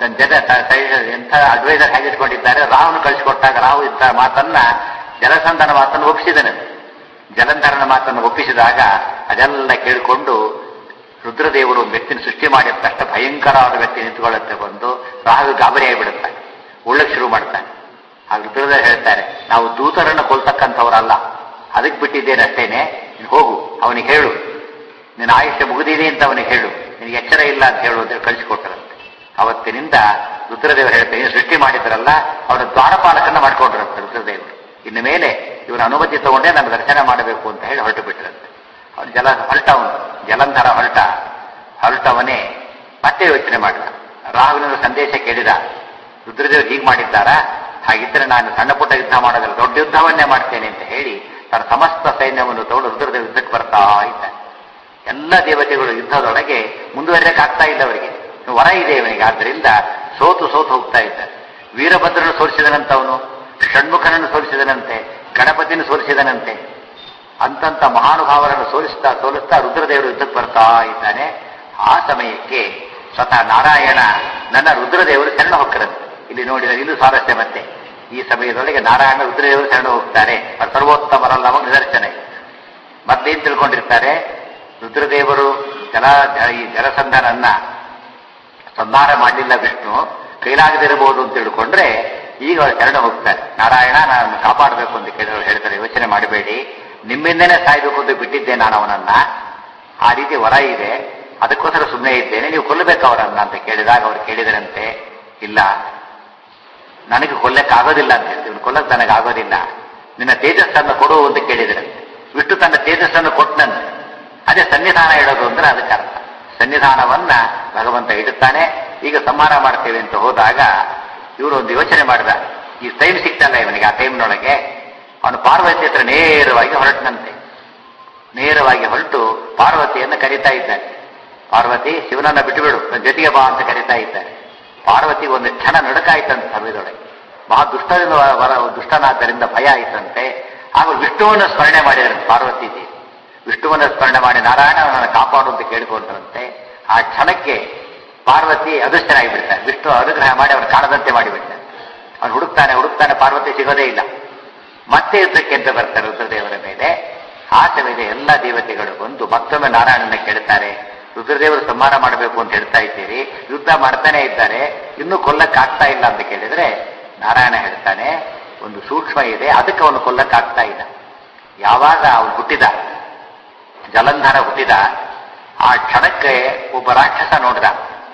ಅಡ್ವೈಸರ್ ಹೇಗಿಟ್ಕೊಂಡಿದ್ದಾರೆ. ರಾಹುನ ಕಳಿಸಿಕೊಟ್ಟಾಗ ರಾಹು ಇಂಥ ಮಾತನ್ನ, ಜಲಸಂಧನ ಮಾತನ್ನು ಒಪ್ಪಿಸಿದನು. ಜಲಂಧರನ ಮಾತನ್ನು ಒಪ್ಪಿಸಿದಾಗ ಅದೆಲ್ಲ ಕೇಳಿಕೊಂಡು ರುದ್ರದೇವರು ಒಂದು ವ್ಯಕ್ತಿನ ಸೃಷ್ಟಿ ಮಾಡಿದ ತಕ್ಷಣ ಭಯಂಕರವಾದ ವ್ಯಕ್ತಿ ನಿಂತುಕೊಳ್ಳುತ್ತೆ ಬಂದು ರಾಹು ಗಾಬರಿ ಆಗಿಬಿಡುತ್ತಾನೆ, ಉಳ್ಳಕ್ಕೆ ಶುರು ಮಾಡ್ತಾನೆ. ಆ ರುದ್ರದೇವರು ಹೇಳ್ತಾರೆ, ನಾವು ದೂತರನ್ನು ಕೊಲ್ತಕ್ಕಂಥವ್ರಲ್ಲ, ಅದಕ್ಕೆ ಬಿಟ್ಟಿದ್ದೇನೆ ಅಷ್ಟೇನೆ, ನೀನು ಹೋಗು, ಅವನಿಗೆ ಹೇಳು ನಿನ್ನ ಆಯುಷ್ಯ ಮುಗಿದಿದೆ ಅಂತ ಅವನಿಗೆ ಹೇಳು, ನಿನಗೆ ಎಚ್ಚರ ಇಲ್ಲ ಅಂತ ಹೇಳುವಂತ ಕಳಿಸಿಕೊಟ್ಟರಂತೆ. ಅವತ್ತಿನಿಂದ ರುದ್ರದೇವರು ಹೇಳ್ತಾರೆ, ನೀನು ಸೃಷ್ಟಿ ಮಾಡಿದ್ರಲ್ಲ ಅವರ ದ್ವಾರಪಾಲಕನ್ನ ಮಾಡ್ಕೊಂಡ್ರಂತೆ ರುದ್ರದೇವರು. ಇನ್ನು ಮೇಲೆ ಇವರ ಅನುಮತಿ ತಗೊಂಡೇ ನಾನು ದರ್ಶನ ಮಾಡಬೇಕು ಅಂತ ಹೇಳಿ ಹೊರಟು ಬಿಟ್ರಂತೆ. ಅವನು ಹೊರಟವನು ಜಲಂಧರ ಹೊರಟವನೇ ಮತ್ತೆ ಯೋಚನೆ ಮಾಡಿದ. ರಾಹುವಿನ ಸಂದೇಶ ಕೇಳಿದ, ರುದ್ರದೇವರು ಹೀಗೆ ಮಾಡಿದ್ದಾರಾ, ಹಾಗಿದ್ರೆ ನಾನು ಸಣ್ಣ ಪುಟ್ಟ ಯುದ್ಧ ಮಾಡೋದಿಲ್ಲ, ದೊಡ್ಡ ಯುದ್ಧವನ್ನೇ ಮಾಡ್ತೇನೆ ಅಂತ ಹೇಳಿ ತನ್ನ ಸಮಸ್ತ ಸೈನ್ಯವನ್ನು ತಗೊಂಡು ರುದ್ರದೇವ ಯುದ್ಧಕ್ಕೆ ಬರ್ತಾ ಇದ್ದಾನೆ. ಎಲ್ಲ ದೇವತೆಗಳು ಯುದ್ಧದೊಳಗೆ ಮುಂದುವರಿಯಕ್ಕಾಗ್ತಾ ಇಲ್ಲ ಅವರಿಗೆ, ವರ ಇದೆ ಇವನಿಗೆ. ಆದ್ದರಿಂದ ಸೋತು ಹೋಗ್ತಾ ಇದ್ದಾರೆ. ವೀರಭದ್ರನು ಸೋಲಿಸಿದನಂತವನು, ಷಣ್ಮುಖನನ್ನು ಸೋಲಿಸಿದನಂತೆ, ಗಣಪತಿನ ಸೋಲಿಸಿದನಂತೆ. ಅಂತಂತ ಮಹಾನುಭಾವರನ್ನು ಸೋಲಿಸ್ತಾ ರುದ್ರದೇವರು ಯುದ್ಧಕ್ಕೆ ಬರ್ತಾ ಇದ್ದಾನೆ. ಆ ಸಮಯಕ್ಕೆ ಸ್ವತಃ ನಾರಾಯಣ ನನ್ನ ರುದ್ರದೇವರು ಶರಣ ಹೊಕ್ಕರಂತೆ. ಇಲ್ಲಿ ನೋಡಿದರೆ ಇದು ಸ್ವಾರಸ್ಯ. ಮತ್ತೆ ಈ ಸಮಯದೊಳಗೆ ನಾರಾಯಣ ರುದ್ರದೇವರು ಶರಣ ಹೋಗ್ತಾರೆ. ಸರ್ವೋತ್ತಮರಲ್ಲ ಅವಾಗ ನಿದರ್ಶನ. ಮತ್ತೇನು ತಿಳ್ಕೊಂಡಿರ್ತಾರೆ, ರುದ್ರದೇವರು ಈ ಜಲಸಂಧನನ್ನ ಸಂಹಾರ ಮಾಡಲಿಲ್ಲ ವಿಷ್ಣು, ಕೈಲಾಗದಿರಬಹುದು ಅಂತ ತಿಳ್ಕೊಂಡ್ರೆ ಈಗ ಅವರು ಶರಣ ಹೋಗ್ತಾರೆ. ನಾರಾಯಣ ನಾನು ಕಾಪಾಡಬೇಕು ಅಂತ ಕೇಳಿದವರು ಹೇಳ್ತಾರೆ, ಯೋಚನೆ ಮಾಡಬೇಡಿ, ನಿಮ್ಮಿಂದನೇ ಸಾಯ್ಬೇಕು ಅಂತ ಬಿಟ್ಟಿದ್ದೆ ನಾನು ಅವನನ್ನ, ಆ ರೀತಿ ವರ ಇದೆ, ಅದಕ್ಕೋಸ್ಕರ ಸುಮ್ಮನೆ ಇದ್ದೇನೆ, ನೀವು ಕೊಲ್ಲಬೇಕು ಅವರನ್ನ ಅಂತ ಕೇಳಿದಾಗ ಅವ್ರು ಕೇಳಿದರಂತೆ, ಇಲ್ಲ ನನಗೆ ಕೊಲ್ಲಕ್ಕಾಗೋದಿಲ್ಲ ಅಂತ ಹೇಳ್ತೀವಿ, ಕೊಲ್ಲಕ್ಕೆ ನನಗಾಗೋದಿಲ್ಲ, ನಿನ್ನ ತೇಜಸ್ಸನ್ನು ಕೊಡು ಅಂತ ಕೇಳಿದರಂತೆ. ವಿಷ್ಣು ತನ್ನ ತೇಜಸ್ಸನ್ನು ಕೊಟ್ಟನಂತೆ. ಅದೇ ಸನ್ನಿಧಾನ ಇಡೋದು ಅಂದ್ರೆ ಅದಕ್ಕೆ ಅರ್ಥ. ಸನ್ನಿಧಾನವನ್ನ ಭಗವಂತ ಇಡುತ್ತಾನೆ. ಈಗ ಸಂಹಾರ ಮಾಡ್ತೇವೆ ಅಂತ ಹೋದಾಗ ಇವರು ಒಂದು ಯೋಚನೆ ಮಾಡಿದ, ಈ ಟೈಮ್ ಸಿಕ್ತಲ್ಲ ಇವನಿಗೆ, ಆ ಟೈಮ್ನೊಳಗೆ ಅವನು ಪಾರ್ವತಿ ಹತ್ರ ನೇರವಾಗಿ ಹೊರಟನಂತೆ. ನೇರವಾಗಿ ಹೊರಟು ಪಾರ್ವತಿಯನ್ನು ಕರೀತಾ ಇದ್ದಾನೆ. ಪಾರ್ವತಿ, ಶಿವನನ್ನ ಬಿಟ್ಟುಬಿಡು, ನನ್ನ ಜೊತೆಗೆ ಬಾ ಅಂತ ಕರೀತಾ ಇದ್ದಾರೆ. ಪಾರ್ವತಿಗೆ ಒಂದು ಕ್ಷಣ ನಡುಕಾಯ್ತಂತೆ ಸಮಯದೊಳಗೆ. ಮಹಾ ದುಷ್ಟನಾದ್ದರಿಂದ ಭಯ ಆಯ್ತಂತೆ. ಆಗ ವಿಷ್ಣುವನ್ನು ಸ್ಮರಣೆ ಮಾಡಿದರಂತೆ ಪಾರ್ವತಿ ದೇವಿ. ವಿಷ್ಣುವನ್ನು ಸ್ಮರಣೆ ಮಾಡಿ ನಾರಾಯಣ ಅವನನ್ನು ಕಾಪಾಡು ಅಂತ ಕೇಳಿಕೊಂಡ್ರಂತೆ. ಆ ಕ್ಷಣಕ್ಕೆ ಪಾರ್ವತಿ ಅದೃಷ್ಟನಾಗಿಬಿಡ್ತಾನೆ. ವಿಷ್ಣು ಅನುಗ್ರಹ ಮಾಡಿ ಅವನು ಕಾಣದಂತೆ ಮಾಡಿಬಿಡ್ತಾನೆ. ಅವನು ಹುಡುಕ್ತಾನೆ, ಪಾರ್ವತಿ ಸಿಗೋದೇ ಇಲ್ಲ. ಮತ್ತೆ ಯುದ್ಧಕ್ಕೆ ಅಂತ ಬರ್ತಾರೆ ರುದ್ರದೇವರ ಮೇಲೆ. ಆ ಸಮಯದ ಎಲ್ಲ ದೇವತೆಗಳು ಬಂದು ಮತ್ತೊಮ್ಮೆ ನಾರಾಯಣನ ಕೇಳ್ತಾರೆ, ರುದ್ರದೇವರು ಸಂಹಾರ ಮಾಡಬೇಕು ಅಂತ ಹೇಳ್ತಾ ಇದ್ದೀರಿ, ಯುದ್ಧ ಮಾಡ್ತಾನೆ ಇದ್ದಾರೆ, ಇನ್ನೂ ಕೊಲ್ಲಕ್ಕಾಗ್ತಾ ಇಲ್ಲ ಅಂತ ಕೇಳಿದ್ರೆ ನಾರಾಯಣ ಹೇಳ್ತಾನೆ, ಒಂದು ಸೂಕ್ಷ್ಮ ಇದೆ, ಅದಕ್ಕೆ ಅವನು ಕೊಲ್ಲಕ್ಕಾಗ್ತಾ ಇಲ್ಲ. ಯಾವಾಗ ಅವನು ಹುಟ್ಟಿದ, ಜಲಂಧರ ಹುಟ್ಟಿದ, ಆ ಕ್ಷಣಕ್ಕೆ ಒಬ್ಬ ರಾಕ್ಷಸ ನೋಡಿದ.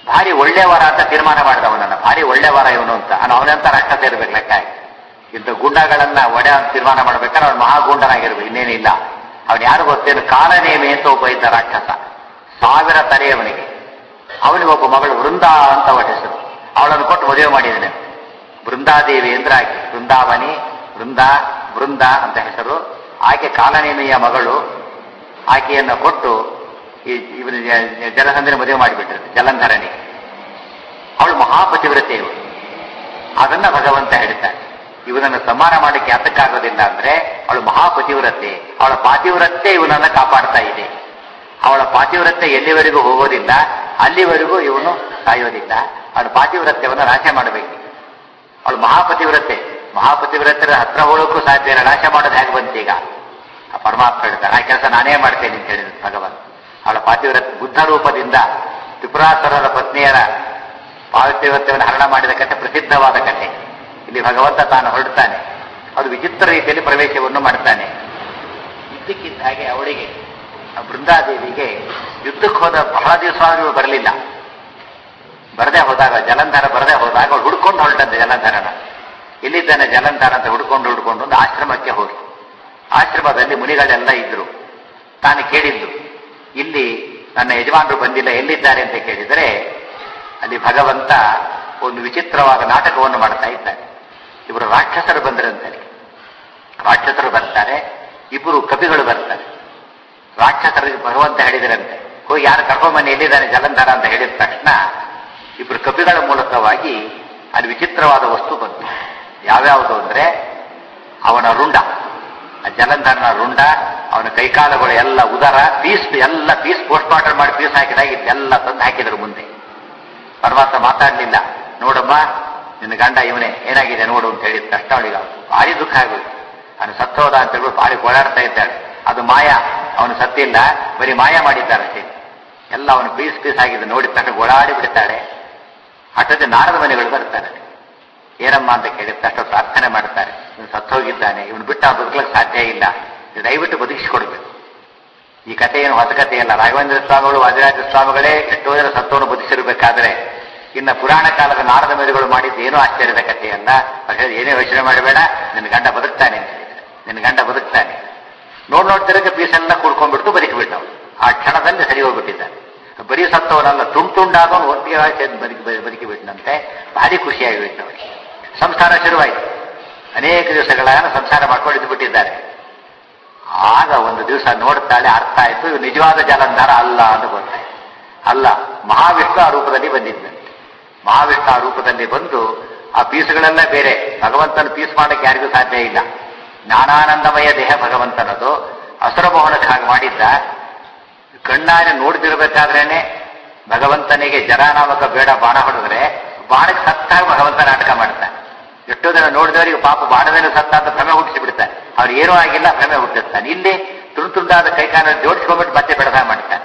ಭಾರಿ ಒಳ್ಳೆಯವರ ಅಂತ ತೀರ್ಮಾನ ಮಾಡಿದ ಅವನನ್ನ, ಭಾರಿ ಒಳ್ಳೆಯವರ ಇವನು ಅಂತ. ಅವನಂತ ರಾಕ್ಷಸ ಇರ್ಬೇಕು ಲೆಕ್ಕ. ಇಂಥ ಗುಂಡಗಳನ್ನ ಒಡೆ ಅಂತ ತೀರ್ಮಾನ ಮಾಡ್ಬೇಕಾದ್ರೆ ಅವನು ಮಹಾಗುಂಡನಾಗಿರ್ಬೇಕು, ಇನ್ನೇನಿಲ್ಲ. ಅವನು ಯಾರು ಗೊತ್ತೇನು, ಕಾಲನೇಮಿ ಅಂತ ಒಬ್ಬ ಇದ್ದ ರಾಕ್ಷಸ, 1000 ತಲೆಯವನಿಗೆ. ಅವನಿಗೆ ಒಬ್ಬ ಮಗಳು ವೃಂದಾ ಅಂತ ಅವಳ ಹೆಸರು. ಅವಳನ್ನು ಕೊಟ್ಟು ಮದುವೆ ಮಾಡಿದ್ದಾನೆ. ವೃಂದಾದೇವಿ ಅಂದ್ರೆ ಆಕೆ, ವೃಂದಾವನಿ, ವೃಂದ ಅಂತ ಹೆಸರು. ಆಕೆ ಕಾಲನೇಮಿಯ ಮಗಳು. ಆಕೆಯನ್ನು ಕೊಟ್ಟು ಇವನು ಜಲಸಂಧನ ಮದುವೆ ಮಾಡಿಬಿಟ್ರು, ಜಲಂಧರನಿಗೆ. ಅವಳು ಮಹಾಪತಿವ್ರತೆ ಇವಳು. ಅದನ್ನ ಭಗವಂತ ಹೇಳ್ತಾನೆ, ಇವನನ್ನು ಸಂಹಾರ ಮಾಡಲಿಕ್ಕೆ ಯಾತಕ್ಕಾಗೋದಿಲ್ಲ ಅಂದ್ರೆ ಅವಳು ಮಹಾಪತಿವ್ರತೆ, ಅವಳ ಪಾತಿವ್ರತೆ ಇವನನ್ನ ಕಾಪಾಡ್ತಾ ಇದೆ. ಅವಳ ಪಾತಿವ್ರತೆ ಎಲ್ಲಿವರೆಗೂ ಹೋಗೋದಿಲ್ಲ ಅಲ್ಲಿವರೆಗೂ ಇವನು ಸಾಯೋದಿಲ್ಲ. ಅವಳ ಪಾತಿವ್ರತ್ಯವನ್ನು ನಾಶ ಮಾಡಬೇಕು. ಅವಳು ಮಹಾಪತಿವ್ರತೆ ಹತ್ರ ಹೋಗೋಕ್ಕೂ ಸಾಧ್ಯ ಇಲ್ಲ, ನಾಶ ಮಾಡೋದು ಹೇಗೆ ಬಂತೀಗ? ಆ ಪರಮಾತ್ಮ ಹೇಳ್ತಾರೆ, ಆ ಕೆಲಸ ನಾನೇ ಮಾಡ್ತೇನೆ ಅಂತ ಹೇಳಿದ್ರು ಭಗವಂತ. ಅವಳ ಪಾತಿವ್ರತೆ ಬುದ್ಧ ರೂಪದಿಂದ ತ್ರಿಪುರಾಸುರರ ಪತ್ನಿಯರ ಪಾತಿವ್ರತ್ಯವನ್ನು ಹರಣ ಮಾಡಿದ ಕಥೆ ಪ್ರಸಿದ್ಧವಾದ ಕಥೆ. ಇಲ್ಲಿ ಭಗವಂತ ತಾನು ಹೊರಡ್ತಾನೆ, ಅದು ವಿಚಿತ್ರ ರೀತಿಯಲ್ಲಿ ಪ್ರವೇಶವನ್ನು ಮಾಡ್ತಾನೆ. ಇದ್ದಕ್ಕಿದ್ದ ಹಾಗೆ ಅವಳಿಗೆ, ಬೃಂದಾದೇವಿಗೆ ಯುದ್ಧಕ್ಕೆ ಹೋದ ಬಹಳ ದಿವಸವಾದರೂ ಬರಲಿಲ್ಲ. ಬರದೇ ಹೋದಾಗ, ಜಲಂಧರ ಬರದೇ ಹೋದಾಗ ಅವಳು ಹುಡ್ಕೊಂಡು ಹೊರಟಂತೆ ಜಲಂಧರನ. ಎಲ್ಲಿದ್ದಾನೆ ಜಲಂಧರ ಅಂತ ಹುಡ್ಕೊಂಡು ಒಂದು ಆಶ್ರಮಕ್ಕೆ ಹೋಗಿ, ಆಶ್ರಮದಲ್ಲಿ ಮುನಿಗಳೆಲ್ಲ ಇದ್ರು. ತಾನು ಕೇಳಿದ್ದು, ಇಲ್ಲಿ ನನ್ನ ಯಜಮಾನರು ಬಂದಿಲ್ಲ, ಎಲ್ಲಿದ್ದಾರೆ ಅಂತ ಕೇಳಿದರೆ ಅಲ್ಲಿ ಭಗವಂತ ಒಂದು ವಿಚಿತ್ರವಾದ ನಾಟಕವನ್ನು ಮಾಡ್ತಾ ಇದ್ದಾನೆ. ಇವರು ರಾಕ್ಷಸರು ಬಂದರಂತೆ. ರಾಕ್ಷಸರು ಬರ್ತಾರೆ, ಇಬ್ಬರು ಕಪಿಗಳು ಬರ್ತಾರೆ. ರಾಕ್ಷಸರಿಗೆ ಭಗವಂತ ಹೇಳಿದರಂತೆ, ಹೋಗಿ ಯಾರು ಕರ್ಕೊಂಬನ್ನಿ, ಎಲ್ಲಿದ್ದಾನೆ ಜಲಂಧರ ಅಂತ ಹೇಳಿದ ತಕ್ಷಣ ಇಬ್ಬರು ಕಪಿಗಳ ಮೂಲಕವಾಗಿ ಅಲ್ಲಿ ವಿಚಿತ್ರವಾದ ವಸ್ತು ಬಂತು. ಯಾವ್ಯಾವುದು ಅಂದ್ರೆ ಅವನ ರುಂಡ, ಜಲಂಧರನ ರುಂಡ, ಅವನ ಕೈಕಾಲುಗಳು ಎಲ್ಲ ಉದರ ಪೀಸ್ ಪೋಸ್ಟ್ ಮಾರ್ಟಮ್ ಮಾಡಿ ಪೀಸ್ ಹಾಕಿದಾಗ ಇದೆಲ್ಲ ತಂದು ಹಾಕಿದ್ರು ಮುಂದೆ. ಪರಮಾತ್ಮ ಮಾತಾಡ್ಲಿಲ್ಲ. ನೋಡಮ್ಮ, ನಿನ್ನ ಗಂಡ ಇವನೇ, ಏನಾಗಿದೆ ನೋಡು ಅಂತ ಹೇಳಿದ ತಕ್ಷಣ ಅವಳಿಗೆ ಭಾರಿ ದುಃಖ ಆಗೋದು. ಅವನು ಸತ್ತೋದ ಅಂತ ಹೇಳ್ಬಿಟ್ಟು ಭಾರಿ ಓಡಾಡ್ತಾ ಇದ್ದಾಳೆ. ಅದು ಮಾಯ, ಅವನು ಸತ್ತಿಲ್ಲ, ಬರೀ ಮಾಯ ಮಾಡಿದ್ದಾರೆ ಅಷ್ಟೇ. ಎಲ್ಲ ಅವನು ಪೀಸ್ ಆಗಿದೆ ನೋಡಿದ ತಕ್ಷಣ ಓಡಾಡಿ ಬಿಡ್ತಾಳೆ. ಅಷ್ಟೊತ್ತೆ ನಾರದ ಮನೆಗಳು ಬರ್ತಾರೆ. ಏನಮ್ಮ ಅಂತ ಕೇಳಿದ ತಕ್ಷಣ ಪ್ರಾರ್ಥನೆ ಮಾಡ್ತಾರೆ, ಇವನು ಸತ್ತೋಗಿದ್ದಾನೆ, ಇವನು ಬಿಟ್ಟು ಬದುಕಲಿಕ್ಕೆ ಸಾಧ್ಯ ಇಲ್ಲ, ದಯವಿಟ್ಟು ಬದುಕಿಸಿಕೊಡ್ಬೇಕು. ಈ ಕಥೆ ಏನು ಹೊಸ ಕಥೆಯಲ್ಲ. ರಾಘವೇಂದ್ರ ಸ್ವಾಮಿಗಳು, ವಾದಿರಾಜ ಸ್ವಾಮಿಗಳೇ ಎಷ್ಟೋ ಜನ ಸತ್ತವನ್ನು ಬದುಕಿಸಿರ್ಬೇಕಾದ್ರೆ ಇನ್ನು ಪುರಾಣ ಕಾಲದ ನಾರದ ಮೇರುಗಳು ಮಾಡಿದ್ದು ಏನೂ ಆಶ್ಚರ್ಯದ ಕಥೆಯಲ್ಲ. ಏನೇ ಯೋಚನೆ ಮಾಡಬೇಡ, ನಿನ್ನ ಗಂಡ ಬದುಕ್ತಾನೆ ಅಂತ ಹೇಳಿದ್ರೆ, ನಿನ್ನ ಗಂಡ ಬದುಕ್ತಾನೆ. ನೋಡ್ತಿರೋಕೆ ಪೀಸೆಲ್ಲ ಕೂಡ್ಕೊಂಡ್ಬಿಡ್ತು, ಬದುಕಿಬಿಟ್ಟು ಆ ಕ್ಷಣದಲ್ಲಿ ಸರಿ ಹೋಗ್ಬಿಟ್ಟಿದ್ದಾನೆ. ಬರೀ ಸತ್ತವನಲ್ಲ, ತುಂಡಾದವನು ಒಟ್ಟಿಗೆ ಬದುಕಿಬಿಟ್ಟನಂತೆ. ಭಾರಿ ಖುಷಿಯಾಗಿಬಿಟ್ಟು ಅವರಿಗೆ. ಸಂಸಾರ ಶುರುವಾಯಿತು. ಅನೇಕ ದಿವಸಗಳ ಸಂಸಾರ ಮಾಡ್ಕೊಂಡಿದ್ದು ಬಿಟ್ಟಿದ್ದಾರೆ. ಆಗ ಒಂದು ದಿವಸ ನೋಡ್ತಾಳೆ, ಅರ್ಥ ಆಯ್ತು, ಇವು ನಿಜವಾದ ಜಲಂಧರ ಅಲ್ಲ ಅಂತ ಗೊತ್ತಾಯ್ತು. ಅಲ್ಲ, ಮಹಾವಿಷ್ಣು ಆ ರೂಪದಲ್ಲಿ ಬಂದಿದ್ದಂತೆ. ಮಹಾವಿಷ್ಣು ಆ ರೂಪದಲ್ಲಿ ಬಂದು ಆ ಪೀಸ್ಗಳೆಲ್ಲ ಬೇರೆ. ಭಗವಂತನ ಪೀಸ್ ಮಾಡಕ್ಕೆ ಯಾರಿಗೂ ಸಾಧ್ಯ ಇಲ್ಲ. ಜ್ಞಾನಾನಂದಮಯ ದೇಹ ಭಗವಂತನದು. ಅಸುರಮೋಹನಕ್ಕೆ ಹಾಗೆ ಮಾಡಿದ್ದ. ಕಣ್ಣಾರೆ ನೋಡ್ತಿರ್ಬೇಕಾದ್ರೇನೆ ಭಗವಂತನಿಗೆ ಜರಾನಾಮಕ ಬೇಡ ಬಾಣ ಹೊಡೆದ್ರೆ ಬಾಣಕ್ಕೆ ಸತ್ತಾಗ ಭಗವಂತ ನಾಟಕ ಮಾಡ್ತಾನೆ. ಎಷ್ಟೋ ಜನ ನೋಡಿದವರಿಗೆ ಪಾಪ ಬಾಣವೇನು ಸತ್ತ ಅಂತ ಭ್ರಮೆ ಹುಟ್ಟಿಸಿ ಬಿಡ್ತಾನೆ. ಅವ್ರು ಏನೂ ಆಗಿಲ್ಲ, ಭ್ರಮೆ ಹುಟ್ಟಿಸ್ತಾನೆ. ಇಲ್ಲಿ ತುಂಡಾದ ಕೈಕಾಲ ಜೋಡಿಸ್ಕೊಂಡ್ಬಿಟ್ಟು ಮತ್ತೆ ಬೆಳೆದ ಮಾಡ್ತಾನೆ.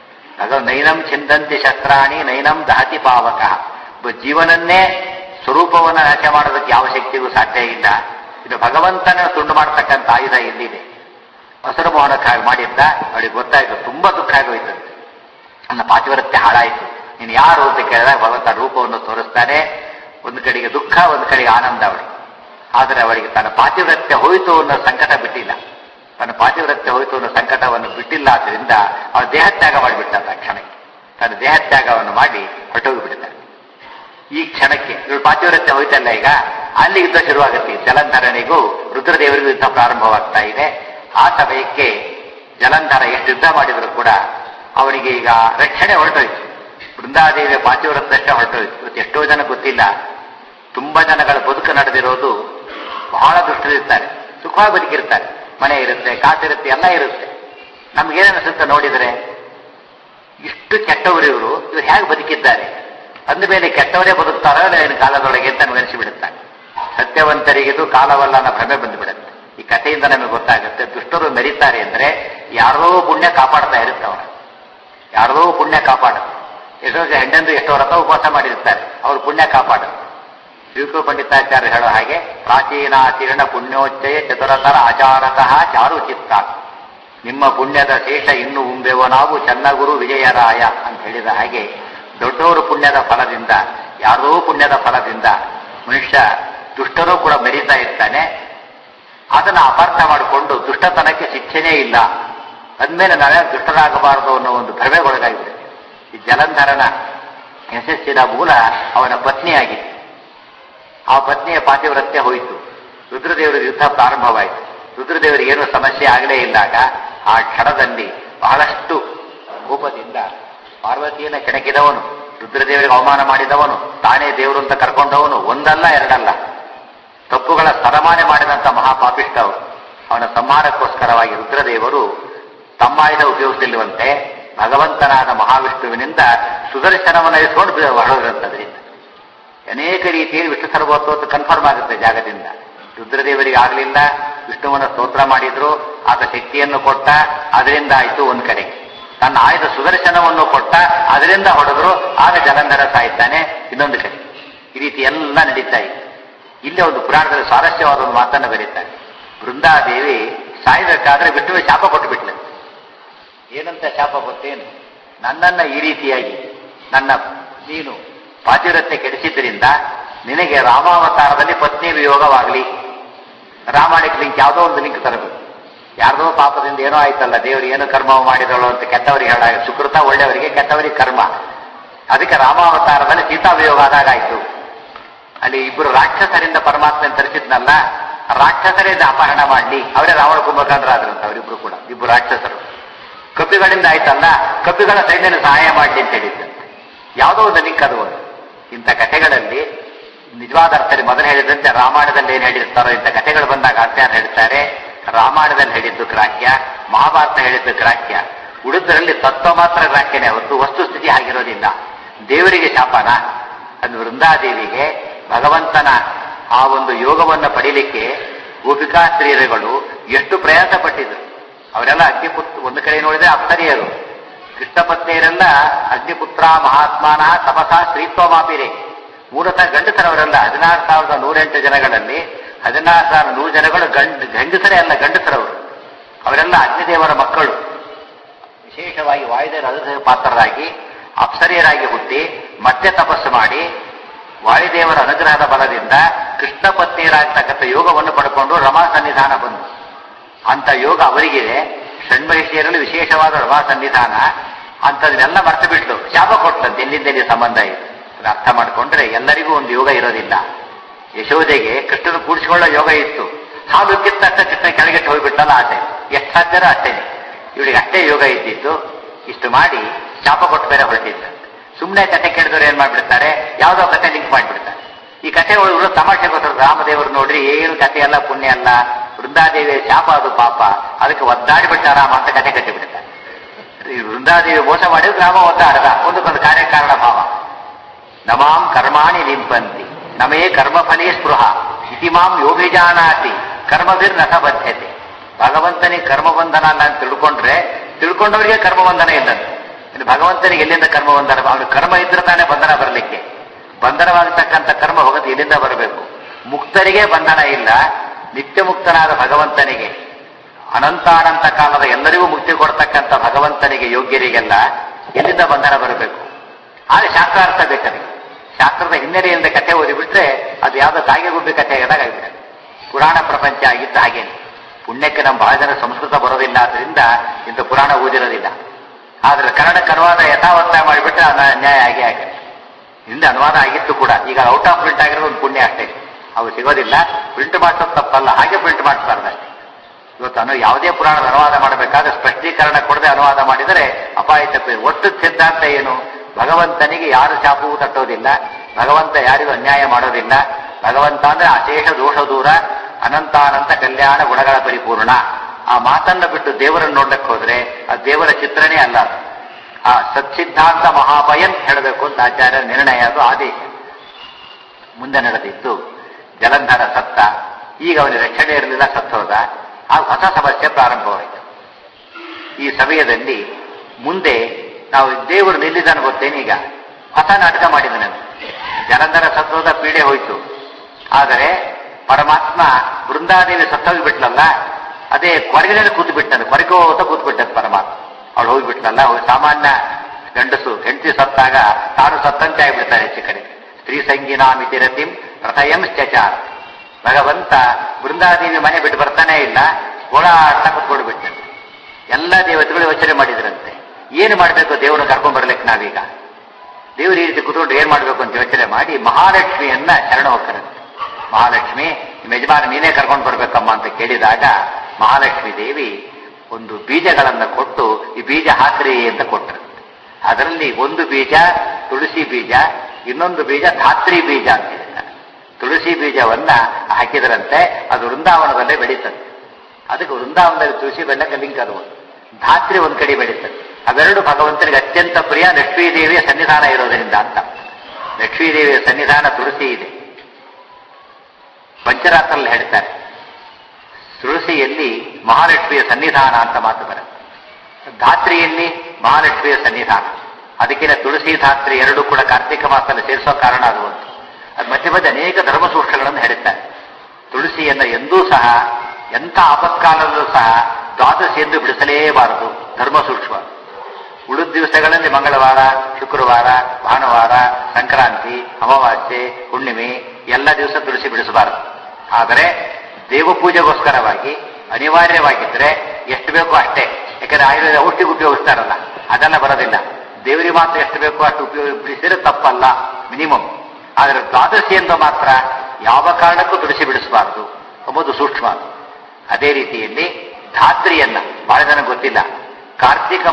ನೈನಂ ಚಿಂದಂತಿ ಶಸ್ತ್ರಾಣಿ ನೈನಂ ದಹತಿ ಪಾವಕ. ಜೀವನನ್ನೇ ಸ್ವರೂಪವನ್ನು ನಾಶ ಮಾಡೋದಕ್ಕೆ ಯಾವ ಶಕ್ತಿಗೂ ಸಾಧ್ಯ ಇಲ್ಲ. ಇದು ಭಗವಂತನ ತುಂಡು ಮಾಡತಕ್ಕಂಥ ಆಯುಧ ಎಲ್ಲಿದೆ. ಹಸಿರು ಮೋಹನಕ್ಕೆ ಹಾಗೆ ಮಾಡಿದ್ದ. ಅವಳಿಗೆ ಗೊತ್ತಾಯ್ತು, ತುಂಬಾ ದುಃಖ ಆಗೋಯ್ತಂತೆ. ನನ್ನ ಪಾತಿವ್ರತ್ಯ ಹಾಳಾಯಿತು. ನೀನು ಯಾರು ಅಂತ ಕೇಳಿದಾಗ ಭಗವಂತ ರೂಪವನ್ನು ತೋರಿಸ್ತಾನೆ. ಒಂದು ಕಡೆಗೆ ದುಃಖ, ಒಂದು ಕಡೆಗೆ ಆನಂದ ಅವಳಿಗೆ. ಆದರೆ ಅವಳಿಗೆ ತನ್ನ ಪಾತಿವ್ರತ್ಯ ಹೋಯಿತು ಅನ್ನೋ ಸಂಕಟ ಬಿಟ್ಟಿಲ್ಲ. ತನ್ನ ಪಾತಿವ್ರತ್ಯ ಹೋಯಿತು ಅನ್ನೋ ಸಂಕಟವನ್ನು ಬಿಟ್ಟಿಲ್ಲ. ಆದ್ರಿಂದ ಅವಳು ದೇಹತ್ಯಾಗ ಮಾಡಿಬಿಟ್ಟ. ಕ್ಷಣಕ್ಕೆ ತನ್ನ ದೇಹತ್ಯಾಗವನ್ನು ಮಾಡಿ ಹೊರಟೋಗಿ ಬಿಡ್ತಾನೆ. ಈ ಕ್ಷಣಕ್ಕೆ ಇವಳು ಪಾತಿವ್ರತ್ಯ ಹೋಯ್ತಲ್ಲ, ಈಗ ಅಲ್ಲಿ ಯುದ್ಧ ಶುರುವಾಗುತ್ತೆ. ಜಲಂಧರನಿಗೂ ರುದ್ರದೇವರಿಗೂ ಯುದ್ಧ ಪ್ರಾರಂಭವಾಗ್ತಾ ಇದೆ. ಆ ಸಮಯಕ್ಕೆ ಜಲಂಧರ ಎಷ್ಟು ಯುದ್ಧ ಮಾಡಿದ್ರು ಕೂಡ ಅವನಿಗೆ ಈಗ ರಕ್ಷಣೆ ಹೊರಟೋಯ್ತು. ಬೃಂದಾದೇವಿಯ ಪಾತಿವ್ರತ್ಯಷ್ಟೇ ಹೊರಟೋಯ್ತು. ಇವತ್ತು ಎಷ್ಟೋ ಜನ ಗೊತ್ತಿಲ್ಲ. ತುಂಬಾ ಜನಗಳ ಬದುಕು ನಡೆದಿರೋದು ಬಹಳ ದುಷ್ಟರಿರ್ತಾರೆ, ಸುಖವಾಗಿ ಬದುಕಿರ್ತಾರೆ. ಮನೆ ಇರುತ್ತೆ, ಕಾಸಿರುತ್ತೆ, ಎಲ್ಲ ಇರುತ್ತೆ. ನಮ್ಗೇನನ್ನಿಸುತ್ತೆ ನೋಡಿದರೆ, ಇಷ್ಟು ಕೆಟ್ಟವರು ಇವರು ಹೇಗೆ ಬದುಕಿದ್ದಾರೆ ಅಂದಮೇಲೆ ಕೆಟ್ಟವರೇ ಬದುಕ್ತಾರೋ ಏನು ಕಾಲದೊಳಗೆ ಅಂತ ಅನಿಸಿಬಿಡುತ್ತಾನೆ. ಸತ್ಯವಂತರಿಗಿದು ಕಾಲವಲ್ಲ ಅನ್ನೋ ಭ್ರಮೆ ಬಂದುಬಿಡುತ್ತೆ. ಈ ಕಥೆಯಿಂದ ನಮಗೆ ಗೊತ್ತಾಗುತ್ತೆ, ದುಷ್ಟರು ಮೆರೀತಾರೆ ಅಂದ್ರೆ ಯಾರೋ ಪುಣ್ಯ ಕಾಪಾಡ್ತಾ ಇರುತ್ತವರ, ಯಾರೋ ಪುಣ್ಯ ಕಾಪಾಡುತ್ತೆ. ಎಷ್ಟೋ ಹೆಂಡಂದು ಎಷ್ಟೋ ವ್ರತ ಉಪವಾಸ ಮಾಡಿರ್ತಾರೆ, ಅವ್ರು ಪುಣ್ಯ ಕಾಪಾಡುತ್ತೆ. ಶ್ರೀಕೃ ಪಂಡಿತಾಚಾರ್ಯ ಹೇಳೋ ಹಾಗೆ, ಪ್ರಾಚೀನಾಚೀರ್ಣ ಪುಣ್ಯೋಚ್ಚಯ ಚತುರತರ ಆಚಾರತಃ ಚಾರು ಚಿತ್ತ. ನಿಮ್ಮ ಪುಣ್ಯದ ಶೇಷ ಇನ್ನು ಉಂಬೆವ ನಾವು ಚನ್ನಗುರು ವಿಜಯರಾಯ ಅಂತ ಹೇಳಿದ ಹಾಗೆ, ದೊಡ್ಡವರು ಪುಣ್ಯದ ಫಲದಿಂದ, ಯಾರೋ ಪುಣ್ಯದ ಫಲದಿಂದ ಮನುಷ್ಯ ದುಷ್ಟರೂ ಕೂಡ ಮೆರೀತಾ ಇರ್ತಾನೆ. ಅದನ್ನು ಅಪಾರ್ಥ ಮಾಡಿಕೊಂಡು ದುಷ್ಟತನಕ್ಕೆ ಶಿಕ್ಷೆನೇ ಇಲ್ಲ ಅಂದಮೇಲೆ ನಾಳೆ ದುಷ್ಟರಾಗಬಾರದು ಅನ್ನೋ ಒಂದು ಭ್ರಮೆಗೊಳಗಾಗಿದೆ. ಈ ಜಲಂಧರನ ಯಶಸ್ಸಿನ ಮೂಲ ಅವನ ಪತ್ನಿಯಾಗಿದೆ. ಆ ಪತ್ನಿಯ ಪಾತಿವ್ರತ್ಯ ಹೋಯಿತು. ರುದ್ರದೇವರ ಯುದ್ಧ ಪ್ರಾರಂಭವಾಯಿತು. ರುದ್ರದೇವರಿಗೆ ಏನೂ ಸಮಸ್ಯೆ ಆಗಲೇ ಇಲ್ಲಾಗ ಆ ಕ್ಷಣದಲ್ಲಿ ಬಹಳಷ್ಟು ಕೋಪದಿಂದ ಪಾರ್ವತಿಯನ್ನು ಕೆಣಕಿದವನು, ರುದ್ರದೇವರಿಗೆ ಅವಮಾನ ಮಾಡಿದವನು, ತಾನೇ ದೇವರು ಅಂತ ಕರ್ಕೊಂಡವನು, ಒಂದಲ್ಲ ಎರಡಲ್ಲ, ತಪ್ಪುಗಳ ಸರಮಾನೆ ಮಾಡಿದಂಥ ಮಹಾಪಾಪಿಷ್ಟ ಅವನು. ಅವನ ಸಂಹಾರಕ್ಕೋಸ್ಕರವಾಗಿ ರುದ್ರದೇವರು ತಮ್ಮ ಆಯುಧ ಉಪಯೋಗಿಸಲಿರುವಂತೆ ಭಗವಂತನಾದ ಮಹಾವಿಷ್ಣುವಿನಿಂದ ಸುದರ್ಶನವನ್ನು ಇಸ್ಕೊಂಡು ಹೊರಡಿರುತ್ತದ್ರಿಂದ ಅನೇಕ ರೀತಿಯಲ್ಲಿ ವಿಷ್ಣು ಸರ್ವೋತ್ತಮ ಕನ್ಫರ್ಮ್ ಆಗುತ್ತೆ ಜಾಗದಿಂದ. ರುದ್ರದೇವರಿಗೆ ಆಗಲಿಲ್ಲ, ವಿಷ್ಣುವನ್ನ ಸ್ತೋತ್ರ ಮಾಡಿದ್ರು, ಆತ ಶಕ್ತಿಯನ್ನು ಕೊಟ್ಟ, ಅದರಿಂದ ಆಯಿತು ಒಂದು ಕಡೆ. ತನ್ನ ಆಯುಧ ಸುದರ್ಶನವನ್ನು ಕೊಟ್ಟ, ಅದರಿಂದ ಹೊಡೆದ್ರು, ಆಗ ಜಲಂಧರ ಸಾಯ್ತಾನೆ ಇನ್ನೊಂದು ಕಡೆ. ಈ ರೀತಿ ಎಲ್ಲ ನಡೀತಾ ಇದೆ. ಇಲ್ಲೇ ಒಂದು ಪುರಾಣದಲ್ಲಿ ಸ್ವಾರಸ್ಯವಾದ ಒಂದು ಮಾತನ್ನು ಬರೀತಾರೆ. ಬೃಂದಾದೇವಿ ಸಾಯಬೇಕಾದ್ರೆ ವಿಷ್ಣುವೆ ಶಾಪ ಕೊಟ್ಟು ಬಿಟ್ಲ. ಏನಂತ ಶಾಪ ಗೊತ್ತೇನು? ನನ್ನನ್ನ ಈ ರೀತಿಯಾಗಿ ನೀನು ಪಾತಿವ್ರತ್ಯ ಕೆಡಿಸಿದ್ರಿಂದ ನಿನಗೆ ರಾಮಾವತಾರದಲ್ಲಿ ಪತ್ನಿ ವಿಯೋಗವಾಗಲಿ. ರಾಮಾಯಣಕ್ಕೆ ಲಿಂಕ್ ಯಾವುದೋ ಒಂದು ಲಿಂಕ್ ತರಬೇಕು. ಯಾರ್ದೋ ಪಾಪದಿಂದ ಏನೋ ಆಯ್ತಲ್ಲ, ದೇವರು ಏನು ಕರ್ಮ ಮಾಡಿದಳು ಅಂತ ಕೆಟ್ಟವರಿಗೆ ಹೇಳಾಗ, ಸುಕೃತ ಒಳ್ಳೆಯವರಿಗೆ, ಕೆಟ್ಟವರಿಗೆ ಕರ್ಮ. ಅದಕ್ಕೆ ರಾಮಾವತಾರದಲ್ಲಿ ಸೀತಾ ವಿಯೋಗ ಆದಾಗ ಆಯ್ತು. ಅಲ್ಲಿ ಇಬ್ಬರು ರಾಕ್ಷಸರಿಂದ ಪರಮಾತ್ಮ ತರಿಸಿದ್ನಲ್ಲ, ರಾಕ್ಷಸರಿಂದ ಅಪಹರಣ ಮಾಡಲಿ, ಅವರೇ ರಾವಣ ಕುಂಭಕರ್ಣರಾದ್ರಂತ. ಅವರಿಬ್ರು ಕೂಡ ಇಬ್ಬರು ರಾಕ್ಷಸರು. ಕಪಿಗಳಿಂದ ಆಯ್ತಲ್ಲ, ಕಪಿಗಳ ಸೈನ್ಯನ ಸಹಾಯ ಮಾಡಲಿ ಅಂತ ಹೇಳಿದ್ದಂತೆ. ಯಾವುದೋ ಒಂದು ಲಿಂಕ್ ಅದು. ಇಂಥ ಕಥೆಗಳಲ್ಲಿ ನಿಜವಾದ ಅರ್ಥದಲ್ಲಿ ಮೊದಲು ಹೇಳಿದಂತೆ ರಾಮಾಯಣದಲ್ಲಿ ಏನು ಹೇಳಿರ್ತಾರೋ ಇಂಥ ಕಥೆಗಳು ಬಂದಾಗ ಆಚಾರ್ಯ ಹೇಳ್ತಾರೆ, ರಾಮಾಯಣದಲ್ಲಿ ಹೇಳಿದ್ದು ಗ್ರಾಹ್ಯ, ಮಹಾಭಾರತ ಹೇಳಿದ್ದು ಗ್ರಾಹ್ಯ, ಉಳಿದರಲ್ಲಿ ತತ್ವ ಮಾತ್ರ ಗ್ರಾಹ್ಯನೇ ಹೊರತು ವಸ್ತುಸ್ಥಿತಿ ಆಗಿರೋದಿಲ್ಲ. ದೇವರಿಗೆ ಶಾಪನ ಅದು. ವೃಂದಾದೇವಿಗೆ ಭಗವಂತನ ಆ ಒಂದು ಯೋಗವನ್ನು ಪಡೀಲಿಕ್ಕೆ ಗೋಪಿಕಾ ಸ್ತ್ರೀಯರುಗಳು ಎಷ್ಟು ಪ್ರಯಾಸ ಪಟ್ಟಿದ್ರು. ಅವರೆಲ್ಲ ಅಗ್ನಿಪುತ್ರ, ಒಂದು ಕಡೆ ನೋಡಿದ್ರೆ ಅಪ್ಸರಿಯರು, ಕೃಷ್ಣ ಪತ್ನಿಯರೆಲ್ಲ ಅಗ್ನಿಪುತ್ರ ಮಹಾತ್ಮಾನ ತಪಸಾ ಸ್ತ್ರೀತ್ವಮಾಪಿರೆ. ಮೂಲತಃ ಗಂಡಸರವರೆಲ್ಲ 16,108 ಜನಗಳಲ್ಲಿ 16,100 ಜನಗಳು ಗಂಡಸರೇ ಅಲ್ಲ, ಗಂಡಸರವರು. ಅವರೆಲ್ಲ ಅಗ್ನಿದೇವರ ಮಕ್ಕಳು. ವಿಶೇಷವಾಗಿ ವಾಯುದೇವರ ಅನುಗ್ರಹ ಪಾತ್ರರಾಗಿ ಅಪ್ಸರಿಯರಾಗಿ ಹುಟ್ಟಿ ಮತ್ತೆ ತಪಸ್ಸು ಮಾಡಿ ವಾಯುದೇವರ ಅನುಗ್ರಹದ ಬಲದಿಂದ ಕೃಷ್ಣ ಪತ್ನಿಯರಾಗ್ತಕ್ಕಂಥ ಯೋಗವನ್ನು ಪಡ್ಕೊಂಡು ರಮಾ ಸನ್ನಿಧಾನ ಬಂದು. ಅಂತ ಯೋಗ ಅವರಿಗಿದೆ. ಷಣ್ಮಹಿಷಿಯರಲ್ಲಿ ವಿಶೇಷವಾದ ರಮಾ ಸನ್ನಿಧಾನ. ಅಂಥದನ್ನೆಲ್ಲ ಮರ್ತು ಬಿಟ್ಟು ಶಾಪ ಕೊಟ್ಟಂತೆ. ಎಲ್ಲಿಂದ ಸಂಬಂಧ ಇದೆ ಅದು ಅರ್ಥ ಮಾಡಿಕೊಂಡ್ರೆ ಎಲ್ಲರಿಗೂ ಒಂದು ಯೋಗ ಇರೋದಿಲ್ಲ. ಯಶೋದೆಗೆ ಕೃಷ್ಣನ ಕೂಡಿಸಿಕೊಳ್ಳೋ ಯೋಗ ಇತ್ತು. ಹಾಲು ಕಿತ್ತ ಕೃಷ್ಣ ಕೆಳಗೆಟ್ಟು ಹೋಗ್ಬಿಟ್ಟಲ್ಲ ಆಸೆ. ಎಷ್ಟು ಸಾಧ್ಯರೋ ಅಷ್ಟೇನೆ. ಇವಳಿಗೆ ಅಷ್ಟೇ ಯೋಗ ಇದ್ದಿತ್ತು. ಇಷ್ಟು ಮಾಡಿ ಶಾಪ ಕೊಟ್ಟು ಬೇರೆ ಹೊರಟಿದ್ದ. ಸುಮ್ಮನೆ ಕತೆ ಕೇಳಿದವರು ಏನ್ ಮಾಡ್ಬಿಡ್ತಾರೆ, ಯಾವುದೋ ಕತೆ ಲಿಂಕ್ ಮಾಡಿಬಿಡ್ತಾರೆ. ಈ ಕತೆ ಒಳಗೆ ತಮಾಷೆ ಗೊತ್ತಿರೋದು, ರಾಮದೇವರು ನೋಡ್ರಿ ಏನು ಕತೆ ಅಲ್ಲ, ಪುಣ್ಯ ಅಲ್ಲ, ವೃಂದಾದೇವಿಯ ಶಾಪ ಅದು ಪಾಪ, ಅದಕ್ಕೆ ಒದ್ದಾಡಿಬಿಟ್ಟ ರಾಮ ಅಂತ ಕತೆ ಕಟ್ಟಿಬಿಡ್ತಾರೆ. ಈ ವೃಂದಾದೇವಿ ಮೋಸ ಮಾಡಿದ್ರೆ ರಾಮ ಒದ್ದಾಡದ. ಒಂದಕ್ಕೊಂದು ಕಾರ್ಯಕಾರಣ ಭಾವ. ನಮಾಂ ಕರ್ಮಾಣಿ ಲಿಂಪಂತಿ ನಮೇ ಕರ್ಮಫಲೇ ಸ್ಪೃಹ ಇತಿ ಮಾಂ ಯೋಭಿಜಾನಾತಿ ಕರ್ಮಭಿರ್ನಥ ಬದ್ಧತೆ. ಭಗವಂತನಿಗೆ ಕರ್ಮಬಂಧನ ಅಲ್ಲ ಅಂತ ತಿಳ್ಕೊಂಡವರಿಗೆ ಕರ್ಮಬಂಧನ ಇಲ್ಲಂತೆ. ಇನ್ನು ಭಗವಂತನಿಗೆ ಎಲ್ಲಿಂದ ಕರ್ಮಬಂಧನ? ಅವನು ಕರ್ಮ ಇದ್ರೆ ತಾನೇ ಬಂಧನ ಬರಲಿಕ್ಕೆ. ಬಂಧನವಾಗತಕ್ಕಂಥ ಕರ್ಮ ಹೋಗೋದು ಎಲ್ಲಿಂದ ಬರಬೇಕು? ಮುಕ್ತರಿಗೆ ಬಂಧನ ಇಲ್ಲ. ನಿತ್ಯ ಮುಕ್ತನಾದ ಭಗವಂತನಿಗೆ, ಅನಂತಾನಂತ ಕಾಲದ ಎಲ್ಲರಿಗೂ ಮುಕ್ತಿ ಕೊಡ್ತಕ್ಕಂಥ ಭಗವಂತನಿಗೆ, ಯೋಗ್ಯರಿಗೆಲ್ಲ ಎಲ್ಲಿಂದ ಬಂಧನ ಬರಬೇಕು? ಆಗ ಶಾಸ್ತ್ರಾರ್ಥ ಬೇಕಲ್ಲಿ. ಶಾಸ್ತ್ರದ ಹಿನ್ನೆಲೆಯಿಂದ ಕಥೆ ಓದಿಬಿಟ್ರೆ ಅದು ಯಾವುದೋ ಕಾಗೆಗುಬ್ಬಿ ಕಥೆ ಆಗಿದಾಗ ಆಗಿಬಿಟ್ಟೆ. ಪುರಾಣ ಪ್ರಪಂಚ ಆಗಿದ್ದ ಹಾಗೇನೆ. ಪುಣ್ಯಕ್ಕೆ ನಮ್ಮ ಬಹಳ ಜನ ಸಂಸ್ಕೃತ ಬರೋದಿಲ್ಲ, ಆದ್ರಿಂದ ಇಂಥ ಪುರಾಣ ಓದಿರೋದಿಲ್ಲ. ಆದ್ರೆ ಕನ್ನಡಕ್ಕೆ ಅನುವಾದ ಯಥಾವತ್ತಾಯ ಮಾಡಿಬಿಟ್ರೆ ಅದು ಅನ್ಯಾಯ ಆಗೇ ಆಗುತ್ತೆ. ಹಿಂದೆ ಅನುವಾದ ಆಗಿತ್ತು ಕೂಡ. ಈಗ ಔಟ್ ಆಫ್ ಪ್ರಿಂಟ್ ಆಗಿರೋದು ಒಂದು ಪುಣ್ಯ ಅಷ್ಟೇ. ಅವು ಸಿಗೋದಿಲ್ಲ. ಪ್ರಿಂಟ್ ಮಾಡಿಸೋದು ತಪ್ಪಲ್ಲ, ಹಾಗೆ ಪ್ರಿಂಟ್ ಮಾಡಿಸ್ಬಾರ್ದು ಅಷ್ಟೇ. ಇವತ್ತು ಯಾವುದೇ ಪುರಾಣದ ಅನುವಾದ ಮಾಡಬೇಕಾದ್ರೆ ಸ್ಪಷ್ಟೀಕರಣ ಕೊಡದೆ ಅನುವಾದ ಮಾಡಿದರೆ ಅಪಾಯ ತಪ್ಪಿದೆ. ಒಟ್ಟು ಸಿದ್ಧಾಂತ ಏನು? ಭಗವಂತನಿಗೆ ಯಾರು ಶಾಪವೂ ತಟ್ಟೋದಿಲ್ಲ, ಭಗವಂತ ಯಾರಿಗೂ ಅನ್ಯಾಯ ಮಾಡೋದಿಲ್ಲ. ಭಗವಂತ ಅಂದ್ರೆ ಅಶೇಷ ದೋಷ ದೂರ, ಅನಂತಾನಂತ ಕಲ್ಯಾಣ ಗುಣಗಳ ಪರಿಪೂರ್ಣ. ಆ ಮಾತನ್ನು ಬಿಟ್ಟು ದೇವರನ್ನು ನೋಡ್ಲಿಕ್ಕೆ ಹೋದ್ರೆ ಅದು ದೇವರ ಚಿತ್ರನೇ ಅಲ್ಲ. ಆ ಸತ್ಸಿದ್ಧಾಂತ ಮಹಾಭಯನ್ ಹೇಳಬೇಕು ಅಂತ ಆಚಾರ್ಯ ನಿರ್ಣಯ, ಅದು ಆದೇಶ. ಮುಂದೆ ನಡೆದಿತ್ತು. ಜಲಂಧರ ಸತ್ತ. ಈಗ ಅವನಿಗೆ ರಕ್ಷಣೆ ಇರಲಿಲ್ಲ, ಸತ್ತೋದ. ಆ ಹೊಸ ಸಮಸ್ಯೆ ಪ್ರಾರಂಭವಾಯಿತು. ಈ ಸಮಯದಲ್ಲಿ ಮುಂದೆ ನಾವು ದೇವರು ನಿಲ್ಲಿದ್ದಾನೆ ಗೊತ್ತೇನು? ಈಗ ಹೊಸ ನಾಟಕ ಮಾಡಿದ ನಾನು. ಜಲಂಧರ ಸತ್ತೋದ, ಪೀಡೆ ಹೋಯ್ತು. ಆದರೆ ಪರಮಾತ್ಮ ಬೃಂದಾದೇವಿ ಸತ್ತೋಗಿಬಿಟ್ಲಲ್ಲ, ಅದೇ ಕೊರಗಿನಲ್ಲಿ ಕೂತು ಬಿಟ್ಟನು. ಕೊರಗೋತ ಕೂತ್ಬಿಟ್ಟದ್ದು ಪರಮಾತ್ಮ. ಅವಳು ಹೋಗ್ಬಿಟ್ಲಲ್ಲ. ಸಾಮಾನ್ಯ ಗಂಡಸು ಹೆಂಡತಿ ಸತ್ತಾಗ ತಾನು ಸತ್ತಂತೆ ಆಗಿಬಿಡ್ತಾರೆ ಹೆಚ್ಚು ಕಡೆ. ಸ್ತ್ರೀ ಸಂಗೀನಾಮಿತಿ ರತಿಂ ರಥಯಂ ಚಚಾರ. ಭಗವಂತ ಬೃಂದಾದೇವಿ ಮನೆ ಬಿಟ್ಟು ಬರ್ತಾನೆ ಇಲ್ಲ, ಓಡಾಡ್ತಾ ಕುತ್ಕೊಂಡು ಬಿಟ್ಟಂತೆ. ಎಲ್ಲ ದೇವತೆಗಳು ಯೋಚನೆ ಮಾಡಿದ್ರಂತೆ, ಏನು ಮಾಡಬೇಕು ದೇವರನ್ನು ಕರ್ಕೊಂಡ್ ಬರ್ಲಿಕ್ಕೆ ನಾವೀಗ. ದೇವರು ಈ ರೀತಿ ಕುತ್ಕೊಂಡು ಏನ್ ಮಾಡ್ಬೇಕು ಅಂತ ಯೋಚನೆ ಮಾಡಿ ಮಹಾಲಕ್ಷ್ಮಿಯನ್ನ ಶರಣ ಹೋಗ್ತಾರಂತೆ. ಮಹಾಲಕ್ಷ್ಮಿ, ನಿಮ್ಮ ಯಜಮಾನ ನೀನೇ ಕರ್ಕೊಂಡು ಬರ್ಬೇಕಮ್ಮ ಅಂತ ಕೇಳಿದಾಗ ಮಹಾಲಕ್ಷ್ಮಿ ದೇವಿ ಒಂದು ಬೀಜಗಳನ್ನ ಕೊಟ್ಟು ಈ ಬೀಜ ಹಾಕ್ರಿ ಅಂತ ಕೊಟ್ಟರು. ಅದರಲ್ಲಿ ಒಂದು ಬೀಜ ತುಳಸಿ ಬೀಜ, ಇನ್ನೊಂದು ಬೀಜ ಧಾತ್ರಿ ಬೀಜ ಅಂತ ಹೇಳ್ತಾರೆ. ತುಳಸಿ ಬೀಜವನ್ನ ಹಾಕಿದರಂತೆ, ಅದು ವೃಂದಾವನದಲ್ಲೇ ಬೆಳೀತದೆ. ಅದಕ್ಕೆ ವೃಂದಾವನದಲ್ಲಿ ತುಳಸಿ ಬೆಳ್ಳಕ್ಕೆ ಲಿಂಕ್ ಅದು. ಧಾತ್ರಿ ಒಂದ್ ಕಡೆ ಬೆಳೀತದೆ. ಅವೆರಡು ಭಗವಂತನಿಗೆ ಅತ್ಯಂತ ಪ್ರಿಯ ಲಕ್ಷ್ಮೀದೇವಿಯ ಸನ್ನಿಧಾನ ಇರೋದರಿಂದ ಅಂತ. ಲಕ್ಷ್ಮೀದೇವಿಯ ಸನ್ನಿಧಾನ ತುಳಸಿ ಇದೆ. ಪಂಚರಾತ್ರಲ್ಲಿ ಹೇಳ್ತಾರೆ, ತುಳಸಿಯಲ್ಲಿ ಮಹಾಲಕ್ಷ್ಮಿಯ ಸನ್ನಿಧಾನ ಅಂತ ಮಾತು ಬರುತ್ತೆ, ಧಾತ್ರಿಯಲ್ಲಿ ಮಹಾಲಕ್ಷ್ಮಿಯ ಸನ್ನಿಧಾನ. ಅದಕ್ಕಿಂತ ತುಳಸಿ ಧಾತ್ರಿ ಎರಡೂ ಕೂಡ ಕಾರ್ತಿಕ ಮಾಸದಲ್ಲಿ ಸೇರಿಸೋ ಕಾರಣ ಅದು ಒಂದು. ಅದು ಮಧ್ಯೆ ಮಧ್ಯೆ ಅನೇಕ ಧರ್ಮಸೂಕ್ಷ್ಮಗಳನ್ನು ಹೇಳ್ತಾರೆ. ತುಳಸಿಯನ್ನ ಎಂದೂ ಸಹ ಎಂಥ ಆಪತ್ಕಾಲದಲ್ಲೂ ಸಹ ದ್ವಾದಶಿಯೆಂದು ಬಿಡಿಸಲೇಬಾರದು, ಧರ್ಮಸೂಕ್ಷ್ಮ. ಉಳಿದ ದಿವಸಗಳಲ್ಲಿ ಮಂಗಳವಾರ, ಶುಕ್ರವಾರ, ಭಾನುವಾರ, ಸಂಕ್ರಾಂತಿ, ಅಮಾವಾಸ್ಯೆ, ಹುಣ್ಣಿಮೆ ಎಲ್ಲ ದಿವಸ ತುಳಸಿ ಬಿಡಿಸಬಾರದು. ಆದರೆ ದೇವಪೂಜೆಗೋಸ್ಕರವಾಗಿ ಅನಿವಾರ್ಯವಾಗಿದ್ರೆ ಎಷ್ಟು ಬೇಕೋ ಅಷ್ಟೇ. ಯಾಕಂದ್ರೆ ಆಯುರ್ವೇದ ಔಷಧಿಗೆ ಉಪಯೋಗಿಸ್ತಾರಲ್ಲ, ಅದೆಲ್ಲ ಬರೋದಿಲ್ಲ. ದೇವರಿಗೆ ಮಾತ್ರ ಎಷ್ಟು ಬೇಕೋ ಅಷ್ಟು ಉಪಯೋಗಿಸಿದ್ರೆ ತಪ್ಪಲ್ಲ, ಮಿನಿಮಮ್. ಆದರೆ ದ್ವಾದಶಿಯಿಂದ ಮಾತ್ರ ಯಾವ ಕಾರಣಕ್ಕೂ ತುಳಸಿ ಬಿಡಿಸಬಾರದು ಎಂಬುದು ಸೂಕ್ಷ್ಮ. ಅದೇ ರೀತಿಯಲ್ಲಿ ಧಾತ್ರಿಯನ್ನ ಬಹಳ ಜನ ಗೊತ್ತಿಲ್ಲ. ಕಾರ್ತಿಕ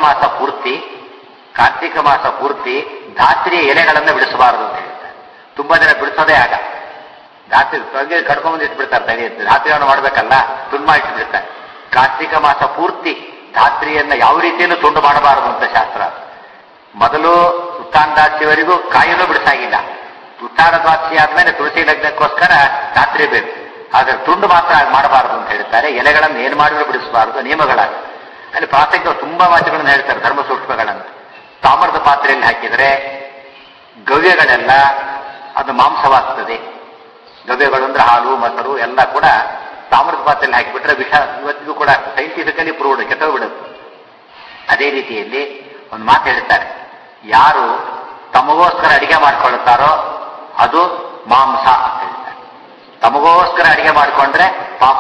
ಮಾಸ ಪೂರ್ತಿ ಧಾತ್ರಿಯ ಎಲೆಗಳನ್ನು ಬಿಡಿಸಬಾರದು ಅಂತ ಹೇಳ್ತಾರೆ. ತುಂಬಾ ಜನ ಬಿಡಿಸೋದೇ ಆಗ. ಧಾತ್ರಿ ಕಡ್ಕೊಂಡ್ಬಂದು ಇಟ್ಬಿಡ್ತಾರೆ, ತೆಗೆಯುತ್ತೆ. ಧಾತ್ರಿಯನ್ನು ಮಾಡಬೇಕಲ್ಲ, ತುಂಡು ಇಟ್ಬಿಡ್ತಾರೆ. ಕಾರ್ತಿಕ ಮಾಸ ಪೂರ್ತಿ ಧಾತ್ರಿಯನ್ನ ಯಾವ ರೀತಿಯಲ್ಲೂ ತುಂಡು ಮಾಡಬಾರದು ಅಂತ ಶಾಸ್ತ್ರ. ಮೊದಲು ಉತ್ತಾನದಾಸಿಯವರೆಗೂ ಕಾಯಿನೂ ಬಿಡಿಸಾಗಿಲ್ಲ. ಉತ್ತಾನದಾಸಿ ಆದ್ಮೇಲೆ ತುಳಸಿ ಲಗ್ನಕ್ಕೋಸ್ಕರ ಧಾತ್ರಿ ಬೇಕು. ಆದ್ರೆ ತುಂಡು ಮಾತ್ರ ಮಾಡಬಾರದು ಅಂತ ಹೇಳ್ತಾರೆ. ಎಲೆಗಳನ್ನು ಏನ್ ಮಾಡಿದ್ರು ಬಿಡಿಸಬಾರದು, ನಿಯಮಗಳಾಗ. ಅಲ್ಲಿ ಪ್ರಾಸಂಗಿಕ ತುಂಬಾ ಮಾತುಗಳನ್ನು ಹೇಳ್ತಾರೆ, ಧರ್ಮ ಸೂಕ್ಷ್ಮಗಳಂತ. ತಾಮ್ರದ ಪಾತ್ರೆಯಲ್ಲಿ ಹಾಕಿದರೆ ಗವ್ಯಗಳೆಲ್ಲ ಅದು ಮಾಂಸವಾಗ್ತದೆ. ಗವ್ಯಗಳು ಅಂದ್ರೆ ಹಾಲು, ಮೊಸರು ಎಲ್ಲ ಕೂಡ ತಾಮ್ರದ ಪಾತ್ರೆಯಲ್ಲಿ ಹಾಕಿಬಿಟ್ರೆ ವಿಷ. ಇವತ್ತಿಗೂ ಕೂಡ ಸೈಂಟಿಫಿಕಲಿ ಪ್ರೂವ್ಡ್, ಕೆಟ್ಟೋಗ್ಬಿಡುತ್ತೆ. ಅದೇ ರೀತಿಯಲ್ಲಿ ಒಂದು ಮಾತು ಹೇಳ್ತಾರೆ, ಯಾರು ತಮಗೋಸ್ಕರ ಅಡಿಗೆ ಮಾಡ್ಕೊಳ್ತಾರೋ ಅದು ಮಾಂಸ ಅಂತ ಹೇಳ್ತಾರೆ. ತಮಗೋಸ್ಕರ ಅಡಿಗೆ ಮಾಡ್ಕೊಂಡ್ರೆ ಪಾಪ.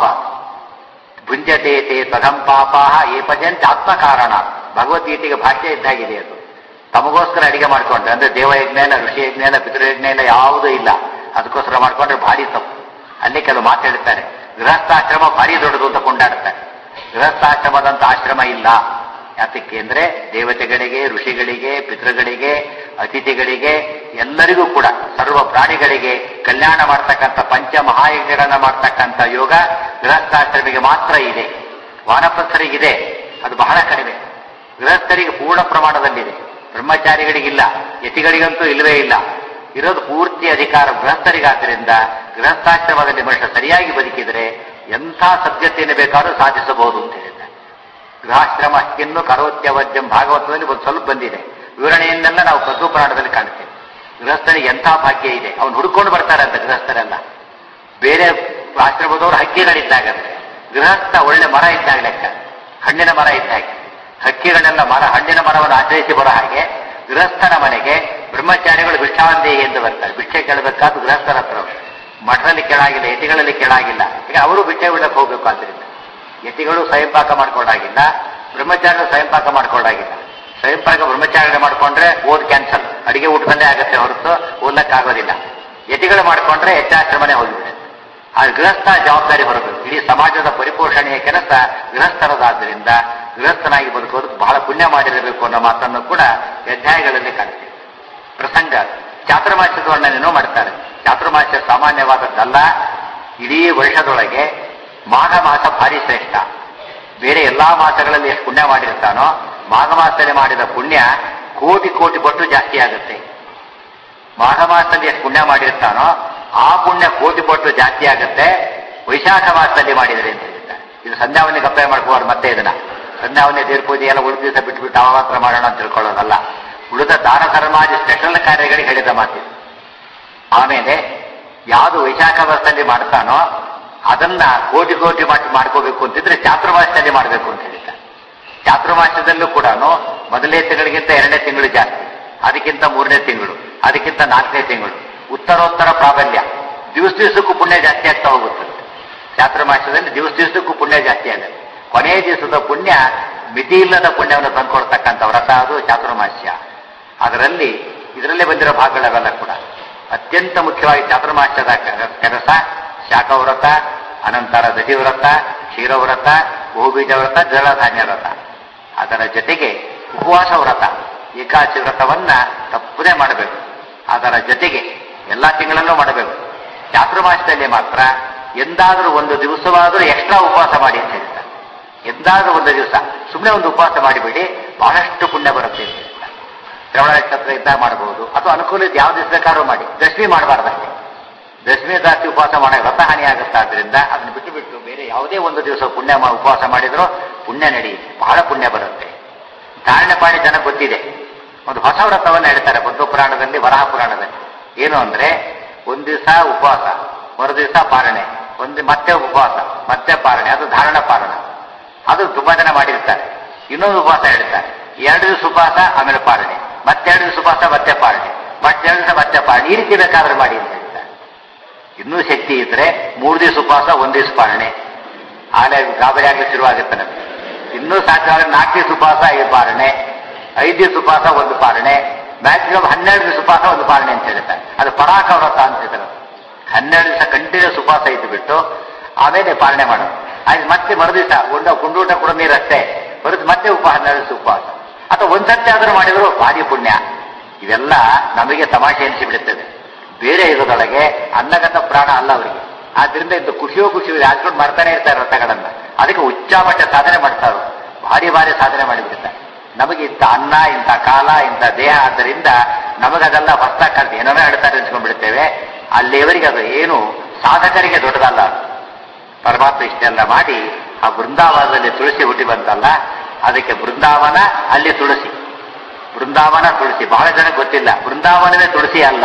ಭುಂಜತೆ ತೇ ತದಂ ಪಾಪಾಹ ಏಪಜಂತ ಆತ್ಮಕಾರಣ. ಭಗವದ್ಗೀತೆಗೆ ಭಾಷ್ಯ ಇದ್ದಾಗಿದೆ ಅದು. ತಮಗೋಸ್ಕರ ಅಡಿಗೆ ಮಾಡ್ಕೊಂಡ್ರೆ ಅಂದ್ರೆ ದೇವಯಜ್ಞ ಇಲ್ಲ, ಋಷಿ ಯಜ್ಞ ಇಲ್ಲ, ಪಿತೃಯಜ್ಞ ಇಲ್ಲ, ಯಾವುದೂ ಇಲ್ಲ. ಅದಕ್ಕೋಸ್ಕರ ಮಾಡ್ಕೊಂಡ್ರೆ ಭಾರಿ ತಪ್ಪು. ಅಲ್ಲಿ ಕೆಲವು ಮಾತು ಹೇಳ್ತಾರೆ, ಗೃಹಸ್ಥಾಶ್ರಮ ಭಾರಿ ದೊಡ್ಡದು ಅಂತ ಕೊಂಡಾಡ್ತಾರೆ. ಗೃಹಸ್ಥಾಶ್ರಮದಂತ ಆಶ್ರಮ ಇಲ್ಲ. ಯಾತಕ್ಕೆ ಅಂದ್ರೆ ದೇವತೆಗಳಿಗೆ, ಋಷಿಗಳಿಗೆ, ಪಿತೃಗಳಿಗೆ, ಅತಿಥಿಗಳಿಗೆ, ಎಲ್ಲರಿಗೂ ಕೂಡ ಸರ್ವ ಪ್ರಾಣಿಗಳಿಗೆ ಕಲ್ಯಾಣ ಮಾಡ್ತಕ್ಕಂಥ ಪಂಚ ಮಹಾಯಜ್ಞಗಳನ್ನ ಮಾಡ್ತಕ್ಕಂಥ ಯೋಗ ಗೃಹಸ್ಥಾಶ್ರಮಿಗೆ ಮಾತ್ರ ಇದೆ. ವಾನಪ್ರಸ್ಥರಿಗಿದೆ, ಅದು ಬಹಳ ಕಡಿಮೆ. ಗೃಹಸ್ಥರಿಗೆ ಪೂರ್ಣ ಪ್ರಮಾಣದಲ್ಲಿದೆ, ಬ್ರಹ್ಮಚಾರಿಗಳಿಗಿಲ್ಲ, ಯತಿಗಳಿಗಂತೂ ಇಲ್ಲವೇ ಇಲ್ಲ. ಇರೋದು ಪೂರ್ತಿ ಅಧಿಕಾರ ಗೃಹಸ್ಥರಿಗಾದ್ದರಿಂದ ಗೃಹಸ್ಥಾಶ್ರಮದಲ್ಲಿ ಮನುಷ್ಯ ಸರಿಯಾಗಿ ಬದುಕಿದರೆ ಎಂಥ ಸದ್ಗತಿಯನ್ನು ಬೇಕಾದ್ರೂ ಸಾಧಿಸಬಹುದು ಅಂತ ಹೇಳಿದ್ದಾರೆ. ಗೃಹಾಶ್ರಮ ಅಷ್ಟಿನ್ನು ಕರೋತ್ಯವದ್ಯಂ ಭಾಗವತದಲ್ಲಿ ಒಂದು ಸ್ವಲ್ಪ ಬಂದಿದೆ. ವಿವರಣೆಯನ್ನೆಲ್ಲ ನಾವು ಪದ್ಮಪುರಾಣದಲ್ಲಿ ಕಾಣ್ತೇವೆ. ಗೃಹಸ್ಥನಿಗೆ ಎಂಥ ಭಾಗ್ಯ ಇದೆ, ಅವನು ಹುಡ್ಕೊಂಡು ಬರ್ತಾರೆ ಅಂತ ಗೃಹಸ್ಥರೆಲ್ಲ. ಬೇರೆ ಆಶ್ರಮದವರು ಹಕ್ಕಿಗಳಿದ್ದಾಗಂತೆ, ಗೃಹಸ್ಥ ಒಳ್ಳೆ ಮರ ಇದ್ದಾಗ ಲೆಕ್ಕ, ಹಣ್ಣಿನ ಮರ ಇದ್ದಾಗ. ಹಕ್ಕಿಗಳೆಲ್ಲ ಹಣ್ಣಿನ ಮರವನ್ನು ಆಶ್ರಯಿಸಿ ಬರೋ ಹಾಗೆ ಗೃಹಸ್ಥನ ಮನೆಗೆ ಬ್ರಹ್ಮಚಾರಿಗಳು ಭಿಕ್ಷಾವಂದೇಹಿ ಎಂದು ಬರ್ತಾರೆ. ಭಿಕ್ಷೆ ಕೇಳಬೇಕಾದ ಗೃಹಸ್ಥರ ಹತ್ರ. ಮಠದಲ್ಲಿ ಕೇಳಾಗಿಲ್ಲ, ಯತಿಗಳಲ್ಲಿ ಕೇಳಾಗಿಲ್ಲ. ಈಗ ಅವರು ಭಿಕ್ಷೆ ಬಿಡಕ್ಕೆ ಹೋಗ್ಬೇಕು. ಆದ್ದರಿಂದ ಯತಿಗಳು ಸ್ವಯಂಪಾಕ ಮಾಡ್ಕೊಂಡಾಗಿಲ್ಲ, ಬ್ರಹ್ಮಚಾರಿಗಳು ಸ್ವಯಂಪಾಕ ಮಾಡ್ಕೊಂಡಾಗಿಲ್ಲ. ಸ್ವಯಂಪಾಕ ಬ್ರಹ್ಮಚಾರಿಗಳು ಮಾಡ್ಕೊಂಡ್ರೆ ಓದ್ ಕ್ಯಾನ್ಸಲ್, ಅಡಿಗೆ ಊಟದಲ್ಲೇ ಆಗುತ್ತೆ ಹೊರತು ಓದಕ್ಕಾಗೋದಿಲ್ಲ. ಯತಿಗಳು ಮಾಡ್ಕೊಂಡ್ರೆ ಹೆಚ್ಚಾಶ್ರಮನೆ ಹೋಗಿಬಿಡುತ್ತೆ. ಆ ಗೃಹಸ್ಥ ಜವಾಬ್ದಾರಿ ಹೊರಬೇಕು. ಇಡೀ ಸಮಾಜದ ಪರಿಪೋಷಣೆಯ ಕೆಲಸ ಗೃಹಸ್ಥರದಾದ್ರಿಂದ ಗೃಹಸ್ಥನಾಗಿ ಬದುಕೋದಕ್ಕೆ ಬಹಳ ಪುಣ್ಯ ಮಾಡಿರಬೇಕು ಅನ್ನೋ ಮಾತನ್ನು ಕೂಡ ಅಧ್ಯಾಯಗಳಲ್ಲಿ ಕಾಣ್ತೀವಿ. ಪ್ರಸಂಗ ಚಾತುರ್ಮಾಸ್ಯದ ವರ್ಣನೆಯೂ ಮಾಡ್ತಾರೆ. ಚಾತುರ್ಮಾಸ್ಯ ಸಾಮಾನ್ಯವಾದದ್ದಲ್ಲ. ಇಡೀ ವರ್ಷದೊಳಗೆ ಮಾಘ ಮಾಸ ಭಾರಿ ಶ್ರೇಷ್ಠ. ಬೇರೆ ಎಲ್ಲಾ ಮಾಸಗಳಲ್ಲಿ ಎಷ್ಟು ಪುಣ್ಯ ಮಾಡಿರ್ತಾನೋ ಮಾಘ ಮಾಸದಲ್ಲಿ ಮಾಡಿದ ಪುಣ್ಯ ಕೋಟಿ ಕೋಟಿ ಪಟ್ಟು ಜಾಸ್ತಿ ಆಗುತ್ತೆ. ಮಾಘ ಮಾಸದಲ್ಲಿ ಎಷ್ಟು ಪುಣ್ಯ ಮಾಡಿರ್ತಾನೋ ಆ ಪುಣ್ಯ ಕೋಟಿ ಪಟ್ಟು ಜಾಸ್ತಿ ಆಗುತ್ತೆ ವೈಶಾಖ ಮಾಸದಲ್ಲಿ ಮಾಡಿದರೆ ಅಂತ ಹೇಳ್ತಾರೆ. ಇದು ಸಂಧ್ಯಾವನ್ನಿಗೆ ಅಪ್ಲೈ ಮಾಡ್ಕೋಬಾರ್ದು. ಮತ್ತೆ ಇದನ್ನ ಸಂಧ್ಯಾವನ್ನೇ ದೇವ್ರ ಪೂಜೆ ಎಲ್ಲ ಉಳಿದ ದಿವಸ ಬಿಟ್ಬಿಟ್ಟು ಮಾತ್ರ ಮಾಡೋಣ ಅಂತ ತಿಳ್ಕೊಳ್ಳೋದಲ್ಲ. ಉಳಿದ ದಾನ ಧರ್ಮಾದಿ ಸ್ಪೆಷಲ್ ಕಾರ್ಯಗಳಿಗೆ ಹೇಳಿದ ಮಾತಿದೆ. ಆಮೇಲೆ ಯಾವುದು ವೈಶಾಖ ಮಾಸದಲ್ಲಿ ಮಾಡ್ತಾನೋ ಅದನ್ನ ಕೋಟಿ ಕೋಟಿ ಮಾಡ್ಕೋಬೇಕು ಅಂತಿದ್ರೆ ಚಾತುರ್ಮಾಸದಲ್ಲಿ ಮಾಡಬೇಕು ಅಂತ ಹೇಳ್ತಾರೆ. ಚಾತುರ್ಮಾಸ್ಯದಲ್ಲೂ ಕೂಡ ಮೊದಲನೇ ತಿಂಗಳಿಗಿಂತ 2ನೇ ತಿಂಗಳು ಜಾಸ್ತಿ, ಅದಕ್ಕಿಂತ 3ನೇ ತಿಂಗಳು, ಅದಕ್ಕಿಂತ 4ನೇ ತಿಂಗಳು, ಉತ್ತರೋತ್ತರ ಪ್ರಾಬಲ್ಯ. ದಿವಸಕ್ಕೂ ಪುಣ್ಯ ಜಾಸ್ತಿ ಆಗ್ತಾ ಹೋಗುತ್ತೆ. ಚಾತುರ್ಮಾಸ್ಯದಲ್ಲಿ ದಿವಸಕ್ಕೂ ಪುಣ್ಯ ಜಾಸ್ತಿ ಆಗುತ್ತೆ. ಕೊನೆಯ ದಿವಸದ ಪುಣ್ಯ ಮಿತಿ ಇಲ್ಲದ ಪುಣ್ಯವನ್ನು ತಂದುಕೊಡ್ತಕ್ಕಂಥ ವ್ರತ ಅದು ಚಾತುರ್ಮಾಸ್ಯ. ಇದರಲ್ಲೇ ಬಂದಿರೋ ಭಾಗಗಳವೆಲ್ಲ ಕೂಡ ಅತ್ಯಂತ ಮುಖ್ಯವಾಗಿ ಚಾತುರ್ಮಾಸ್ಯದ ಕೆಲಸ ಶಾಖವ್ರತ, ಅನಂತರ ದಧಿವ್ರತ, ಕ್ಷೀರವ್ರತ, ಗೋಬೀಜ ವ್ರತ, ಜಲಧಾನ್ಯ ವ್ರತ. ಅದರ ಜೊತೆಗೆ ಉಪವಾಸ ವ್ರತ, ಏಕಾದಶಿ ವ್ರತವನ್ನ ತಪ್ಪದೇ ಮಾಡಬೇಕು. ಅದರ ಜೊತೆಗೆ ಎಲ್ಲಾ ತಿಂಗಳಲ್ಲೂ ಮಾಡಬೇಕು. ಚಾತುರ್ಮಾಸ್ಯದಲ್ಲಿ ಮಾತ್ರ ಎಂದಾದರೂ ಒಂದು ದಿವಸವಾದರೂ ಎಕ್ಸ್ಟ್ರಾ ಉಪವಾಸ ಮಾಡಿ ಅಂತ ಹೇಳ್ತಾರೆ. ಎಂದಾದರೂ ಒಂದು ದಿವಸ ಸುಮ್ಮನೆ ಒಂದು ಉಪವಾಸ ಮಾಡಿಬಿಡಿ, ಬಹಳಷ್ಟು ಪುಣ್ಯ ಬರುತ್ತೆ ಅಂತ ಹೇಳ್ತಾರೆ. ಶ್ರವಣ ನಕ್ಷತ್ರ ಇದ್ದಾಗ ಮಾಡಬಹುದು, ಅಥವಾ ಅನುಕೂಲ ಇದ್ದು ಯಾವ ದಿವಸ ಬೇಕಾದ್ರೂ ಮಾಡಿ. ದಶಮಿ ಮಾಡಬಾರ್ದಷ್ಟೇ. ದಶಮಿ ಜಾಸ್ತಿ ಉಪವಾಸ ಮಾಡೋ ವ್ರತ ಹಾನಿ ಆಗುತ್ತೆ. ಆದ್ರಿಂದ ಅದನ್ನು ಬಿಟ್ಟು ಬೇರೆ ಯಾವುದೇ ಒಂದು ದಿವಸ ಪುಣ್ಯ ಉಪವಾಸ ಮಾಡಿದ್ರೂ ಪುಣ್ಯ ನಡೆಯುತ್ತೆ, ಬಹಳ ಪುಣ್ಯ ಬರುತ್ತೆ. ಧಾರಣೆ ಪಾಡಿ ಜನ ಗೊತ್ತಿದೆ. ಒಂದು ಹೊಸ ವ್ರತವನ್ನು ಹೇಳ್ತಾರೆ ಬುದ್ಧ ಪುರಾಣದಲ್ಲಿ, ವರಾಹ ಪುರಾಣದಲ್ಲಿ. ಏನು ಅಂದ್ರೆ ಒಂದ್ ದಿವಸ ಉಪವಾಸ, ಮರು ದಿವಸ ಪಾರಣೆ, ಮತ್ತೆ ಉಪವಾಸ, ಮತ್ತೆ ಪಾರಣೆ, ಅದು ಧಾರಣ ಪಾರಣ. ಅದು ತುಂಬಾ ಜನ ಮಾಡಿರ್ತಾರೆ. ಇನ್ನೊಂದು ಉಪವಾಸ ಹೇಳ್ತಾರೆ, 2 ದಿವಸ ಉಪವಾಸ ಆಮೇಲೆ ಪಾರಣೆ, ಮತ್ತೆ 2 ದಿವಸ ಉಪವಾಸ ಮತ್ತೆ ಪಾರಣೆ, ಮತ್ತೆ 2 ದಿವಸ ಮತ್ತೆ ಪಾರಣೆ. ಈ ರೀತಿ ಬೇಕಾದ್ರೆ ಮಾಡಿ ಅಂತ ಹೇಳ್ತಾರೆ. ಇನ್ನೂ ಶಕ್ತಿ ಇದ್ರೆ 3 ದಿವಸ ಉಪವಾಸ, 1 ದಿವಸ ಪಾರಣೆ, ಆಲೆ ಗಾಬರಿ ಆಗ್ಲಿಕ್ಕೆ ಶುರುವಾಗುತ್ತೆ ನಮಗೆ. ಇನ್ನೂ ಸಾಧ್ಯವಾದ್ರೆ 4 ದಿವಸ ಉಪವಾಸ, 5 ಪಾರಣೆ, 5 ದಿವಸ ಉಪವಾಸ, 1 ಪಾರಣೆ, ಮ್ಯಾಕ್ಸಿಮಮ್ 12 ದಿವಸ ಉಪವಾಸ, 1 ಪಾರಣೆ ಅಂತ ಹೇಳ್ತಾರೆ. ಅದು ಪರಾಕ ವ್ರತ ಅಂತ ಹೇಳ್ತಾರೆ. 12 ದಿವಸ ಕಂಟಿನ್ಯೂಸ್ ಉಪವಾಸ ಇದ್ದು ಬಿಟ್ಟು ಆಮೇಲೆ ಪಾಲನೆ ಮಾಡೋದು. ಅದು ಮತ್ತೆ ಮರುದಿವಸ ಗುಂಡೂಟ ಕೂಡ ನೀರಷ್ಟೇ ಬರುತ್ತೆ, ಮತ್ತೆ 12 ದಿವಸ ಉಪವಾಸ. ಅಥವಾ ಒಂದ್ಸತಿ ಆದರೂ ಮಾಡಿದ್ರು ಭಾರಿ ಪುಣ್ಯ. ಇವೆಲ್ಲ ನಮಗೆ ತಮಾಷೆ ಎನಿಸಿಬಿಡುತ್ತದೆ. ಬೇರೆ ಇರೋದೊಳಗೆ ಅನ್ನಗತ ಪ್ರಾಣ ಅಲ್ಲ ಅವರಿಗೆ. ಆದ್ರಿಂದ ಇದು ಖುಷಿಯೋ ಹಾಕೊಂಡು ಮಾಡ್ತಾನೆ ಇರ್ತಾರೆ ವ್ರತಗಳನ್ನ. ಅದಕ್ಕೆ ಉಚ್ಚಾಮಟ್ಟ ಸಾಧನೆ ಮಾಡ್ತಾರೆ, ಭಾರಿ ಸಾಧನೆ ಮಾಡಿಬಿಡ್ತಾರೆ. ನಮಗೆ ಇಂಥ ಅನ್ನ, ಇಂಥ ಕಾಲ, ಇಂಥ ದೇಹ, ಆದ್ದರಿಂದ ನಮಗದೆಲ್ಲ ಹೊಸ್ತಾಕಂತ ಏನೋ ಹೇಳ್ತಾರೆ ಅನ್ಸ್ಕೊಂಡ್ಬಿಡ್ತೇವೆ. ಅಲ್ಲಿಯವರಿಗೆ ಅದು ಏನು ಸಾಧಕರಿಗೆ ದೊಡ್ಡದಲ್ಲ. ಪರಮಾತ್ಮ ಇಷ್ಟೆಲ್ಲ ಮಾಡಿ ಆ ಬೃಂದಾವನದಲ್ಲಿ ತುಳಸಿ ಹುಟ್ಟಿ ಬಂತಲ್ಲ, ಅದಕ್ಕೆ ಬೃಂದಾವನ, ಅಲ್ಲಿ ತುಳಸಿ. ಬೃಂದಾವನ ತುಳಸಿ ಬಹಳ ಜನ ಗೊತ್ತಿಲ್ಲ. ಬೃಂದಾವನವೇ ತುಳಸಿ ಅಲ್ಲ,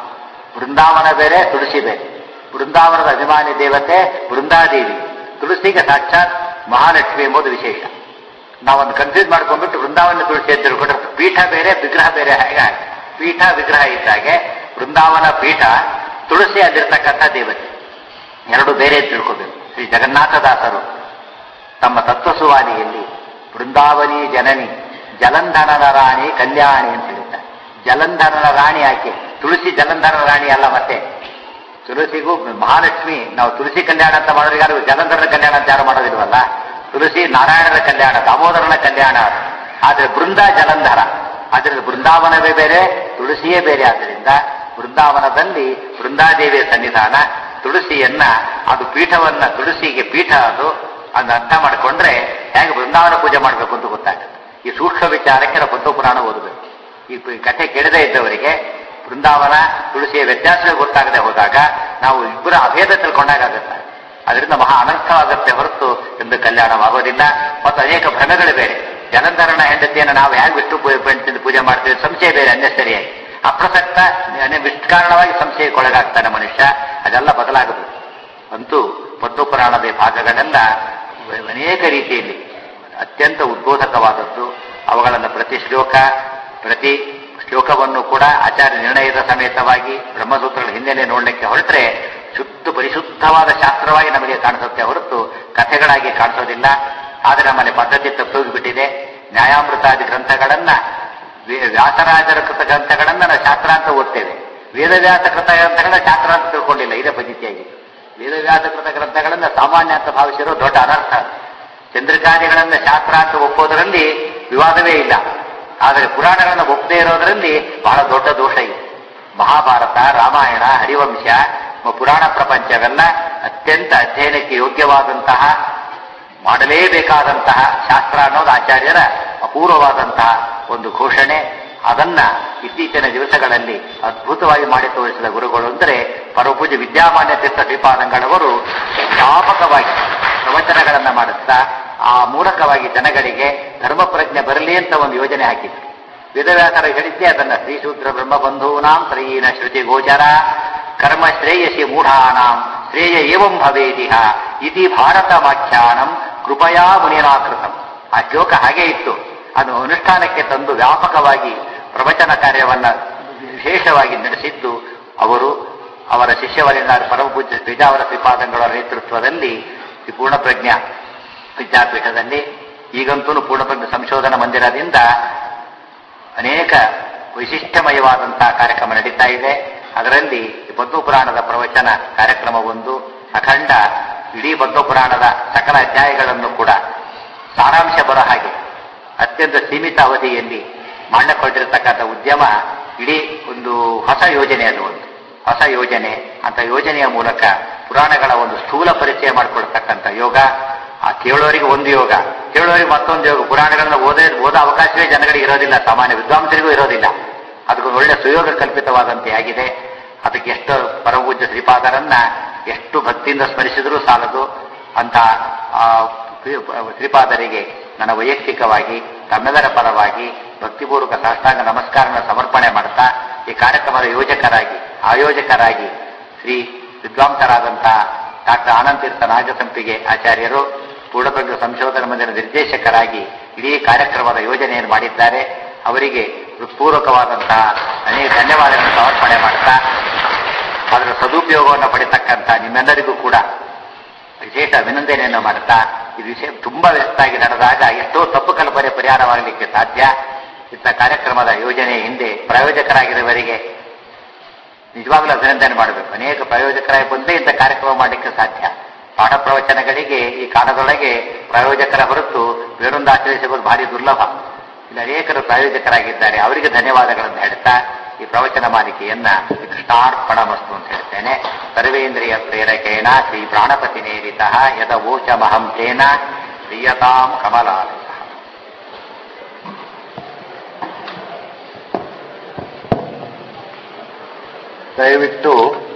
ಬೃಂದಾವನ ಬೇರೆ, ತುಳಸಿ ಬೇರೆ. ಬೃಂದಾವನದ ಅಭಿಮಾನಿ ದೇವತೆ ಬೃಂದಾದೇವಿ, ತುಳಸಿಗೆ ಸಾಕ್ಷಾತ್ ಮಹಾಲಕ್ಷ್ಮಿ ಎಂಬುದು ವಿಶೇಷ. ನಾವೊಂದು ಕನ್ಫ್ಯೂಸ್ ಮಾಡ್ಕೊಂಡ್ಬಿಟ್ಟು ಬೃಂದಾವನ ತುಳಸಿ ಅಂತ ತಿಳ್ಕೊಂಡ್ರೆ ಪೀಠ ಬೇರೆ ವಿಗ್ರಹ ಬೇರೆ. ಹಾಗೆ ಪೀಠ ವಿಗ್ರಹ ಇದ್ದಾಗೆ ಬೃಂದಾವನ ಪೀಠ, ತುಳಸಿ ಅಲ್ಲಿರ್ತಕ್ಕಂಥ ದೇವತೆ ಎರಡು ಬೇರೆ ತಿಳ್ಕೋಬೇಕು. ಶ್ರೀ ಜಗನ್ನಾಥದಾಸರು ತಮ್ಮ ತತ್ವಸುವಾನಿಯಲ್ಲಿ ಬೃಂದಾವನಿ ಜನನಿ ಜಲಂಧರನ ರಾಣಿ ಕಲ್ಯಾಣಿ ಅಂತ ಹೇಳ್ತಾರೆ. ಜಲಂಧರನ ರಾಣಿ ಆಕೆ, ತುಳಸಿ ಜಲಂಧರನ ರಾಣಿ ಅಲ್ಲ. ಮತ್ತೆ ತುಳಸಿಗೂ ಮಹಾಲಕ್ಷ್ಮಿ, ನಾವು ತುಳಸಿ ಕಲ್ಯಾಣ ಅಂತ ಮಾಡೋದು ಯಾರು, ಜಲಂಧರನ ಕಲ್ಯಾಣ ಅಂತ ಯಾರು ಮಾಡೋದಿಲ್ವಲ್ಲ. ತುಳಸಿ ನಾರಾಯಣನ ಕಲ್ಯಾಣ, ದಾಮೋದರನ ಕಲ್ಯಾಣ. ಆದ್ರೆ ಬೃಂದ ಜಲಂಧರ, ಅದರಿಂದ ಬೃಂದಾವನವೇ ಬೇರೆ, ತುಳಸಿಯೇ ಬೇರೆ. ಆದ್ದರಿಂದ ಬೃಂದಾವನದಲ್ಲಿ ಬೃಂದಾದೇವಿಯ ಸನ್ನಿಧಾನ, ತುಳಸಿಯನ್ನ ಅದು ಪೀಠವನ್ನ, ತುಳಸಿಗೆ ಪೀಠ ಅದು. ಅದನ್ನ ಅರ್ಥ ಮಾಡಿಕೊಂಡ್ರೆ ಹೇಗೆ ಬೃಂದಾವನ ಪೂಜೆ ಮಾಡಬೇಕು ಅಂತ ಗೊತ್ತಾಗುತ್ತೆ. ಈ ಸೂಕ್ಷ್ಮ ವಿಚಾರಕ್ಕೆ ನಾವು ಪದ್ಮ ಪುರಾಣ ಓದಬೇಕು. ಈ ಕಥೆ ಕೇಳದೇ ಇದ್ದವರಿಗೆ ಬೃಂದಾವನ ತುಳಸಿಯ ವ್ಯತ್ಯಾಸವೇ ಗೊತ್ತಾಗದೆ ಹೋದಾಗ ನಾವು ಇಬ್ಬರ ಅಭೇದ ತಿಳ್ಕೊಂಡಾಗುತ್ತೆ. ಅದರಿಂದ ಮಹಾ ಅನರ್ಥವಾಗುತ್ತೆ ಹೊರತು ಎಂದು ಕಲ್ಯಾಣವಾಗೋದಿಲ್ಲ. ಮತ್ತು ಅನೇಕ ಭ್ರಮೆಗಳು ಬೇರೆ. ಜಲಂಧರನ ಹೆಂಡತಿಯನ್ನು ನಾವು ಹೇಗೆ ವಿಷ್ಣು ಪೂಜೆ ಮಾಡ್ತೇವೆ, ಸಂಶಯ ಬೇರೆ, ಅನ್ನೆಸರಿಯಾಗಿ ಅಪ್ರಸಕ್ತ ವಿಷ್ಕಾರಣವಾಗಿ ಸಂಶಯಕ್ಕೊಳಗಾಗ್ತಾನೆ ಮನುಷ್ಯ. ಅದೆಲ್ಲ ಬದಲಾಗಬೇಕು. ಅಂತೂ ಪದ್ಮ ಪುರಾಣದ ಭಾಗಗಳೆಲ್ಲ ಅನೇಕ ರೀತಿಯಲ್ಲಿ ಅತ್ಯಂತ ಉದ್ಬೋಧಕವಾದದ್ದು. ಅವುಗಳನ್ನು ಪ್ರತಿ ಶ್ಲೋಕವನ್ನು ಕೂಡ ಆಚಾರ್ಯ ನಿರ್ಣಯದ ಸಮೇತವಾಗಿ ಬ್ರಹ್ಮಸೂತ್ರಗಳ ಹಿನ್ನೆಲೆ ನೋಡಲಿಕ್ಕೆ ಹೊರಟ್ರೆ ಪರಿಶುದ್ಧವಾದ ಶಾಸ್ತ್ರವಾಗಿ ನಮಗೆ ಕಾಣಿಸುತ್ತೆ ಹೊರತು ಕಥೆಗಳಾಗಿ ಕಾಣಿಸೋದಿಲ್ಲ. ಆದರೆ ನಮ್ಮಲ್ಲಿ ಪದ್ಧತಿ ತಪ್ಪೋಗಿಬಿಟ್ಟಿದೆ. ನ್ಯಾಯಾಮೃತಾದಿ ಗ್ರಂಥಗಳನ್ನ, ವ್ಯಾಸರಾಜರ ಕೃತ ಗ್ರಂಥಗಳನ್ನ ನಾವು ಶಾಸ್ತ್ರ ಅಂತ ಓದ್ತೇವೆ. ವೇದವ್ಯಾಸ ಕೃತ ಗ್ರಂಥಗಳನ್ನ ಶಾಸ್ತ್ರ ಅಂತ ತಿಳ್ಕೊಂಡಿಲ್ಲ. ಇದೇ ಪದ್ಧತಿಯಾಗಿ ವೇದವ್ಯಾಸ ಕೃತ ಗ್ರಂಥಗಳನ್ನ ಸಾಮಾನ್ಯ ಅಂತ ಭಾವಿಸಿರೋ ದೊಡ್ಡ ಅನರ್ಥ. ಚಂದ್ರಿಕಾದಿಗಳನ್ನ ಶಾಸ್ತ್ರ ಅಂತ ಒಪ್ಪೋದರಲ್ಲಿ ವಿವಾದವೇ ಇಲ್ಲ. ಆದರೆ ಪುರಾಣಗಳನ್ನು ಒಪ್ಪದೇ ಇರೋದರಲ್ಲಿ ಬಹಳ ದೊಡ್ಡ ದೋಷ ಇದೆ. ಮಹಾಭಾರತ, ರಾಮಾಯಣ, ಹರಿವಂಶ, ಪುರಾಣ ಪ್ರಪಂಚವೆಲ್ಲ ಅತ್ಯಂತ ಅಧ್ಯಯನಕ್ಕೆ ಯೋಗ್ಯವಾದಂತಹ, ಮಾಡಲೇಬೇಕಾದಂತಹ ಶಾಸ್ತ್ರ ಅನ್ನೋದು ಆಚಾರ್ಯರ ಅಪೂರ್ವವಾದಂತಹ ಒಂದು ಘೋಷಣೆ. ಅದನ್ನ ಇತ್ತೀಚಿನ ದಿವಸಗಳಲ್ಲಿ ಅದ್ಭುತವಾಗಿ ಮಾಡಿ ತೋರಿಸಿದ ಗುರುಗಳು ಅಂದರೆ ಪರಪೂಜ್ಯ ವಿದ್ಯಾಮಾನ್ಯ ತೀರ್ಥ ಶ್ರೀಪಾದಂಗಳವರು ವ್ಯಾಪಕವಾಗಿ ಪ್ರವಚನಗಳನ್ನು ಮಾಡುತ್ತಾ ಆ ಮೂಲಕವಾಗಿ ಜನಗಳಿಗೆ ಧರ್ಮ ಪ್ರಜ್ಞೆ ಬರಲಿ ಅಂತ ಒಂದು ಯೋಜನೆ ಹಾಕಿದ್ರು. ವೇದವ್ಯಾಸರ ಹೇಳಿದ್ದೆ ಅದನ್ನ, ಶ್ರೀಶೂದ್ರ ಬ್ರಹ್ಮಬಂಧೂನಾಂ ತ್ರಯೀನ ಶ್ರುತಿ ಗೋಚರ ಕರ್ಮ ಶ್ರೇಯಸಿ ಮೂಢಾನಾಂ ಶ್ರೇಯ ಏವಂ ಭವೇದಿಹ ಇತಿ ಭಾರತ ವಾಖ್ಯಾನಂ ಕೃಪಯಾ ಮುನಿನಾಕೃತಂ. ಆ ಶ್ಲೋಕ ಹಾಗೇ ಇತ್ತು. ಅದು ಅನುಷ್ಠಾನಕ್ಕೆ ತಂದು ವ್ಯಾಪಕವಾಗಿ ಪ್ರವಚನ ಕಾರ್ಯವನ್ನ ವಿಶೇಷವಾಗಿ ನಡೆಸಿದ್ದು ಅವರು. ಅವರ ಶಿಷ್ಯವರಿಂದ ಪರಮಪೂಜ್ಯ ಬಿಜಾವರ ಶ್ರೀಪಾದಂಗಳ ನೇತೃತ್ವದಲ್ಲಿ ಈ ಪೂರ್ಣಪ್ರಜ್ಞಾ ವಿದ್ಯಾಪೀಠದಲ್ಲಿ ಈಗಂತೂ ಪೂರ್ಣಪ್ರಜ್ಞ ಸಂಶೋಧನಾ ಮಂದಿರದಿಂದ ಅನೇಕ ವೈಶಿಷ್ಟ್ಯಮಯವಾದಂತಹ ಕಾರ್ಯಕ್ರಮ ನಡೀತಾ ಇದೆ. ಅದರಲ್ಲಿ ಪದ್ಮಪುರಾಣದ ಪ್ರವಚನ ಕಾರ್ಯಕ್ರಮ ಒಂದು ಅಖಂಡ, ಇಡೀ ಪದ್ಮಪುರಾಣದ ಸಕಲ ಅಧ್ಯಾಯಗಳನ್ನು ಕೂಡ ಸಾರಾಂಶ ಬರೋ ಹಾಗೆ ಅತ್ಯಂತ ಸೀಮಿತ ಅವಧಿಯಲ್ಲಿ ಮಾಡಿಕೊಂಡಿರತಕ್ಕಂಥ ಉದ್ಯಮ ಇಡೀ ಒಂದು ಹೊಸ ಯೋಜನೆ. ಅದು ಒಂದು ಹೊಸ ಯೋಜನೆ. ಅಂತ ಯೋಜನೆಯ ಮೂಲಕ ಪುರಾಣಗಳ ಒಂದು ಸ್ಥೂಲ ಪರಿಚಯ ಮಾಡಿಕೊಡ್ತಕ್ಕಂಥ ಯೋಗ. ಆ ಕೇಳೋರಿಗೆ ಒಂದು ಯೋಗ, ಕೇಳೋರಿಗೆ ಮತ್ತೊಂದು ಯೋಗ. ಪುರಾಣಗಳನ್ನ ಓದೋ ಅವಕಾಶವೇ ಜನಗಳಿಗೆ ಇರೋದಿಲ್ಲ, ಸಾಮಾನ್ಯ ವಿದ್ವಾಂಸರಿಗೂ ಇರೋದಿಲ್ಲ. ಅದಕ್ಕೊಂದು ಒಳ್ಳೆ ಸುಯೋಗ ಕಲ್ಪಿತವಾದಂತೆ ಆಗಿದೆ. ಅದಕ್ಕೆ ಎಷ್ಟು ಪರಮಪೂಜ್ಯ ಶ್ರೀಪಾದರನ್ನ ಎಷ್ಟು ಭಕ್ತಿಯಿಂದ ಸ್ಮರಿಸಿದರೂ ಸಾಲದು. ಅಂತ ಶ್ರೀಪಾದರಿಗೆ ನನ್ನ ವೈಯಕ್ತಿಕವಾಗಿ ತಮ್ಮೆಲ್ಲರ ಪರವಾಗಿ ಭಕ್ತಿಪೂರ್ವಕ ಸಾಷ್ಟಾಂಗ ನಮಸ್ಕಾರನ ಸಮರ್ಪಣೆ ಮಾಡ್ತಾ, ಈ ಕಾರ್ಯಕ್ರಮದ ಆಯೋಜಕರಾಗಿ ಶ್ರೀ ವಿದ್ವಾಂಸರಾದಂತಹ ಡಾಕ್ಟರ್ ಆನಂದತೀರ್ಥ ನಾಗಸಂಪಿಗೆ ಆಚಾರ್ಯರು, ಪೂರ್ಣಪ್ರಜ್ಞ ಸಂಶೋಧನಾ ಮಂದಿರ ನಿರ್ದೇಶಕರಾಗಿ ಇಡೀ ಕಾರ್ಯಕ್ರಮದ ಯೋಜನೆಯನ್ನು ಮಾಡಿದ್ದಾರೆ. ಅವರಿಗೆ ಹೃತ್ಪೂರ್ವಕವಾದಂತಹ ಅನೇಕ ಧನ್ಯವಾದಗಳನ್ನು ಸಮರ್ಪಣೆ ಮಾಡ್ತಾ, ಅದರ ಸದುಪಯೋಗವನ್ನು ಪಡೆತಕ್ಕಂಥ ನಿಮ್ಮೆಲ್ಲರಿಗೂ ಕೂಡ ವಿಶೇಷ ಅಭಿನಂದನೆಯನ್ನು ಮಾಡುತ್ತಾ, ಇದು ವಿಷಯ ತುಂಬಾ ವ್ಯಸ್ತಾಗಿ ನಡೆದಾಗ ಎಷ್ಟೋ ತಪ್ಪು ಕಲ್ಪನೆ ಪರಿಹಾರವಾಗಲಿಕ್ಕೆ ಸಾಧ್ಯ. ಇಂಥ ಕಾರ್ಯಕ್ರಮದ ಯೋಜನೆ ಹಿಂದೆ ಪ್ರಾಯೋಜಕರಾಗಿರುವವರಿಗೆ ನಿಜವಾಗ್ಲೂ ಅಭಿನಂದನೆ ಮಾಡಬೇಕು. ಅನೇಕ ಪ್ರಾಯೋಜಕರಾಗಿ ಬಂದೇ ಇಂಥ ಕಾರ್ಯಕ್ರಮ ಮಾಡಲಿಕ್ಕೆ ಸಾಧ್ಯ. ಪಾಠ ಪ್ರವಚನಗಳಿಗೆ ಈ ಕಾಲದೊಳಗೆ ಪ್ರಾಯೋಜಕರ ಹೊರತು ಬೇರೊಂದು ಆಚರಿಸುವುದು ಭಾರಿ ದುರ್ಲಭ. ಇಲ್ಲಿ ಅನೇಕರು ಪ್ರಾಯೋಜಕರಾಗಿದ್ದಾರೆ, ಅವರಿಗೆ ಧನ್ಯವಾದಗಳನ್ನು ಹೇಳ್ತಾ ಈ ಪ್ರವಚನ ಮಾಲಿಕೆಯನ್ನ ಕೃಷ್ಣಾರ್ಪಣಮಸ್ತು ಅಂತ ಹೇಳ್ತೇನೆ. ಸರ್ವೇಂದ್ರಿಯ ಪ್ರೇರಕೇಣ ಶ್ರೀ ಪ್ರಾಣಪತಿ ನೇರಿತ ಯದವೋಚಮಹಂ ತೇನ ಪ್ರಿಯತಾಂ ಕಮಲಾಲಯ. ದಯವಿಟ್ಟು